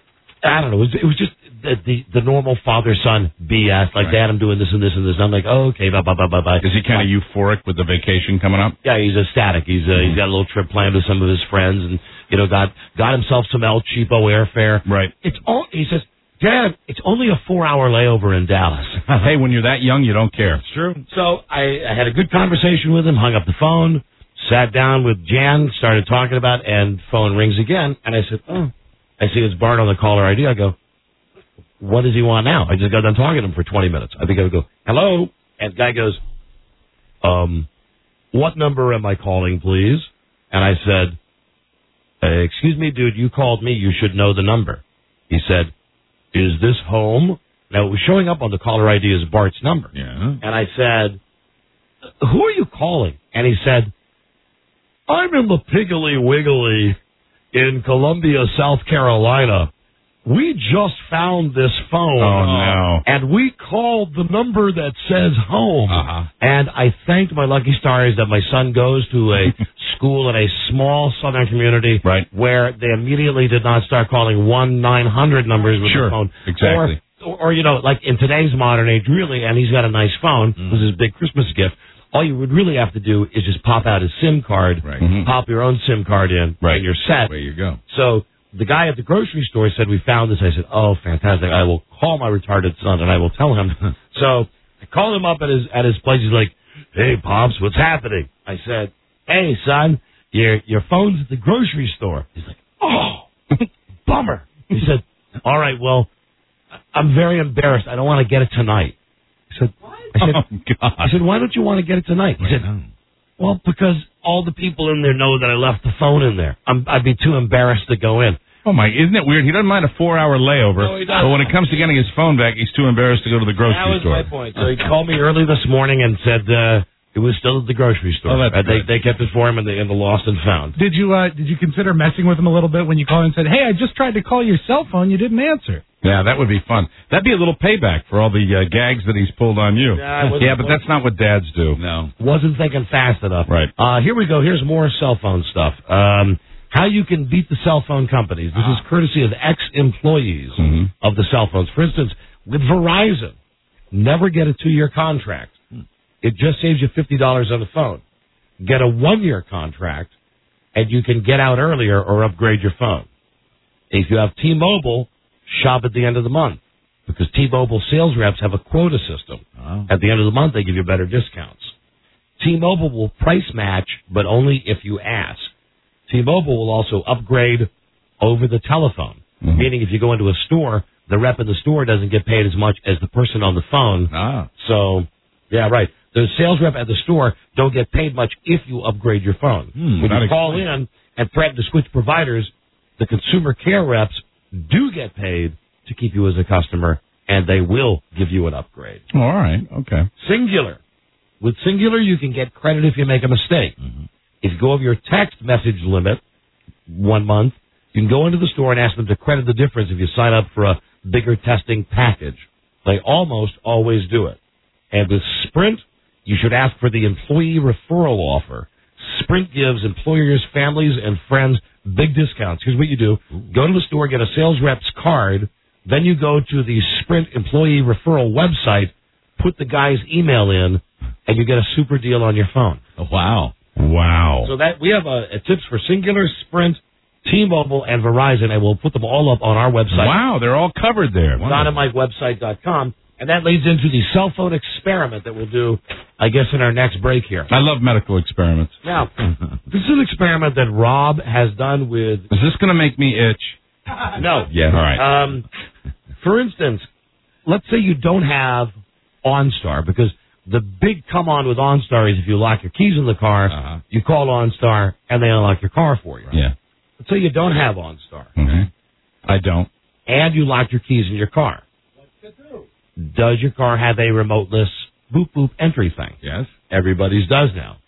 I don't know, it was, it was just the, the the normal father-son B S, like, Right. Dad, I'm doing this and this and this, and I'm like, oh, okay, bye, bye, bye, bye, bye. Is he kind of euphoric with the vacation coming up? Yeah, he's ecstatic. He's uh, he's got a little trip planned with some of his friends, and, you know, got got himself some El Cheapo airfare. Right. It's all, he says, Dad, it's only a four-hour layover in Dallas. Hey, when you're that young, you don't care. It's true. So I, I had a good conversation with him, hung up the phone, sat down with Jan, started talking about, and phone rings again, and I said, oh, I see it's Bart on the caller I D. I go, what does he want now? I just got done talking to him for twenty minutes. I think I would go, hello? And the guy goes, um, what number am I calling, please? And I said, uh, excuse me, dude, you called me. You should know the number. He said, is this home? Now, it was showing up on the caller I D as Bart's number. Yeah. And I said, who are you calling? And he said, I'm in the Piggly Wiggly in Columbia, South Carolina. We just found this phone. Oh, no. And we called the number that says home. Uh-huh. And I thanked my lucky stars that my son goes to a school in a small southern community Right. where they immediately did not start calling one nine hundred numbers with Sure, the phone. exactly. Or, or, or, you know, like in today's modern age, really, and he's got a nice phone. Mm. This is his big Christmas gift. All you would really have to do is just pop out his SIM card, Right. Mhm. pop your own SIM card in, Right. and you're set. There you go. So the guy at the grocery store said, we found this. I said, oh, fantastic. I will call my retarded son, and I will tell him. So I called him up at his at his place. He's like, hey, Pops, what's happening? I said, hey, son, your your phone's at the grocery store. He's like, oh, bummer. He said, all right, well, I'm very embarrassed. I don't want to get it tonight. I said, I said, Oh, God. I said, why don't you want to get it tonight? He said, well, because all the people in there know that I left the phone in there. I'm, I'd be too embarrassed to go in. Oh, my, isn't it weird? He doesn't mind a four-hour layover, No, he doesn't. but when it comes to getting his phone back, he's too embarrassed to go to the grocery That was store. my point. So he called me early this morning and said uh, it was still at the grocery store. Oh, that's Uh, they, good. they kept it for him in the, in the lost and found. Did you uh, did you consider messing with him a little bit when you called and said, hey, I just tried to call your cell phone, you didn't answer? Yeah, that would be fun. That'd be a little payback for all the uh, gags that he's pulled on you. Yeah, I wasn't- Yeah, but that's not what dads do. No. Wasn't thinking fast enough. Right. Uh, here we go. Here's more cell phone stuff. Um, how you can beat the cell phone companies. This is courtesy of ex-employees Mm-hmm. of the cell phones. For instance, with Verizon, never get a two-year contract. It just saves you fifty dollars on the phone. Get a one-year contract, and you can get out earlier or upgrade your phone. If you have T-Mobile, shop at the end of the month, because T-Mobile sales reps have a quota system. Oh. At the end of the month, they give you better discounts. T-Mobile will price match, but only if you ask. T-Mobile will also upgrade over the telephone, Mhm. meaning if you go into a store, the rep in the store doesn't get paid as much as the person on the phone. Ah. So, yeah, right. The sales rep at the store don't get paid much if you upgrade your phone. Hmm, when that you call explains. in and threaten to switch providers, the consumer care reps do get paid to keep you as a customer, and they will give you an upgrade. Oh, all right. Okay. Singular. With Singular, you can get credit if you make a mistake. Mm-hmm. If you go over your text message limit one month, you can go into the store and ask them to credit the difference if you sign up for a bigger testing package. They almost always do it. And with Sprint, you should ask for the employee referral offer. Sprint gives employers, families, and friends big discounts. Here's what you do. Go to the store, get a sales rep's card, then you go to the Sprint employee referral website, put the guy's email in, and you get a super deal on your phone. Oh, wow. Wow. So that we have a, a tips for Singular, Sprint, T-Mobile, and Verizon, and we'll put them all up on our website. Wow, they're all covered there. Don and Mike website dot com. And that leads into the cell phone experiment that we'll do, I guess, in our next break here. I love medical experiments. Now, this is an experiment that Rob has done with... Is this going to make me itch? No. Yeah. All right. Um, for instance, let's say you don't have OnStar, because the big come on with OnStar is if you lock your keys in the car, uh-huh. you call OnStar, and they unlock your car for you. Yeah. Let's say you don't have OnStar. Mm-hmm. I don't. And you lock your keys in your car. What's it do? Does your car have a remoteless boop boop entry thing? Yes. Everybody's does now.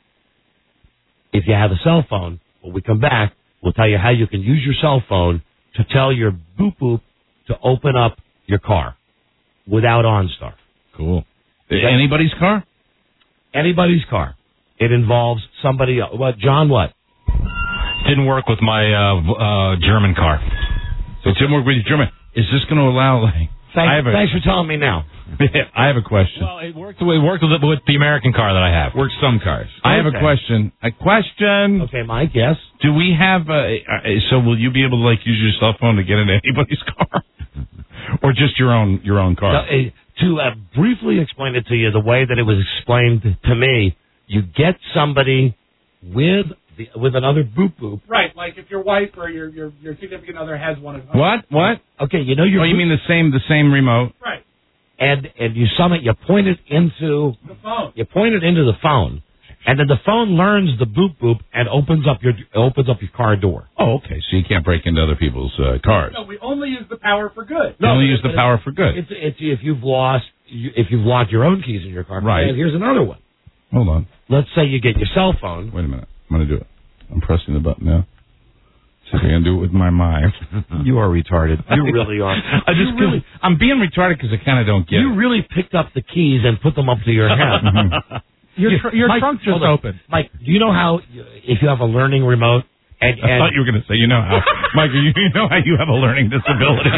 If you have a cell phone, when we come back, we'll tell you how you can use your cell phone to tell your boop boop to open up your car without OnStar. Cool. Anybody's car? Anybody's car. It involves somebody else. What, John, what? Didn't work with my uh, uh, German car. So it didn't work with your German. Is this going to allow, like... Thanks, I have a, thanks for telling me now. I have a question. Well, it worked, it worked with, with the American car that I have. Works some cars. I have Okay. a question. A question. Okay, Mike, yes? Do we have a... Uh, so will you be able to, like, use your cell phone to get into anybody's car? Or just your own your own car? No, uh, to uh, briefly explain it to you, the way that it was explained to me, you get somebody with the, with another boop boop. Right, like if your wife or your your, your significant other has one of those. What? What? Okay, you know your. Oh, you mean the same the same remote? Right. And and you summon you point it into the phone. You point it into the phone, and then the phone learns the boop boop and opens up your opens up your car door. Oh, okay. So you can't break into other people's uh, cars. No, we only use the power for good. You only use the it's- power for good. It's, it's if you've lost you, if you've locked your own keys in your car. Right. And here's another one. Hold on. Let's say you get your cell phone. Wait a minute. I'm going to do it. I'm pressing the button now. See if I can do it with my mind. You are retarded. You really are. I just You really, I'm being retarded because I kind of don't get you it. really picked up the keys and put them up to your head. Your tr- your Mike, trunk just hold on. opened. Mike, do you know how you- if you have a learning remote and, I and thought you were going to say, you know how, Michael, you know how you have a learning disability.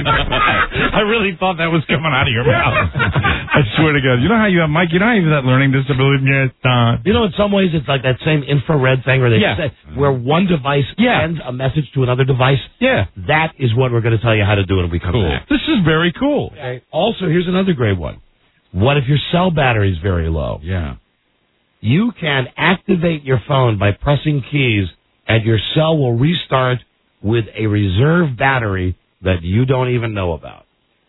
I really thought that was coming out of your mouth. I swear to God. You know how you have, Mike, you know how you have that learning disability? Yes, Don. you know, in some ways, it's like that same infrared thing where they Yeah. say, where one device Yeah. sends a message to another device. Yeah. That is what we're going to tell you how to do when we come Cool. back. This is very cool. Okay. Also, here's another great one. What if your cell battery is very low? Yeah. You can activate your phone by pressing keys, and your cell will restart with a reserve battery that you don't even know about.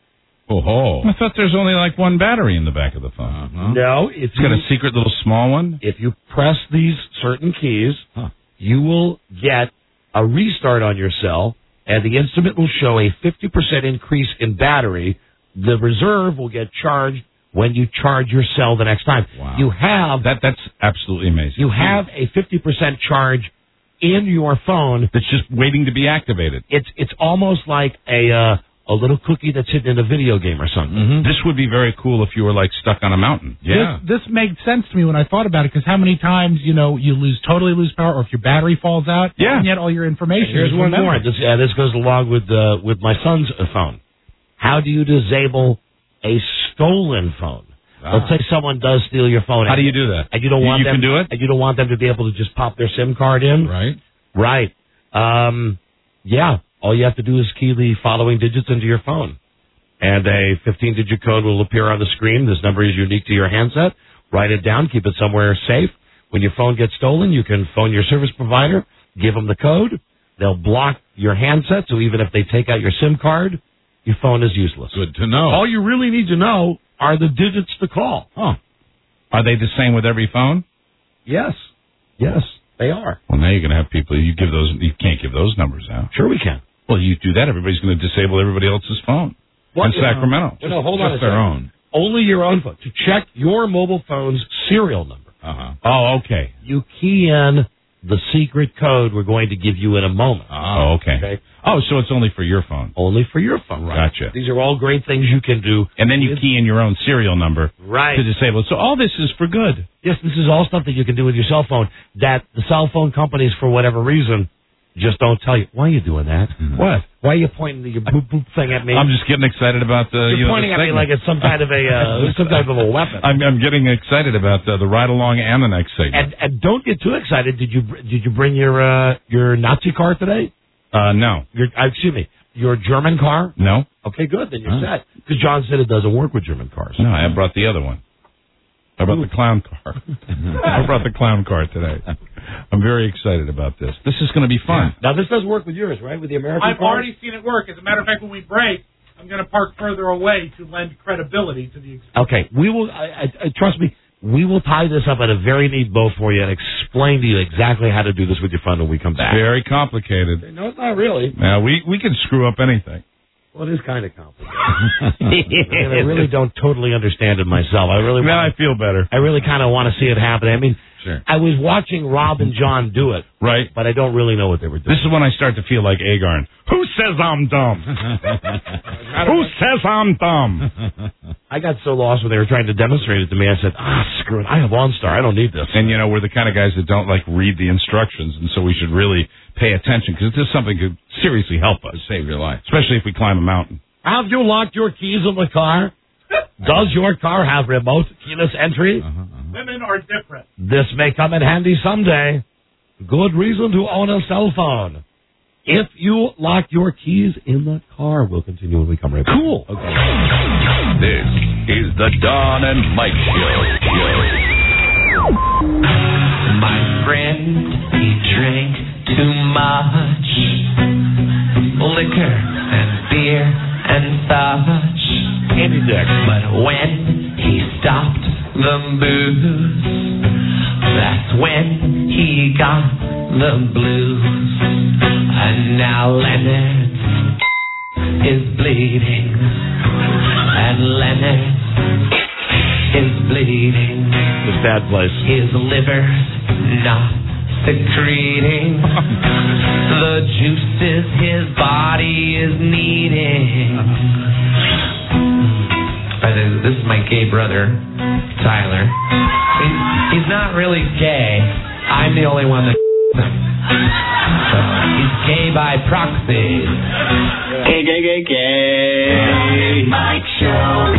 Oh, I thought there's only like one battery in the back of the phone. Uh-huh. No, if It's got you, a secret little small one? if you press these certain keys, Huh. you will get a restart on your cell, and the instrument will show a fifty percent increase in battery. The reserve will get charged when you charge your cell the next time. Wow. You have That That's absolutely amazing. you have a fifty percent charge in your phone. That's just waiting to be activated. It's it's almost like a uh, a little cookie that's hidden in a video game or something. Mm-hmm. This would be very cool if you were like stuck on a mountain. Yeah. This, this made sense to me when I thought about it, because how many times, you know, you lose totally lose power, or if your battery falls out, Yeah. and yet all your information And here's is one from more. memory. This, uh, this goes along with uh, with my son's uh, phone. How do you disable a stolen phone? Ah. Let's say someone does steal your phone. How and, do you do that? And you don't You- want you them can do it? And you don't want them to be able to just pop their SIM card in. Right. Right. Um, yeah. All you have to do is key the following digits into your phone, and a fifteen-digit code will appear on the screen. This number is unique to your handset. Write it down. Keep it somewhere safe. When your phone gets stolen, you can phone your service provider, give them the code. They'll block your handset, so even if they take out your SIM card, your phone is useless. Good to know. All you really need to know are the digits to call. Huh. Are they the same with every phone? Yes. Yes, they are. Well, now you're going to have people, you give those, you can't give those numbers out. Sure we can. Well, you do that, everybody's going to disable everybody else's phone. What? In Sacramento. Well, no, hold on a Just their second. own. Only your own phone. To check your mobile phone's serial number, Uh-huh. Oh, okay. you key in the secret code we're going to give you in a moment. Oh, okay. Okay? Oh, so it's only for your phone. Only for your phone. Right. Gotcha. These are all great things you can do. And then you key in your own serial number Right. to disable it. So all this is for good. Yes, this is all stuff that you can do with your cell phone that the cell phone companies, for whatever reason, just don't tell you. Why are you doing that? What? Why are you pointing your boop boop thing at me? I'm just getting excited about the. You're you know, pointing the at me segment. like it's some kind of a uh, some type of a weapon. I'm, I'm getting excited about the, the ride along and the next segment. And, and don't get too excited. Did you did you bring your uh, your Nazi car today? Uh, no. Your uh, excuse me. your German car? No. Okay, good. Then you're Huh. set. Because John said it doesn't work with German cars. No, I brought the other one. I brought the clown car. I brought the clown car today. I'm very excited about this. This is going to be fun. Now, this does work with yours, right? With the American I've cars? already seen it work. As a matter of fact, when we break, I'm going to park further away to lend credibility to the experience. Okay, we will. I, I, I, trust me, we will tie this up at a very neat bow for you and explain to you exactly how to do this with your fund when we come back. Very complicated. No, it's not really. Now, we, we can screw up anything. Well, it is kind of complicated. And I really don't totally understand it myself. I really. Now wanna, I feel better. I really kind of want to see it happen. I mean, Sure. I was watching Rob and John do it, right? But I don't really know what they were doing. This is when I start to feel like Agarn. Who says I'm dumb? Who says I'm dumb? I got so lost when they were trying to demonstrate it to me. I said, ah, screw it. I have OnStar. I don't need this. And, you know, we're the kind of guys that don't, like, read the instructions, and so we should really pay attention, because this is something that could seriously help us. Save your life. Especially if we climb a mountain. Have you locked your keys in the car? Does your car have remote keyless entry? Uh-huh, uh-huh. Women are different. This may come in handy someday. Good reason to own a cell phone. If you lock your keys in the car, we'll continue when we come right back. Cool. Okay. This is the Don and Mike Show. My friend, he drank too much liquor and beer and such. Andy Dick. But when he stopped the booze, that's when he got the blues. And now Leonard is bleeding, and Leonard is bleeding. This bad place. His liver's not secreting the juices his body is needing. This is my gay brother, Tyler. He's, he's not really gay. I'm the only one that he's gay by proxy. Gay, gay, gay, gay. Mike Show.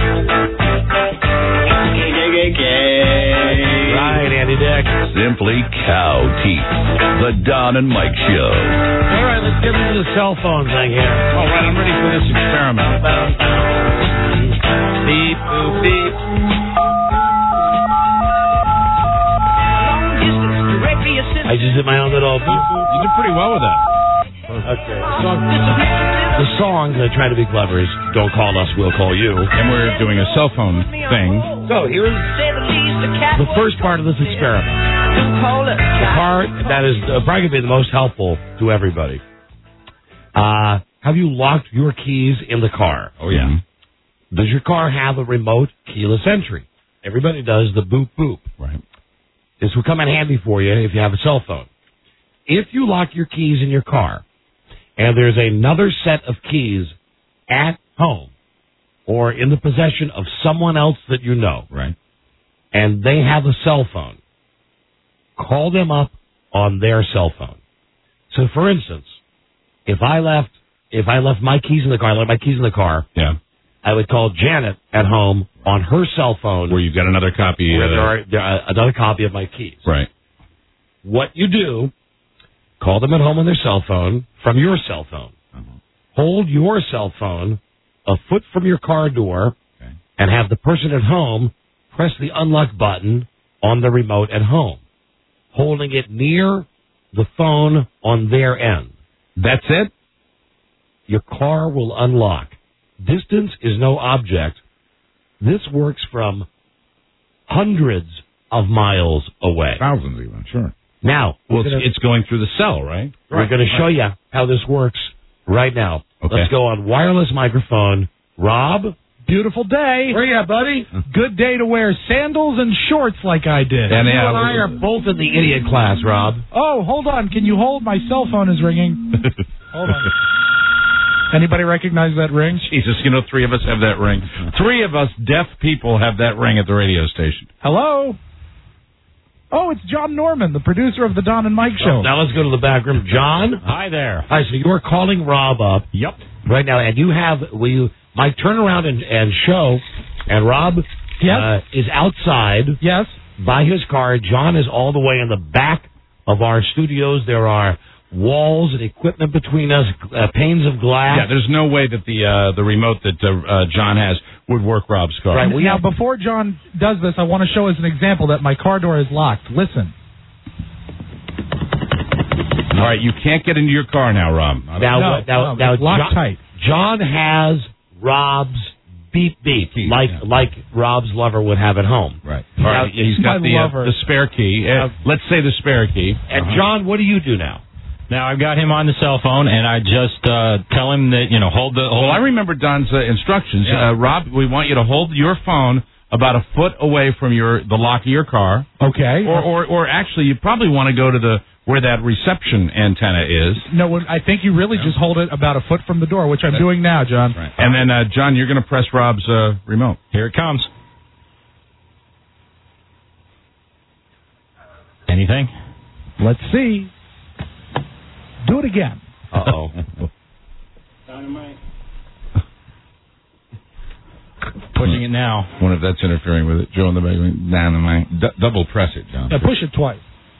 Gay, gay, gay, gay. Right, Andy Dick. Simply cow teeth. The Don and Mike Show. All right, let's get into the cell phone thing here. All right, I'm ready for this experiment. Beep, boop, beep. I just did my own little beep, boop. You did pretty well with that. Okay. The song, the song that I try to be clever is Don't Call Us, We'll Call You. And we're doing a cell phone thing. So here's the first part of this experiment. The part that is uh, probably going to be the most helpful to everybody. Uh, have you locked your keys in the car? Oh, yeah. Does your car have a remote keyless entry? Everybody does the boop boop. Right. This will come in handy for you if you have a cell phone. If you lock your keys in your car and there's another set of keys at home or in the possession of someone else that you know, right, and they have a cell phone, call them up on their cell phone. So, for instance, if I left if I left my keys in the car, I left my keys in the car. Yeah. I would call Janet at home on her cell phone. Where you've got another copy. Where uh, there are, there are another copy of my keys. Right. What you do, call them at home on their cell phone from your cell phone. Uh-huh. Hold your cell phone a foot from your car door, okay, and have the person at home press the unlock button on the remote at home, holding it near the phone on their end. That's it? Your car will unlock. Distance is no object. This works from hundreds of miles away. Thousands even, sure. Now, well, it's, gonna, it's going through the cell, right? We're right. going to show you how this works right now. Okay. Let's go on wireless microphone. Rob? Beautiful day. Where you at, buddy? Good day to wear sandals and shorts like I did. And you and I are both in the idiot class, Rob. Oh, hold on. Can you hold? My cell phone is ringing. Hold on. Anybody recognize that ring? Jesus, you know, three of us have that ring. Three of us deaf people have that ring at the radio station. Hello? Oh, it's John Norman, the producer of the Don and Mike Show. Now let's go to the back room. John? Hi there. Hi, so you're calling Rob up. Yep. Right now, and you have, will you, Mike, turn around and, and show, and Rob yes. uh, is outside. Yes. By his car. John is all the way in the back of our studios. There are walls and equipment between us, uh, panes of glass. Yeah, there's no way that the uh, the remote that uh, uh, John has would work Rob's car. Right. Well, now, before John does this, I want to show as an example that my car door is locked. Listen. All right, you can't get into your car now, Rob. Now, No, now, no, now, it's locked John, tight. John has Rob's beep beep, like like Rob's lover would have at home. Right. All right. Now, He's got my the uh, lover. the spare key. Uh, let's say the spare key. And Uh-huh. John, what do you do now? Now I've got him on the cell phone, and I just uh, tell him that you know hold the. Hold Well, I remember Don's uh, instructions. Yeah. Uh, Rob, we want you to hold your phone about a foot away from your the lock of your car. Okay. Or or, or actually, you probably want to go to the where that reception antenna is. No, I think you really just hold it about a foot from the door, which I'm doing now, John. Right. And then, uh, John, you're going to press Rob's uh, remote. Here it comes. Anything? Let's see. Do it again. Uh-oh. Pushing it now. Wonder if that's interfering with it. Joe in the back. Dynamite. D- double press it, John. Yeah, push it twice.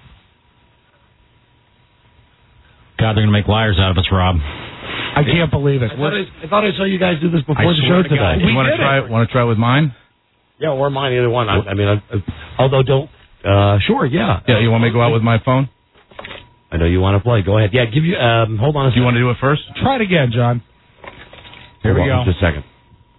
God, they're going to make liars out of us, Rob. I can't believe it. I thought I, I thought I saw you guys do this before I the swear show to God. today. You want to try it? Want to try it with mine? Yeah, or mine, either one. I, I mean, I, I, although don't. Uh, sure, yeah. Yeah, you want me to go out with my phone? I know you want to play. Go ahead. Yeah, give you. Um, hold on a Do second. you want to do it first? Try it again, John. Here we go. Just a second.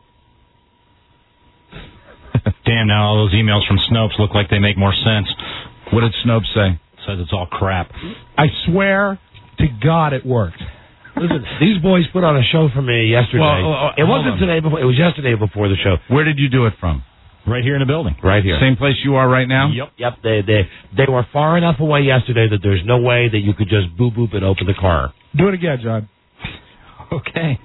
Damn, now all those emails from Snopes look like they make more sense. What did Snopes say? Says it's all crap. I swear to God it worked. Listen, these boys put on a show for me yesterday. Well, uh, it hold wasn't on. today before. It was yesterday before the show. Where did you do it from? Right here in the building. Right here. Same place you are right now? Yep. Yep. They they they were far enough away yesterday that there's no way that you could just boop boop and open the car. Do it again, John. Okay.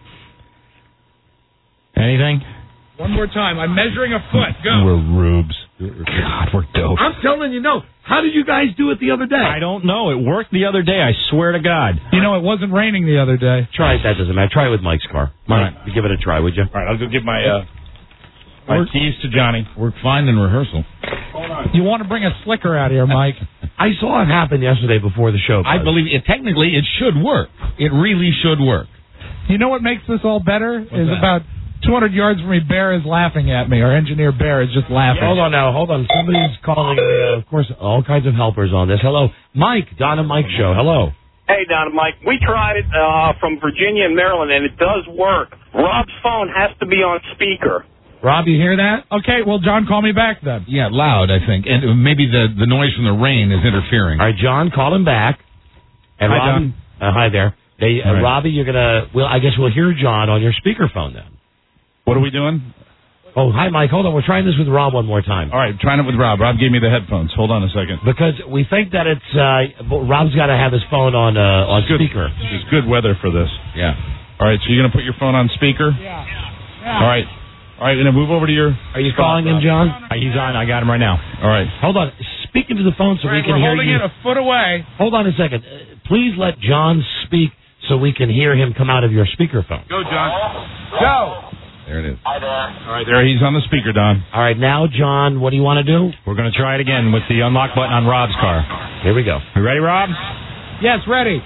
Anything? One more time. I'm measuring a foot. Go. We're rubes. God, we're dope. I'm telling you, no. How did you guys do it the other day? I don't know. It worked the other day. I swear to God. You know, it wasn't raining the other day. Try it. That doesn't matter. Try it with Mike's car. Mike, All give it a try, would you? All right, I'll go give my uh, my keys to Johnny. Worked fine in rehearsal. You want to bring a slicker out here, Mike? I saw it happen yesterday before the show. I Buzz. believe it. Technically, it should work. It really should work. You know what makes this all better? What's is that? about two hundred yards from me, Bear is laughing at me. Our engineer Bear is just laughing. Hold on now. Hold on. Somebody's calling me. Uh, of course, all kinds of helpers on this. Hello. Mike. Don and Mike show. Hello. Hey, Don and Mike. We tried it uh, from Virginia and Maryland, and it does work. Rob's phone has to be on speaker. Rob, you hear that? Okay, well, John, call me back then. Yeah, loud, I think. And maybe the, the noise from the rain is interfering. All right, John, call him back. And Hi, Robbie, uh, hi there. Hey, uh, All right. Robbie, you're gonna. Well, I guess we'll hear John on your speakerphone then. What are we doing? Oh, hi, Mike. Hold on. We're trying this with Rob one more time. All right, trying it with Rob. Rob gave me the headphones. Hold on a second. Because we think that it's uh, Rob's got to have his phone on uh, on Good. speaker. It's good weather for this. Yeah. All right, so you're going to put your phone on speaker? Yeah. All right. All right, going to move over to your... Are you calling him, John? Uh, he's on. I got him right now. All right. Hold on. Speak into the phone so we can We're hear holding you. it a foot away. Hold on a second. Uh, please let John speak so we can hear him come out of your speakerphone. Go, John. Go. There it is. Hi there. All right, there. He's on the speaker, Don. All right, now, John, what do you want to do? We're going to try it again with the unlock button on Rob's car. Here we go. You ready, Rob? Yes, ready.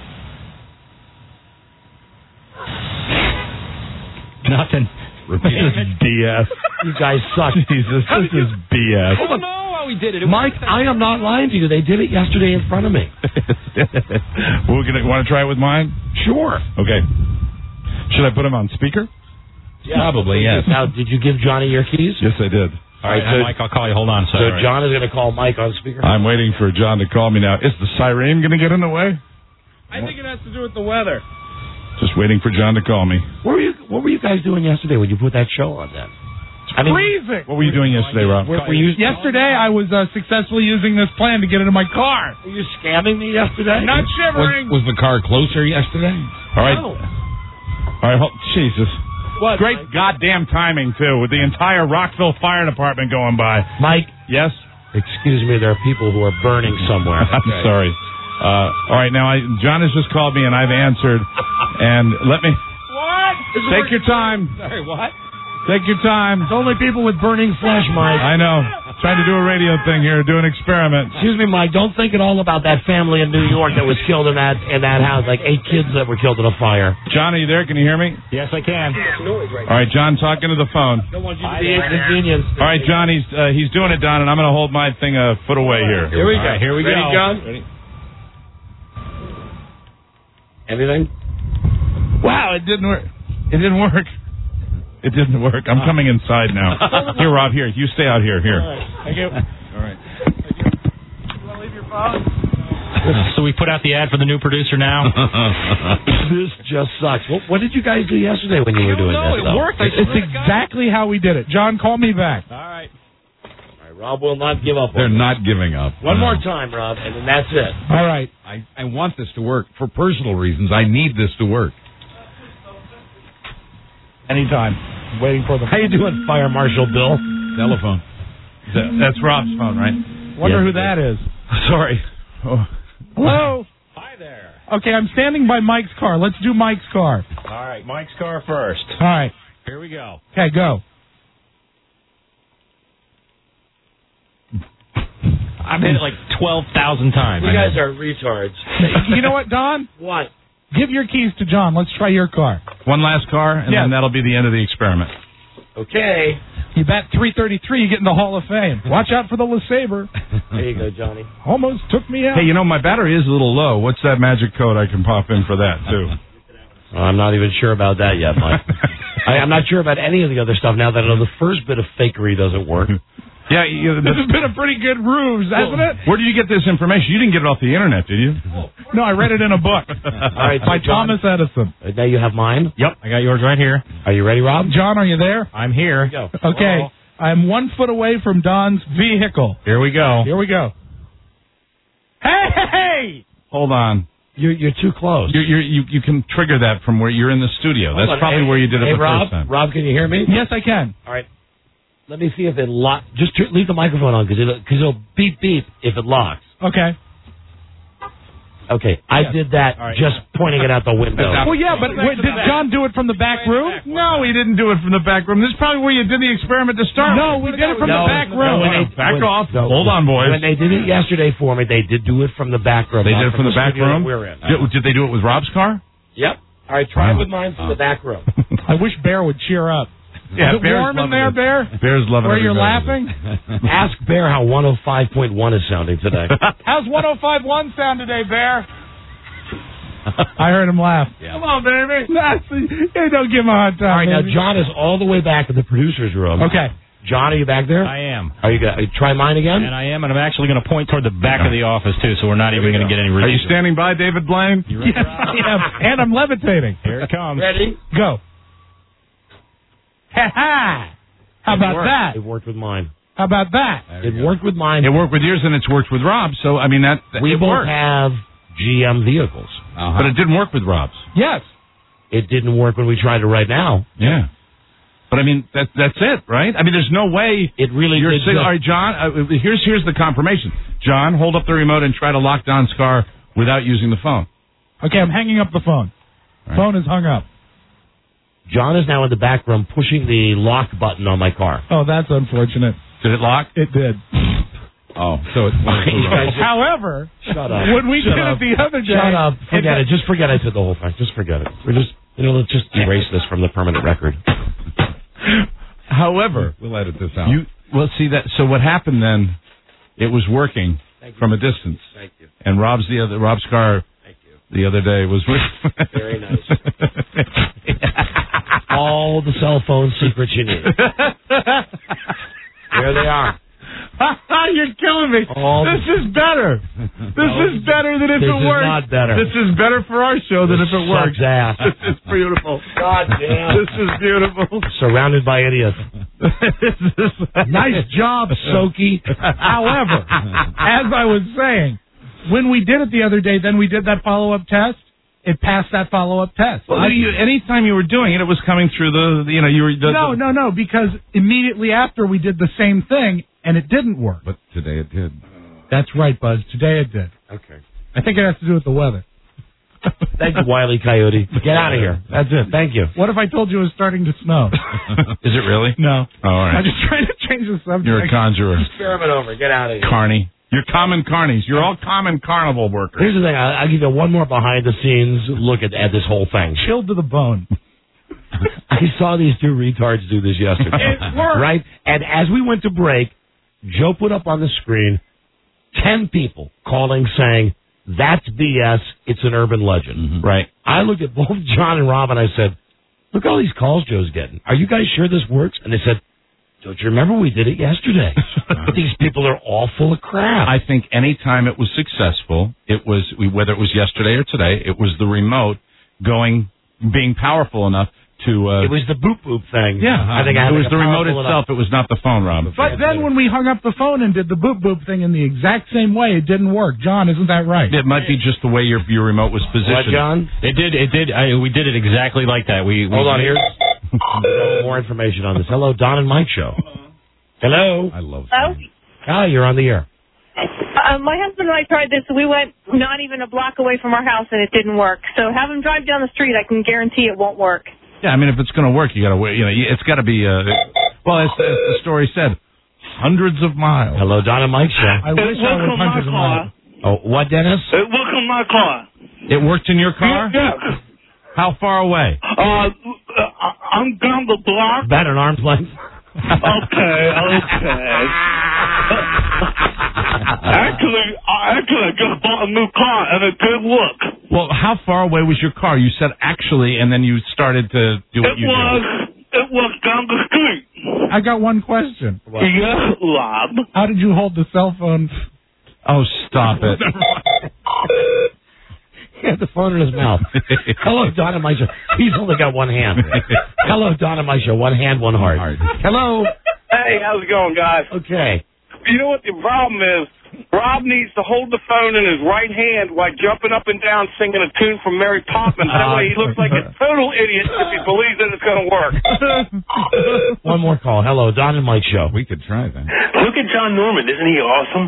Nothing. This is B S. You guys suck. Jesus, this is B S. I don't know how we did it. It Mike, I am not lying to you. They did it yesterday in front of me. We're gonna want to try it with mine? Sure. Okay. Should I put him on speaker? Probably, yes. Now, did you give Johnny your keys? Yes, I did. All right, so- Mike, I'll call you. Hold on a So second. John is going to call Mike on speaker. I'm waiting for John to call me now. Is the siren going to get in the way? I think it has to do with the weather. Just waiting for John to call me. What were you What were you guys doing yesterday when you put that show on then? I mean, Freezing. What were you doing yesterday, Rob? were, were you Yesterday, I was uh, successfully using this plan to get into my car. were you scamming me yesterday? Not Was, shivering. was the car closer yesterday? All right. No. All right. Hold, Jesus. What? Great Mike? goddamn timing, too, with the entire Rockville Fire Department going by. Mike, Yes? excuse me. There are people who are burning somewhere. I'm sorry. Uh, all right, now, I, John has just called me, and I've answered. And let me... What? Take your time. Sorry, what? Take your time. It's only people with burning flesh, Mike. I know. Trying to do a radio thing here, do an experiment. Excuse me, Mike. Don't think at all about that family in New York that was killed in that in that house. Like eight kids that were killed in a fire. John, are you there? Can you hear me? Yes, I can. All right, John, talking to the phone. Don't want you to be inconvenienced. All right, John, he's uh, he's doing it, Don, and I'm going to hold my thing a foot away here. Here we go. Right, here we Ready, go. John? Ready? Anything? Wow, it didn't work. It didn't work. It didn't work. I'm coming inside now. Here, Rob, here. You stay out here. Here. All right. Thank you. All right. You want to leave your phone? So we put out the ad for the new producer now. This just sucks. What, what did you guys do yesterday when you were doing No, this? it worked. It's exactly how we did it. John, call me back. All right. All right, Rob will not give up. They're on not giving up. One No. more time, Rob, and then that's it. All right. I, I want this to work for personal reasons. I need this to work. Anytime. Waiting for the. How you doing, Fire Marshal Bill? Telephone. That's Rob's phone, right? Wonder Yes, who that is. Sorry. Oh. Hello. Hi there. Okay, I'm standing by Mike's car. Let's do Mike's car. All right, Mike's car first. All right. Here we go. Okay, go. I've hit it like twelve thousand times. You guys are retards. You know what, Don? What? Give your keys to John. Let's try your car. One last car, and Yeah. then that'll be the end of the experiment. Okay. You bat three thirty-three, you get in the Hall of Fame. Watch out for the LeSabre. There you go, Johnny. Almost took me out. Hey, you know, my battery is a little low. What's that magic code I can pop in for that, too? Well, I'm not even sure about that yet, Mike. I, I'm not sure about any of the other stuff now that I know the first bit of fakery doesn't work. Yeah, you, This has been a pretty good ruse, hasn't it? Where did you get this information? You didn't get it off the internet, did you? No, I read it in a book. All right, By so John- Thomas Edison. Uh, Now you have mine. Yep, I got yours right here. Are you ready, Rob? John, are you there? I'm here. Go. Okay. I'm one foot away from Don's vehicle. Here we go. Here we go. Hey! Hold on. You're you're too close. You're, you're, you you can trigger that from where you're in the studio. Hold That's on. probably Hey, where you did it hey, the Rob, first time. Rob, can you hear me? Yes, I can. All right. Let me see if it lock. Just tur- leave the microphone on because it'll, cause it'll beep beep if it locks. Okay. Okay, I Yes. did that All right. just pointing it out the window. Well, yeah, but wait, did John do it from the back room? No, he didn't do it from the back room. This is probably where you did the experiment to start. No, we with. did it from No, the back no, room. when they- Back when- off. no, Hold on, boys. When they did it yesterday for me, they did do it from the back room. They not did it from the back studio that room? We're in. Did, did they do it with Rob's car? Yep. All right, try it Wow. with mine from the back room. I wish Bear would cheer up. Yeah, Is it Bear's warm in loving there, it. Bear? Bear's loving Where every you're minute of laughing? it. Ask Bear how one oh five point one is sounding today. How's one oh five point one sound today, Bear? I heard him laugh. Yeah. Come on, baby. That's, hey, don't give him a hard time. All right, now baby. John is all the way back in the producer's room. Okay. John, are you back there? I am. Are you going to try mine again? And I am, and I'm actually going to point toward the back of the office, too, so we're not even going to get any Are you relief. standing by, David Blaine? You ready, Yes, Rob? I am. And I'm levitating. Here it comes. Ready? Go. Ha ha! How about Worked. that? It worked with mine. How about that? It worked with mine. It worked with yours and it's worked with Rob's, so, I mean, that, We it both worked. have G M vehicles. Uh-huh. But it didn't work with Rob's. Yes. It didn't work when we tried it right now. Yeah. But, I mean, that, that's it, right? I mean, there's no way... It really You're did. sig- just- all right, John, uh, here's, here's the confirmation. John, hold up the remote and try to lock Don's car without using the phone. Okay, I'm hanging up the phone. Right. Phone is hung up. John is now in the back room pushing the lock button on my car. Oh, that's unfortunate. Did it lock? It did. Oh, so it... You guys just- However, Shut up. when we Shut did up. it the other day... Shut up. Forget it- it. Just forget I did the whole thing. Just forget it. We're just, you know, let's just erase this from the permanent record. However... We'll edit this out. You well, see that. So what happened then? It was working from a distance, Thank you. and Rob's the other Rob's car Thank you. the other day was Very nice. All the cell phone secrets you need. There they are. You're killing me. All this is better. This No, is better than if this it is works. not better. This is better for our show than This if it works. sucks ass. This is beautiful. God damn. This is beautiful. Surrounded by idiots. Nice job, Soki. However, as I was saying, when we did it the other day, then we did that follow-up test. It passed that follow-up test. Well, you, anytime you were doing it, it was coming through the, you know, you were... The, no, the, no, no, because immediately after we did the same thing, and it didn't work. But today it did. That's right, Buzz. Today it did. Okay. I think it has to do with the weather. Thank you, Wile E. Coyote. Get out of here. That's it. Thank you. What if I told you it was starting to snow? Is it really? No. Oh, all right. I'm just trying to change the subject. You're a conjurer. Experiment over. Get out of here. Carney. You're common carnies. You're all common carnival workers. Here's the thing. I, I'll give you one more behind-the-scenes look at, at this whole thing. Chilled to the bone. I saw these two retards do this yesterday. It worked. Right? And as we went to break, Joe put up on the screen ten people calling saying, that's B S, it's an urban legend. Mm-hmm. Right. I looked at both John and Rob and I said, look at all these calls Joe's getting. Are you guys sure this works? And they said, don't you remember we did it yesterday? These people are all full of crap. I think any time it was successful, it was, whether it was yesterday or today, it was the remote going, being powerful enough to... Uh, it was the boop boop thing. Yeah. I think I it had was like the a remote powerful itself. It was not the phone, Rob. But then when we hung up the phone and did the boop boop thing in the exact same way, it didn't work. John, isn't that right? It might be just the way your your remote was positioned. What, John? It did. It did. I, we did it exactly like that. We, we Hold on here. More information on this. Hello, Don and Mike show. Hello. I love Hello? Hi, you're on the air. Uh, my husband and I tried this. We went not even a block away from our house, and it didn't work. So have him drive down the street. I can guarantee it won't work. Yeah, I mean, if it's going to work, you got to wait. You know, it's got to be. Uh, well, as, as the story said, hundreds of miles. Hello, Don and Mike show. I wish I was hundreds of miles. Oh, what, Dennis? It worked on my car. It worked in your car? Yeah. How far away? Uh, I'm down the block. About an arm's length. Okay, okay. actually, I actually just bought a new car and it did work. Well, how far away was your car? You said actually, and then you started to do what it you was, did. It was down the street. I got one question. Yes, Rob. How did you hold the cell phone? Oh, stop it. He had the phone in his mouth. Hello, Don and Mike show. He's only got one hand. Hello, Don and Mike show. One hand, one heart. Hello. Hey, how's it going, guys? Okay. You know what the problem is? Rob needs to hold the phone in his right hand while jumping up and down singing a tune from Mary Poppins. That way he looks like a total idiot if he believes that it's going to work. One more call. Hello, Don and Mike show. We could try that. Look at John Norman. Isn't he awesome?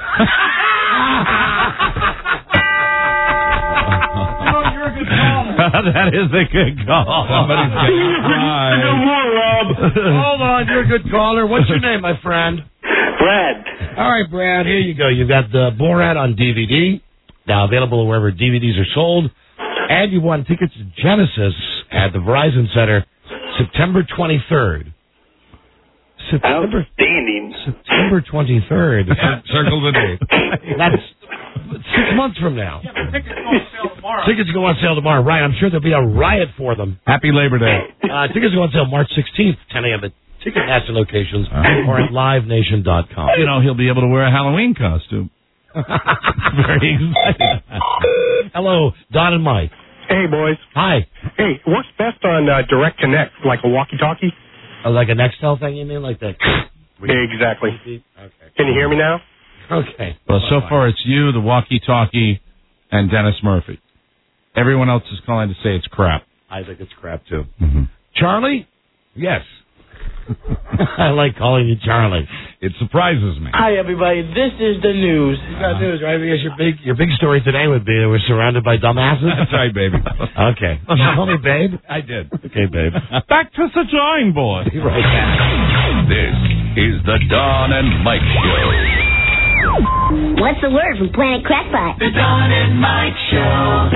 That is a good call. Somebody's getting high. Hold on, you're a good caller. What's your name, my friend? Brad. All right, Brad, here you go. You've got the Borat on D V D, now available wherever D V Ds are sold. And you won tickets to Genesis at the Verizon Center September twenty-third. September, Outstanding. September twenty-third. Circle the date. That's six months from now. Yeah, but tickets go on sale tomorrow. Tickets go on sale tomorrow, right? I'm sure there'll be a riot for them. Happy Labor Day. Uh, tickets go on sale March sixteenth, ten a.m. at Ticketmaster locations uh, or at live nation dot com. You know, he'll be able to wear a Halloween costume. Very excited. Hello, Don and Mike. Hey, boys. Hi. Hey, what's best on uh, Direct Connect? Like a walkie-talkie? Oh, like a Nextel thing, you mean? Like that? Exactly. Okay. Can you hear me now? Okay. Well, so far it's you, the walkie-talkie, and Dennis Murphy. Everyone else is calling to say it's crap. I think it's crap, too. Mm-hmm. Charlie? Yes. I like calling you Charlie. It surprises me. Hi, everybody. This is the news. You got news, right? Because your big your big story today would be that we're surrounded by dumbasses. That's right, baby. Okay. Did you call me babe? I did. Okay, babe. Back to the drawing board. Be right back. This is the Don and Mike Show. What's the word from Planet Crackpot? The Don and Mike Show.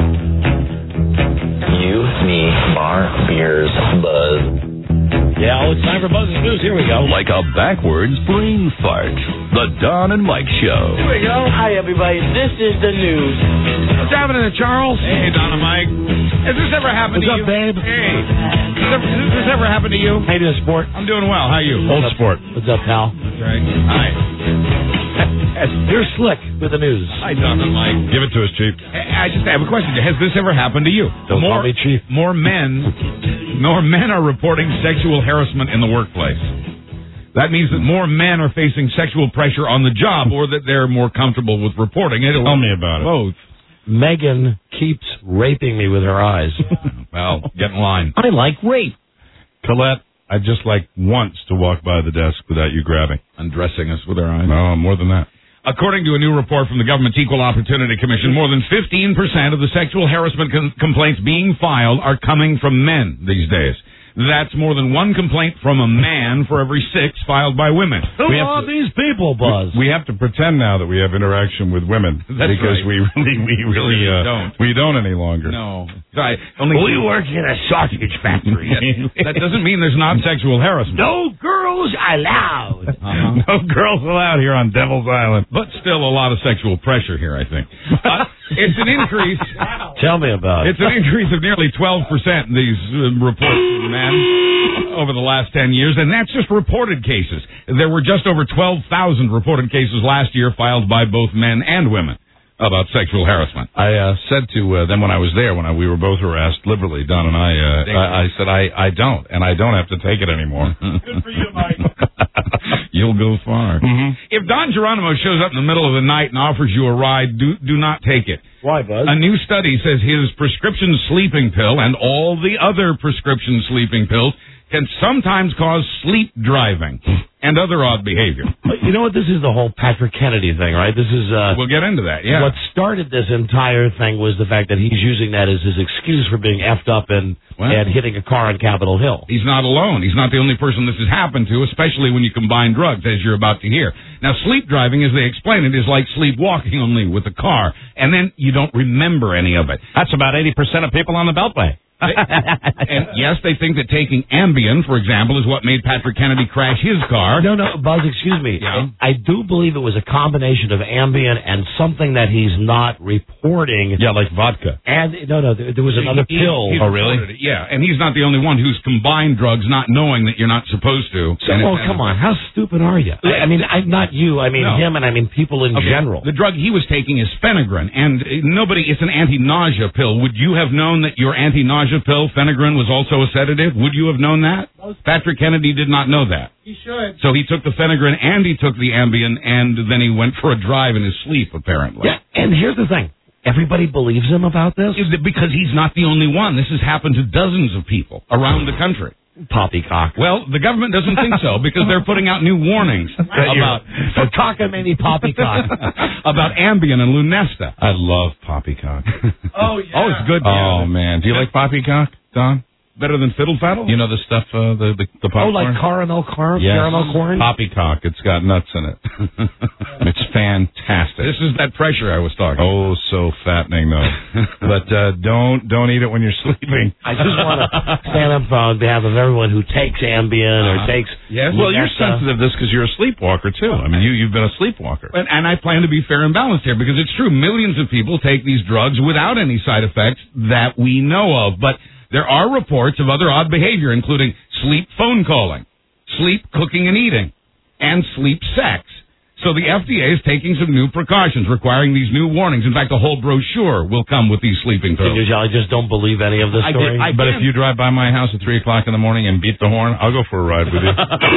You, me, bar, beers, buzz. Yeah, oh, it's time for Buzz's News. Here we go. Like a backwards brain fart. The Don and Mike Show. Here we go. Hi, everybody. This is the news. What's happening to Charles? Hey, Don and Mike. Has this ever happened What's to up, you? babe? Hey. Has this, this ever happened to you? How you doing, sport? I'm doing well. How are you? Old sport. What's up, pal? That's right. Hi. You're slick with the news. Hi, Don and Mike. Give it to us, Chief. I just have a question. Has this ever happened to you? Don't more, call me Chief. More men, more men are reporting sexual harassment in the workplace. That means that more men are facing sexual pressure on the job, or that they're more comfortable with reporting it. Tell me about it. Both. Megan keeps raping me with her eyes. Well, get in line. I like rape. Colette, I'd just like once to walk by the desk without you grabbing. Undressing us with our eyes. No, more than that. According to a new report from the government's Equal Opportunity Commission, more than fifteen percent of the sexual harassment com- complaints being filed are coming from men these days. That's more than one complaint from a man for every six filed by women. Who are these people, Buzz? We have to pretend now that we have interaction with women. That's because right. we really, we really uh, don't. We don't any longer. No. I, only we work in a sausage factory. That doesn't mean there's not sexual harassment. No girls allowed. Uh-huh. No girls allowed here on Devil's Island. But still a lot of sexual pressure here, I think. Uh, it's an increase. Tell me about it. It's an increase of nearly twelve percent in these uh, reports from men over the last ten years, and that's just reported cases. There were just over twelve thousand reported cases last year filed by both men and women about sexual harassment. I uh, said to uh, them when I was there, when I, we were both harassed liberally, Don and I, uh, I, I said, I, I don't, and I don't have to take it anymore. Good for you, Mike. You'll go far. Mm-hmm. If Don Geronimo shows up in the middle of the night and offers you a ride, do, do not take it. Why, Buzz? A new study says his prescription sleeping pill and all the other prescription sleeping pills can sometimes cause sleep driving and other odd behavior. But you know what? This is the whole Patrick Kennedy thing, right? This is uh, We'll get into that, yeah. What started this entire thing was the fact that he's using that as his excuse for being effed up and, Well. and hitting a car on Capitol Hill. He's not alone. He's not the only person this has happened to, especially when you combine drugs, as you're about to hear. Now, sleep driving, as they explain it, is like sleepwalking only with a car, and then you don't remember any of it. That's about eighty percent of people on the Beltway. They, and yes, they think that taking Ambien, for example, is what made Patrick Kennedy crash his car. No, no, Buzz, excuse me. Yeah. I, I do believe it was a combination of Ambien and something that he's not reporting. Yeah, like vodka. And, no, no, there, there was another He- pill. he reported it, yeah, and he's not the only one who's combined drugs not knowing that you're not supposed to. So, And oh, it's- come on. How stupid are you? I mean, I, not you. I mean No. him, and I mean people in Okay, general. The drug he was taking is Phenegrin, and uh, nobody, it's an anti-nausea pill. Would you have known that your anti-nausea pill, Phenegrin, was also a sedative? Would you have known that? Patrick Kennedy did not know that. He should. So he took the Phenegrin and he took the Ambien, and then he went for a drive in his sleep, apparently. Yeah, and here's the thing. Everybody believes him about this? Because he's not the only one. This has happened to dozens of people around the country. Poppycock. Well, the government doesn't think so because they're putting out new warnings about so cockamamie poppycock about Ambien and Lunesta. I love poppycock. Oh, yeah. Oh, it's good. Oh, yeah. man. Do you like poppycock, Don? Better than Fiddle Faddle? You know the stuff, uh, the, the, the Oh, popcorn? like caramel corn? Yes. Caramel corn? Poppycock. It's got nuts in it. It's fantastic. This is that pressure I was talking about. Oh, so fattening, though. But uh, don't don't eat it when you're sleeping. I just want to stand up on behalf of everyone who takes Ambien or Uh-huh. takes... Yes. Well, you're Lunesta. sensitive to this because you're a sleepwalker, too. I mean, you, you've been a sleepwalker. And, and I plan to be fair and balanced here because it's true. Millions of people take these drugs without any side effects that we know of. But there are reports of other odd behavior, including sleep phone calling, sleep cooking and eating, and sleep sex. So the F D A is taking some new precautions, requiring these new warnings. In fact, a whole brochure will come with these sleeping Can pills. you tell I just don't believe any of this I story? did- I But can. if you drive by my house at three o'clock in the morning and beat the horn, I'll go for a ride with you.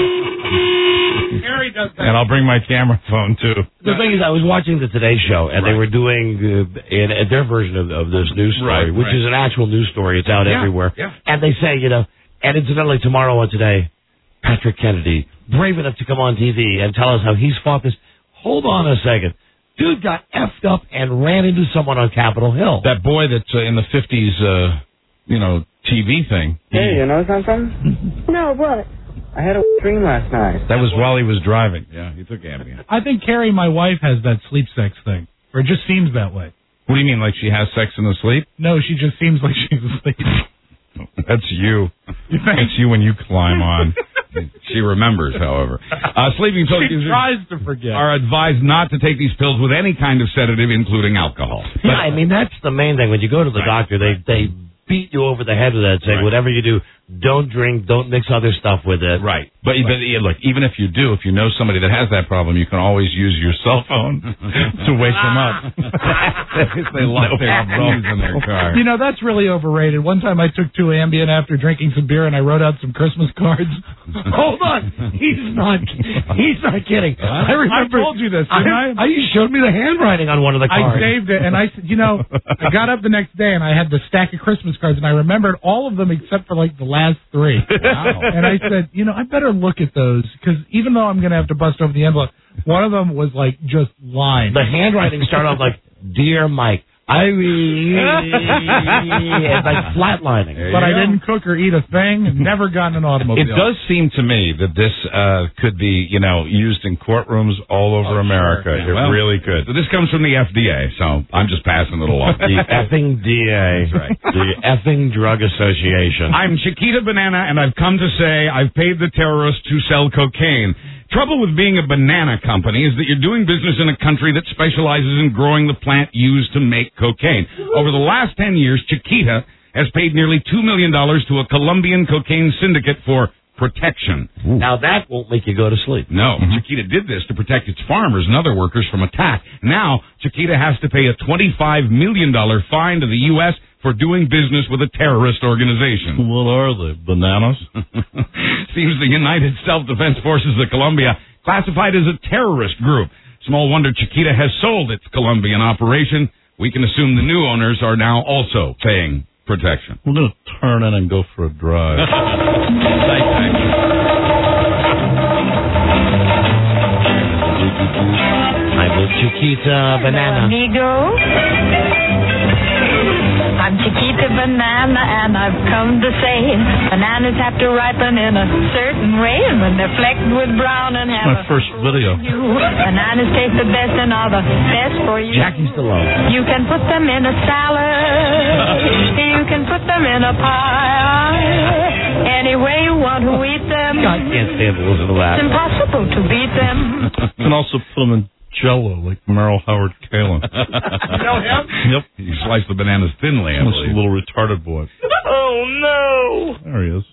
Harry does that. And I'll bring my camera phone, too. The thing is, I was watching the Today Show, and they were doing uh, in, in their version of, of this news story, Right, which right. is an actual news story. It's out Yeah, everywhere. yeah. And they say, you know, and incidentally, tomorrow on Today, Patrick Kennedy, brave enough to come on T V and tell us how he's fought this. Hold on a second. Dude got effed up and ran into someone on Capitol Hill. That boy that's uh, in the fifties, uh, you know, T V thing. Hey, you know something? No, what? I had a dream last night. That was while he was driving. Yeah, he took Ambien. I think Carrie, my wife, has that sleep sex thing. Or it just seems that way. What do you mean, like she has sex in the sleep? No, she just seems like she's asleep. That's you. It's you when you climb on. She remembers, however. Uh, sleeping pills She tries to forget. are advised not to take these pills with any kind of sedative, including alcohol. Yeah, I mean, that's the main thing. When you go to the doctor, they they beat you over the head with that, saying, Right. whatever you do, don't drink, don't mix other stuff with it. Right. But, but yeah, look, even if you do, if you know somebody that has that problem, you can always use your cell phone to wake them up. They lock their phones in their car. You know, that's really overrated. One time I took two Ambien after drinking some beer and I wrote out some Christmas cards. Hold on. He's not He's not kidding. I remember. I told you this, didn't I? I, you showed me the handwriting on one of the I cards. saved it, and I said, you know, I got up the next day, and I had the stack of Christmas cards, and I remembered all of them except for, like, the last three. Wow. And I said, you know, I better better look at those, because even though I'm going to have to bust over the envelope, one of them was like just lines. The handwriting started off like, "Dear Mike, I really," it's like flatlining. But I didn't cook or eat a thing. Never got in an automobile. It does seem to me that this uh, could be, you know, used in courtrooms all over Oh, America. sure. Yeah, It well, really could. So this comes from the F D A, so I'm just passing it along. The effing D A. That's right. The effing Drug Association. I'm Chiquita Banana, and I've come to say I've paid the terrorists who sell cocaine. Trouble with being a banana company is that you're doing business in a country that specializes in growing the plant used to make cocaine. Over the last ten years, Chiquita has paid nearly two million dollars to a Colombian cocaine syndicate for protection. Now that won't make you go to sleep. No, Chiquita did this to protect its farmers and other workers from attack. Now, Chiquita has to pay a twenty-five million dollars fine to the U S for doing business with a terrorist organization. What are they, bananas? Seems the United Self-Defense Forces of Colombia classified as a terrorist group. Small wonder Chiquita has sold its Colombian operation. We can assume the new owners are now also paying protection. We're going to turn in and go for a drive. I'm with Chiquita Banana. Amigo. I'm Chiquita Banana, and I've come to say bananas have to ripen in a certain way, and when they're flecked with brown and have My first video. you, bananas taste the best and are the best for you. Jackie Stallone. You can put them in a salad. You can put them in a pie. Any way you want to eat them. I can't stand to listen to that. It's impossible to beat them. You can also put them in Jello, like Merrill Howard Kalin. You know him? Yep. You slice the bananas thinly, I That's believe. a little retarded boy. Oh, no. There he is.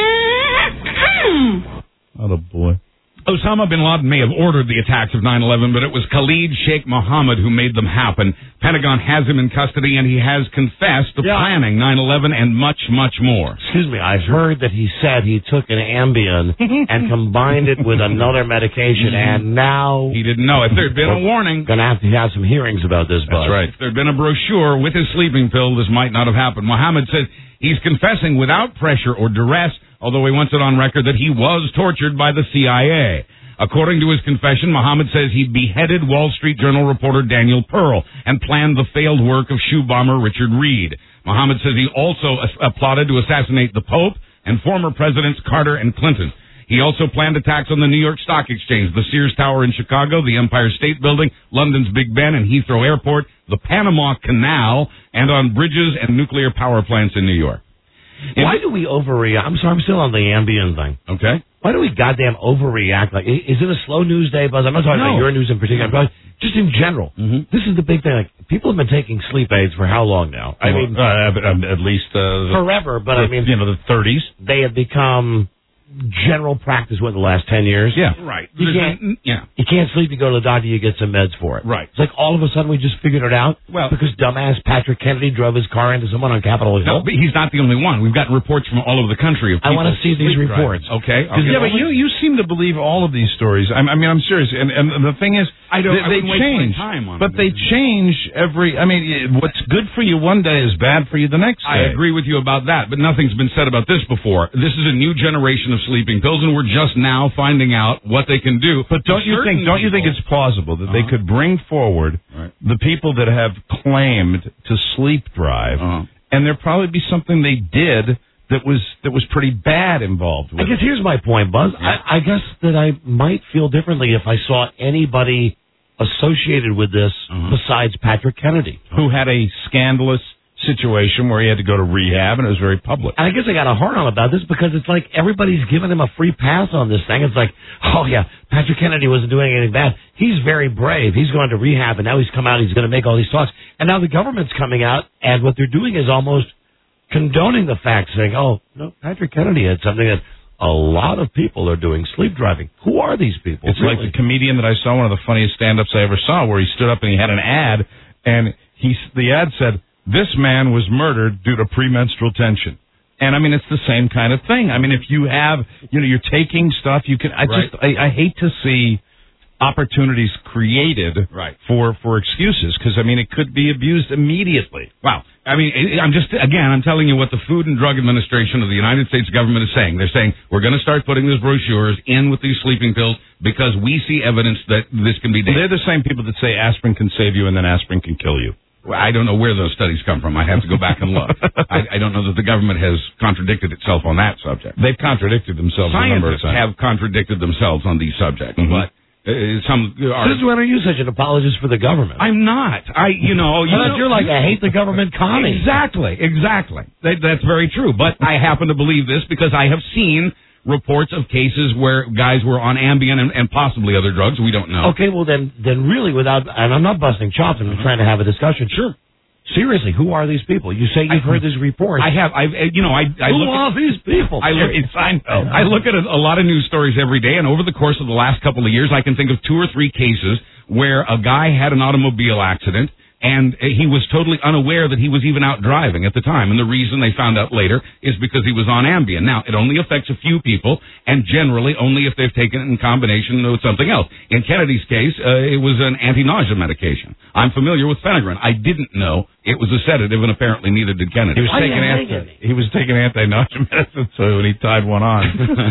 Not a boy. Osama bin Laden may have ordered the attacks of nine eleven, but it was Khalid Sheikh Mohammed who made them happen. Pentagon has him in custody, and he has confessed to Yeah. planning nine eleven and much, much more. Excuse me, I've heard that he said he took an Ambien and combined it with another medication, and now He didn't know. If there had been a warning, going to have to have some hearings about this, Buzz. that's right. If there had been a brochure with his sleeping pill, this might not have happened. Mohammed says he's confessing without pressure or duress, although he wants it on record that he was tortured by the C I A. According to his confession, Mohammed says he beheaded Wall Street Journal reporter Daniel Pearl and planned the failed work of shoe bomber Richard Reed. Mohammed says he also uh, plotted to assassinate the Pope and former presidents Carter and Clinton. He also planned attacks on the New York Stock Exchange, the Sears Tower in Chicago, the Empire State Building, London's Big Ben and Heathrow Airport, the Panama Canal, and on bridges and nuclear power plants in New York. Why do we overreact? I'm sorry, I'm still on the Ambien thing. Okay. Why do we goddamn overreact? Like, i- is it a slow news day, Buzz? I'm not talking No. about your news in particular, but just in general. Mm-hmm. This is the big thing. Like, people have been taking sleep aids for how long now? I mean, uh, at, at least uh, the, forever. But the, I mean, you know, the thirties. they have become general practice what the last ten years. Yeah. Right. You There's can't, been- yeah. you can't sleep. You go to the doctor. You get some meds for it. Right. It's like all of a sudden we just figured it out. Well- because dumbass Patrick Kennedy drove his car into someone on Capitol Hill. No, but he's not the only one. We've gotten reports from all over the country of I people want to see these sleep driving. reports. Okay. okay. Yeah, but you you seem to believe all of these stories. I, I mean, I'm serious. And and the thing is, I don't- they, I they wouldn't waste my change. time on but them. they change every. I mean, what's good for you one day is bad for you the next I day. agree with you about that, but nothing's been said about this before. This is a new generation of sleeping pills, and we're just now finding out what they can do. But don't you think? Don't you think it's plausible that they Uh-huh. could bring forward Right. the people that have claimed to sleep drive, Uh-huh. and there probably be something they did that was that was pretty bad involved with I guess it. here's my point, Buzz. I, I guess that I might feel differently if I saw anybody associated with this Uh-huh. besides Patrick Kennedy. Who had a scandalous situation where he had to go to rehab, and it was very public. And I guess I got a hard on about this because it's like everybody's giving him a free pass on this thing. It's like, oh yeah, Patrick Kennedy wasn't doing anything bad. He's very brave. He's going to rehab, and now he's come out. He's going to make all these talks. And now the government's coming out, and what they're doing is almost condoning the fact, saying, oh, no, Patrick Kennedy had something that a lot of people are doing, sleep driving. Who are these people? It's really? like the comedian that I saw, one of the funniest stand-ups I ever saw, where he stood up and he had an ad, and he the ad said, "This man was murdered due to premenstrual tension." And I mean, it's the same kind of thing. I mean, if you have, you know, you're taking stuff, you can. I Right. just, I, I hate to see opportunities created right. for, for excuses, because, I mean, it could be abused immediately. Wow. I mean, I'm just, again, I'm telling you what the Food and Drug Administration of the United States government is saying. They're saying, we're going to start putting these brochures in with these sleeping pills because we see evidence that this can be dangerous. They're the same people that say aspirin can save you and then aspirin can kill you. Well, I don't know where those studies come from. I have to go back and look. I, I don't know that the government has contradicted itself on that subject. They've contradicted themselves a number of Scientists times. have contradicted themselves on these subjects, Mm-hmm. but uh, some are... Since when are you such an apologist for the government? I'm not. I, you know... You I thought know, you're like a hate the government commie. Exactly, exactly. That, that's very true. But I happen to believe this because I have seen reports of cases where guys were on Ambien and, and possibly other drugs. We don't know. Okay, well then, then really without, and I'm not busting chops, I'm trying to have a discussion. Sure. Seriously, who are these people? You say you've I, heard this report. I have. I, you know, I. I who look are at, these people? I look. It's, I know. I look at a, a lot of news stories every day, and over the course of the last couple of years, I can think of two or three cases where a guy had an automobile accident, and he was totally unaware that he was even out driving at the time. And the reason they found out later is because he was on Ambien. Now, it only affects a few people, and generally only if they've taken it in combination with something else. In Kennedy's case, uh, it was an anti-nausea medication. I'm familiar with Phenergan. I didn't know it was a sedative, and apparently neither did Kennedy. He was taking anti- he was taking anti-nausea medicine, so when he tied one on,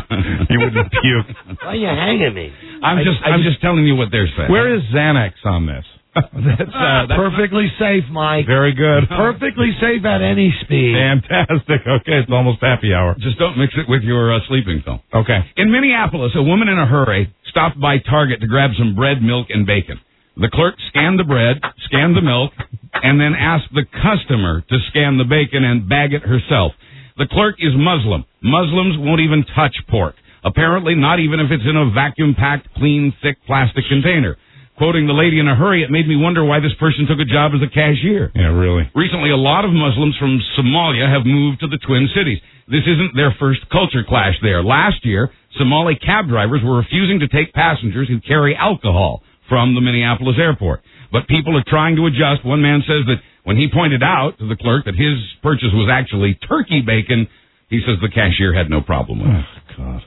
he wouldn't puke. Why are you hanging me? I'm I, just, I I'm just, just telling you what they're saying. Where is Xanax on this? that's, uh, that's perfectly safe, Mike. Very good. Perfectly safe at any speed. Fantastic. Okay, it's almost happy hour. Just don't mix it with your uh, sleeping pill. Okay. In Minneapolis, a woman in a hurry stopped by Target to grab some bread, milk, and bacon. The clerk scanned the bread, scanned the milk, and then asked the customer to scan the bacon and bag it herself. The clerk is Muslim. Muslims won't even touch pork. Apparently not even if it's in a vacuum-packed, clean, thick plastic container. Quoting the lady in a hurry, it made me wonder why this person took a job as a cashier. Yeah, really. Recently, a lot of Muslims from Somalia have moved to the Twin Cities. This isn't their first culture clash there. Last year, Somali cab drivers were refusing to take passengers who carry alcohol from the Minneapolis airport. But people are trying to adjust. One man says that when he pointed out to the clerk that his purchase was actually turkey bacon, he says the cashier had no problem with it. Oh, God.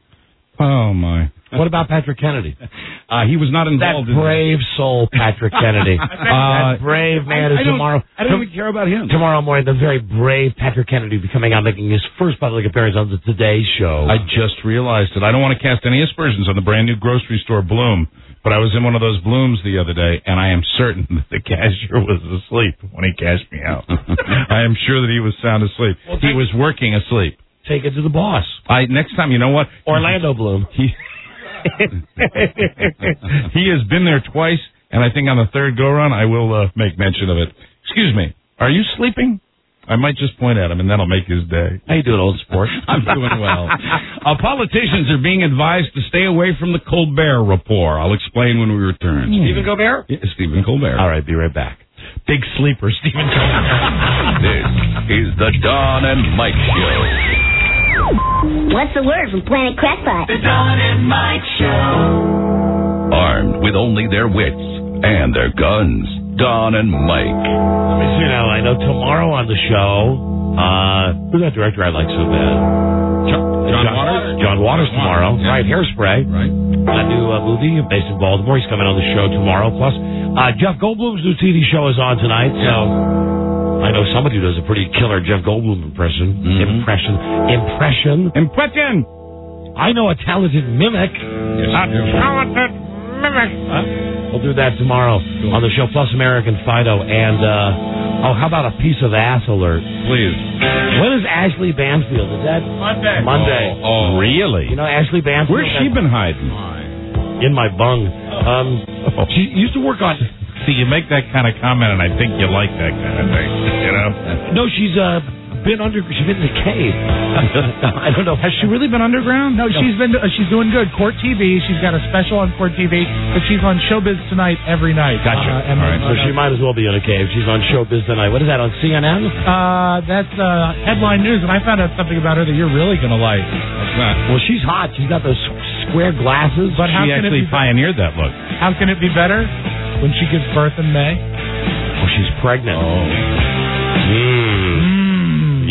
Oh, my. What about Patrick Kennedy? Uh, he was not involved that in brave that. soul, Patrick Kennedy. uh, that brave man I, I is tomorrow. I don't even care about him. Tomorrow morning, the very brave Patrick Kennedy will be coming out making his first public appearance on the Today Show. I just realized it. I don't want to cast any aspersions on the brand new grocery store Bloom, but I was in one of those Blooms the other day, and I am certain that the cashier was asleep when he cashed me out. I am sure that he was sound asleep. Well, he was working asleep. Take it to the boss. I next time, you know what? Orlando Bloom. He he has been there twice, and I think on the third go-round, I will uh, make mention of it. Excuse me, are you sleeping? I might just point at him, and that'll make his day. How you doing, old sport? I'm doing well. Uh, politicians are being advised to stay away from the Colbert Report. I'll explain when we return. Mm. Stephen Colbert? Yeah, Stephen Colbert. All right, be right back. Big sleeper, Stephen Colbert. This is the Don and Mike Show. What's the word from Planet Crackpot? The Don and Mike Show. Armed with only their wits and their guns, Don and Mike. Let me see now. I know tomorrow on the show, uh, who's that director I like so bad? John, John Waters? John Waters tomorrow. Yeah. Right, Hairspray. Right. A new uh, movie based in Baltimore. He's coming on the show tomorrow. Plus, uh, Jeff Goldblum's new T V show is on tonight, so I know somebody who does a pretty killer Jeff Goldblum impression. Mm-hmm. Impression. Impression. Impression! I know a talented mimic. Yes, a talented mimic. Huh? We'll do that tomorrow on the show, plus American Fido. And, uh, oh, how about a piece of ass alert? Please. When is Ashley Banfield? Is that Monday? Monday. Oh, oh. Really? You know Ashley Banfield? Where's she been hiding? In my bung. Um, she used to work on... See, you make that kind of comment, and I think you like that kind of thing, you know? No, she's uh, been under... She's been in the cave. I don't know. Has she really been underground? No, she's been. Uh, she's doing good. Court T V. She's got a special on Court T V, but she's on Showbiz Tonight every night. Gotcha. Uh, and All right. So uh, she might as well be in a cave. She's on Showbiz Tonight. What is that, on C N N? Uh, that's uh, headline news, and I found out something about her that you're really going to like. What's that? Well, she's hot. She's got those square glasses. But how She can actually it be pioneered that look. How can it be better when she gives birth in May? Oh, she's pregnant. Oh. Mm. Mm.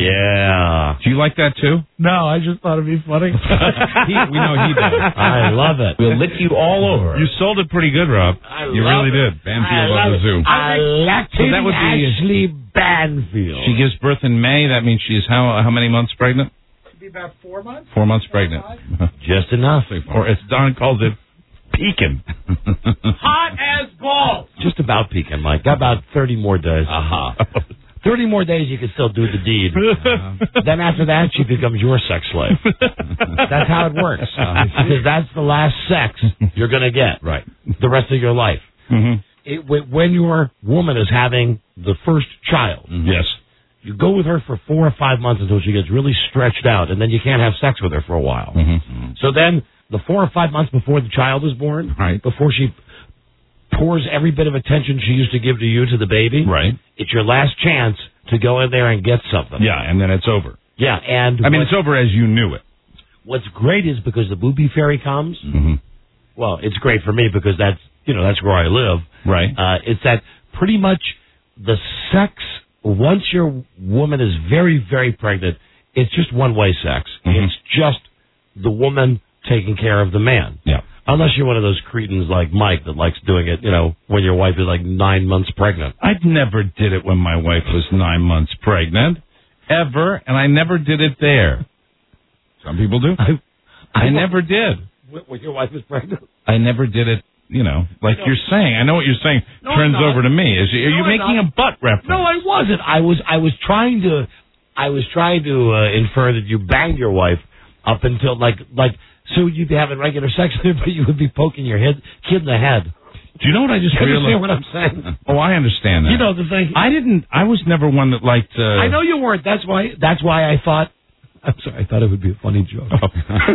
Yeah. Do you like that too? No, I just thought it'd be funny. he, we know he does. I love it. We'll lick you all over. You sold it pretty good, Rob. I you love really it. did. Banfield I on the zoo. I like So that would be Ashley Banfield. She gives birth in May. That means she's how how many months pregnant? Should be about four months. Four months pregnant. Just enough. Or as Don calls it, peeking. Hot as balls. Just about peaking, Mike. Got about thirty more days. Uh-huh. thirty more days you can still do the deed. Uh-huh. Then after that, she becomes your sex slave. That's how it works. Uh, because that's the last sex you're going to get. Right. The rest of your life. Mm-hmm. It, when your woman is having the first child, mm-hmm. yes, you go with her for four or five months until she gets really stretched out, and then you can't have sex with her for a while. Mm-hmm. So then, the four or five months before the child is born, right. before she pours every bit of attention she used to give to you to the baby, right. it's your last chance to go in there and get something. Yeah, and then it's over. Yeah, and I mean, it's over as you knew it. What's great is because the booby fairy comes. Mm-hmm. Well, it's great for me because that's you know that's where I live. Right. Uh, it's that pretty much the sex once your woman is very very pregnant, it's just one way sex. Mm-hmm. It's just the woman taking care of the man. Yeah. Unless you're one of those cretins like Mike that likes doing it, you know, when your wife is like nine months pregnant. I never did it when my wife was nine months pregnant, ever, and I never did it there. Some people do. I, I, I never did. When your wife was pregnant? I never did it, you know, like you're saying. I know what you're saying. No, Turns I'm not. over to me. Is, are No, you I'm making not. a butt reference? No, I wasn't. I was I was trying to I was trying to uh, infer that you banged your wife up until like like so you'd be having regular sex with her, but you would be poking your head kid in the head. Do you know what I just You realized? understand what I'm saying? Oh, I understand that. You know the thing. I didn't. I was never one that liked. Uh, I know you weren't. That's why. That's why I thought. I'm sorry. I thought it would be a funny joke. Oh.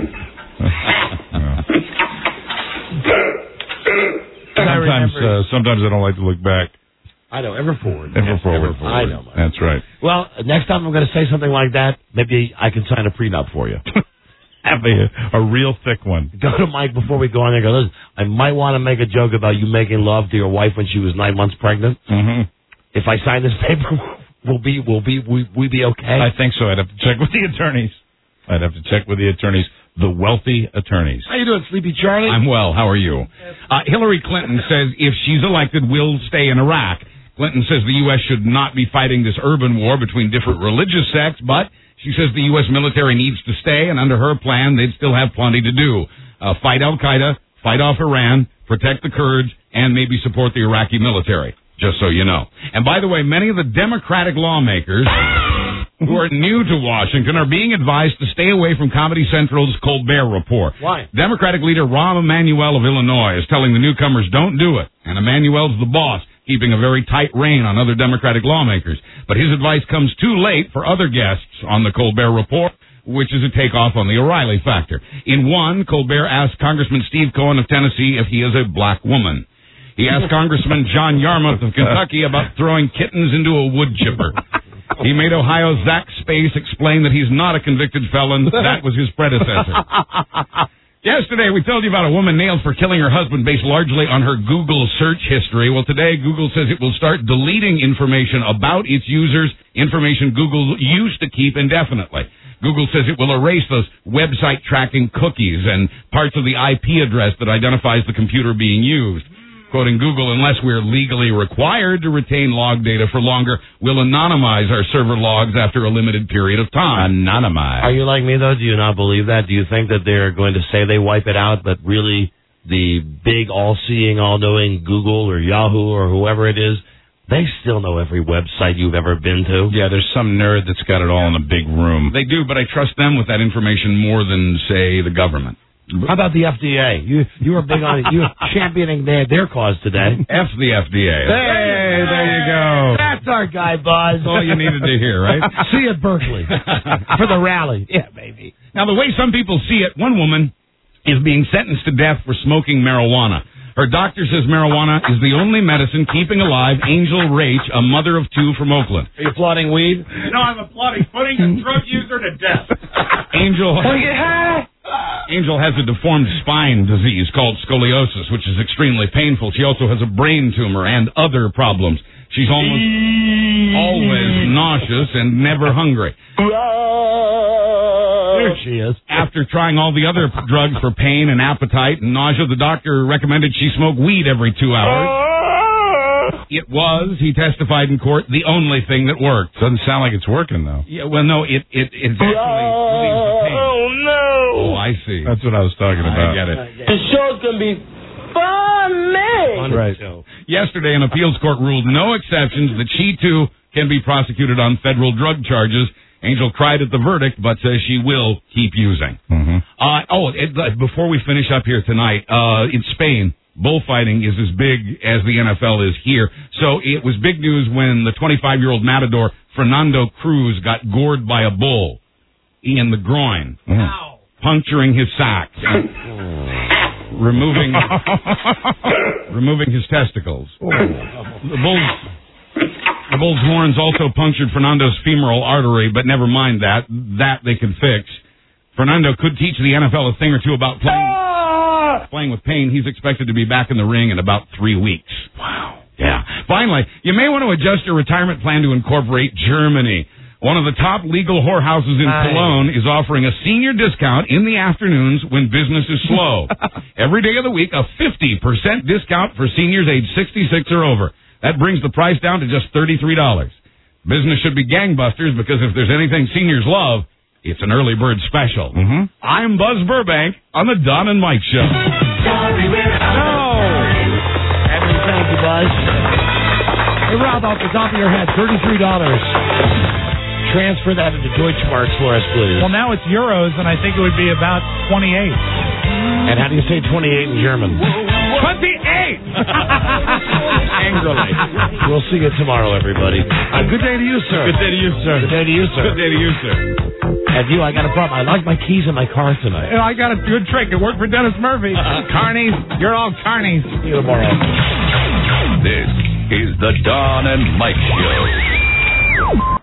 Sometimes, uh, sometimes I don't like to look back. I know. Ever forward. Ever Yes, forward. Ever forward. I know. Mike. That's right. Well, next time I'm going to say something like that, maybe I can sign a prenup for you. Have a, a real thick one. Go to Mike before we go on there. Go, listen, I might want to make a joke about you making love to your wife when she was nine months pregnant. Mm-hmm. If I sign this paper, we'll be, we'll be, we, we be okay. I think so. I'd have to check with the attorneys. I'd have to check with the attorneys, the wealthy attorneys. How you doing, Sleepy Charlie? I'm well. How are you? Uh, Hillary Clinton says if she's elected, we'll stay in Iraq. Clinton says the U S should not be fighting this urban war between different religious sects, but she says the U S military needs to stay, and under her plan, they'd still have plenty to do. Uh, fight Al-Qaeda, fight off Iran, protect the Kurds, and maybe support the Iraqi military, just so you know. And by the way, many of the Democratic lawmakers who are new to Washington are being advised to stay away from Comedy Central's Colbert Report. Why? Democratic leader Rahm Emanuel of Illinois is telling the newcomers, don't do it. And Emanuel's the boss, keeping a very tight rein on other Democratic lawmakers. But his advice comes too late for other guests on the Colbert Report, which is a takeoff on the O'Reilly factor. In one, Colbert asked Congressman Steve Cohen of Tennessee if he is a black woman. He asked Congressman John Yarmouth of Kentucky about throwing kittens into a wood chipper. He made Ohio's Zach Space explain that he's not a convicted felon. That was his predecessor. Yesterday, we told you about a woman nailed for killing her husband based largely on her Google search history. Well, today, Google says it will start deleting information about its users, information Google used to keep indefinitely. Google says it will erase those website tracking cookies and parts of the I P address that identifies the computer being used. Quoting Google, unless we're legally required to retain log data for longer, we'll anonymize our server logs after a limited period of time. Anonymize. Are you like me, though? Do you not believe that? Do you think that they're going to say they wipe it out, but really the big all-seeing, all-knowing Google or Yahoo or whoever it is, they still know every website you've ever been to? Yeah, there's some nerd that's got it all in a big room. They do, but I trust them with that information more than, say, the government. How about the F D A? You you were big on it. You were championing their, their cause today. F the F D A. Hey, there you go. That's our guy, Buzz. That's all you needed to hear, right? See you at Berkeley for the rally. Yeah, baby. Now, the way some people see it, one woman is being sentenced to death for smoking marijuana. Her doctor says marijuana is the only medicine keeping alive Angel Rach, a mother of two from Oakland. Are you applauding weed? No, I'm applauding putting a drug user to death. Angel... Angel has a deformed spine disease called scoliosis, which is extremely painful. She also has a brain tumor and other problems. She's almost always nauseous and never hungry. There she is. After trying all the other drugs for pain and appetite and nausea, the doctor recommended she smoke weed every two hours. It was, he testified in court, the only thing that worked. Doesn't sound like it's working, though. Yeah, well, no, it it, it actually relieves the pain. Oh, no. Oh, I see. That's what I was talking about. I get it. The show's going to be funny. Right. Yesterday, an appeals court ruled no exceptions that she, too, can be prosecuted on federal drug charges. Angel cried at the verdict, but says she will keep using. Mm-hmm. Uh, oh, it, uh, before we finish up here tonight, uh, in Spain, bullfighting is as big as the N F L is here. So it was big news when the twenty-five-year-old matador Fernando Cruz got gored by a bull in the groin, Ow. puncturing his sac, removing removing his testicles. The bull's the bull's horns also punctured Fernando's femoral artery, but never mind that. That they can fix. Fernando could teach the N F L a thing or two about playing playing with pain. He's expected to be back in the ring in about three weeks. Wow. Yeah. Finally, you may want to adjust your retirement plan to incorporate Germany. One of the top legal whorehouses in Aye. Cologne is offering a senior discount in the afternoons when business is slow. Every day of the week, a fifty percent discount for seniors age sixty-six or over. That brings the price down to just thirty-three dollars. Business should be gangbusters because if there's anything seniors love, it's an early bird special. Mm-hmm. I'm Buzz Burbank on the Don and Mike Show. Sorry, we're out No. Happy to thank you, Buzz. Hey, Rob, off the top of your head, thirty-three dollars. Transfer that into Deutschmarks for us, please. Well, now it's euros, and I think it would be about twenty-eight. And how do you say twenty-eight in German? twenty-eight! Angrily. We'll see you tomorrow, everybody. Uh, good day to you, sir. Good day to you, sir. Good day to you, sir. Good day to you, sir. And you, I got a problem. I locked my keys in my car tonight. I got a good trick. It worked for Dennis Murphy. Carnies, you're all carnies. See you tomorrow. This is the Don and Mike Show.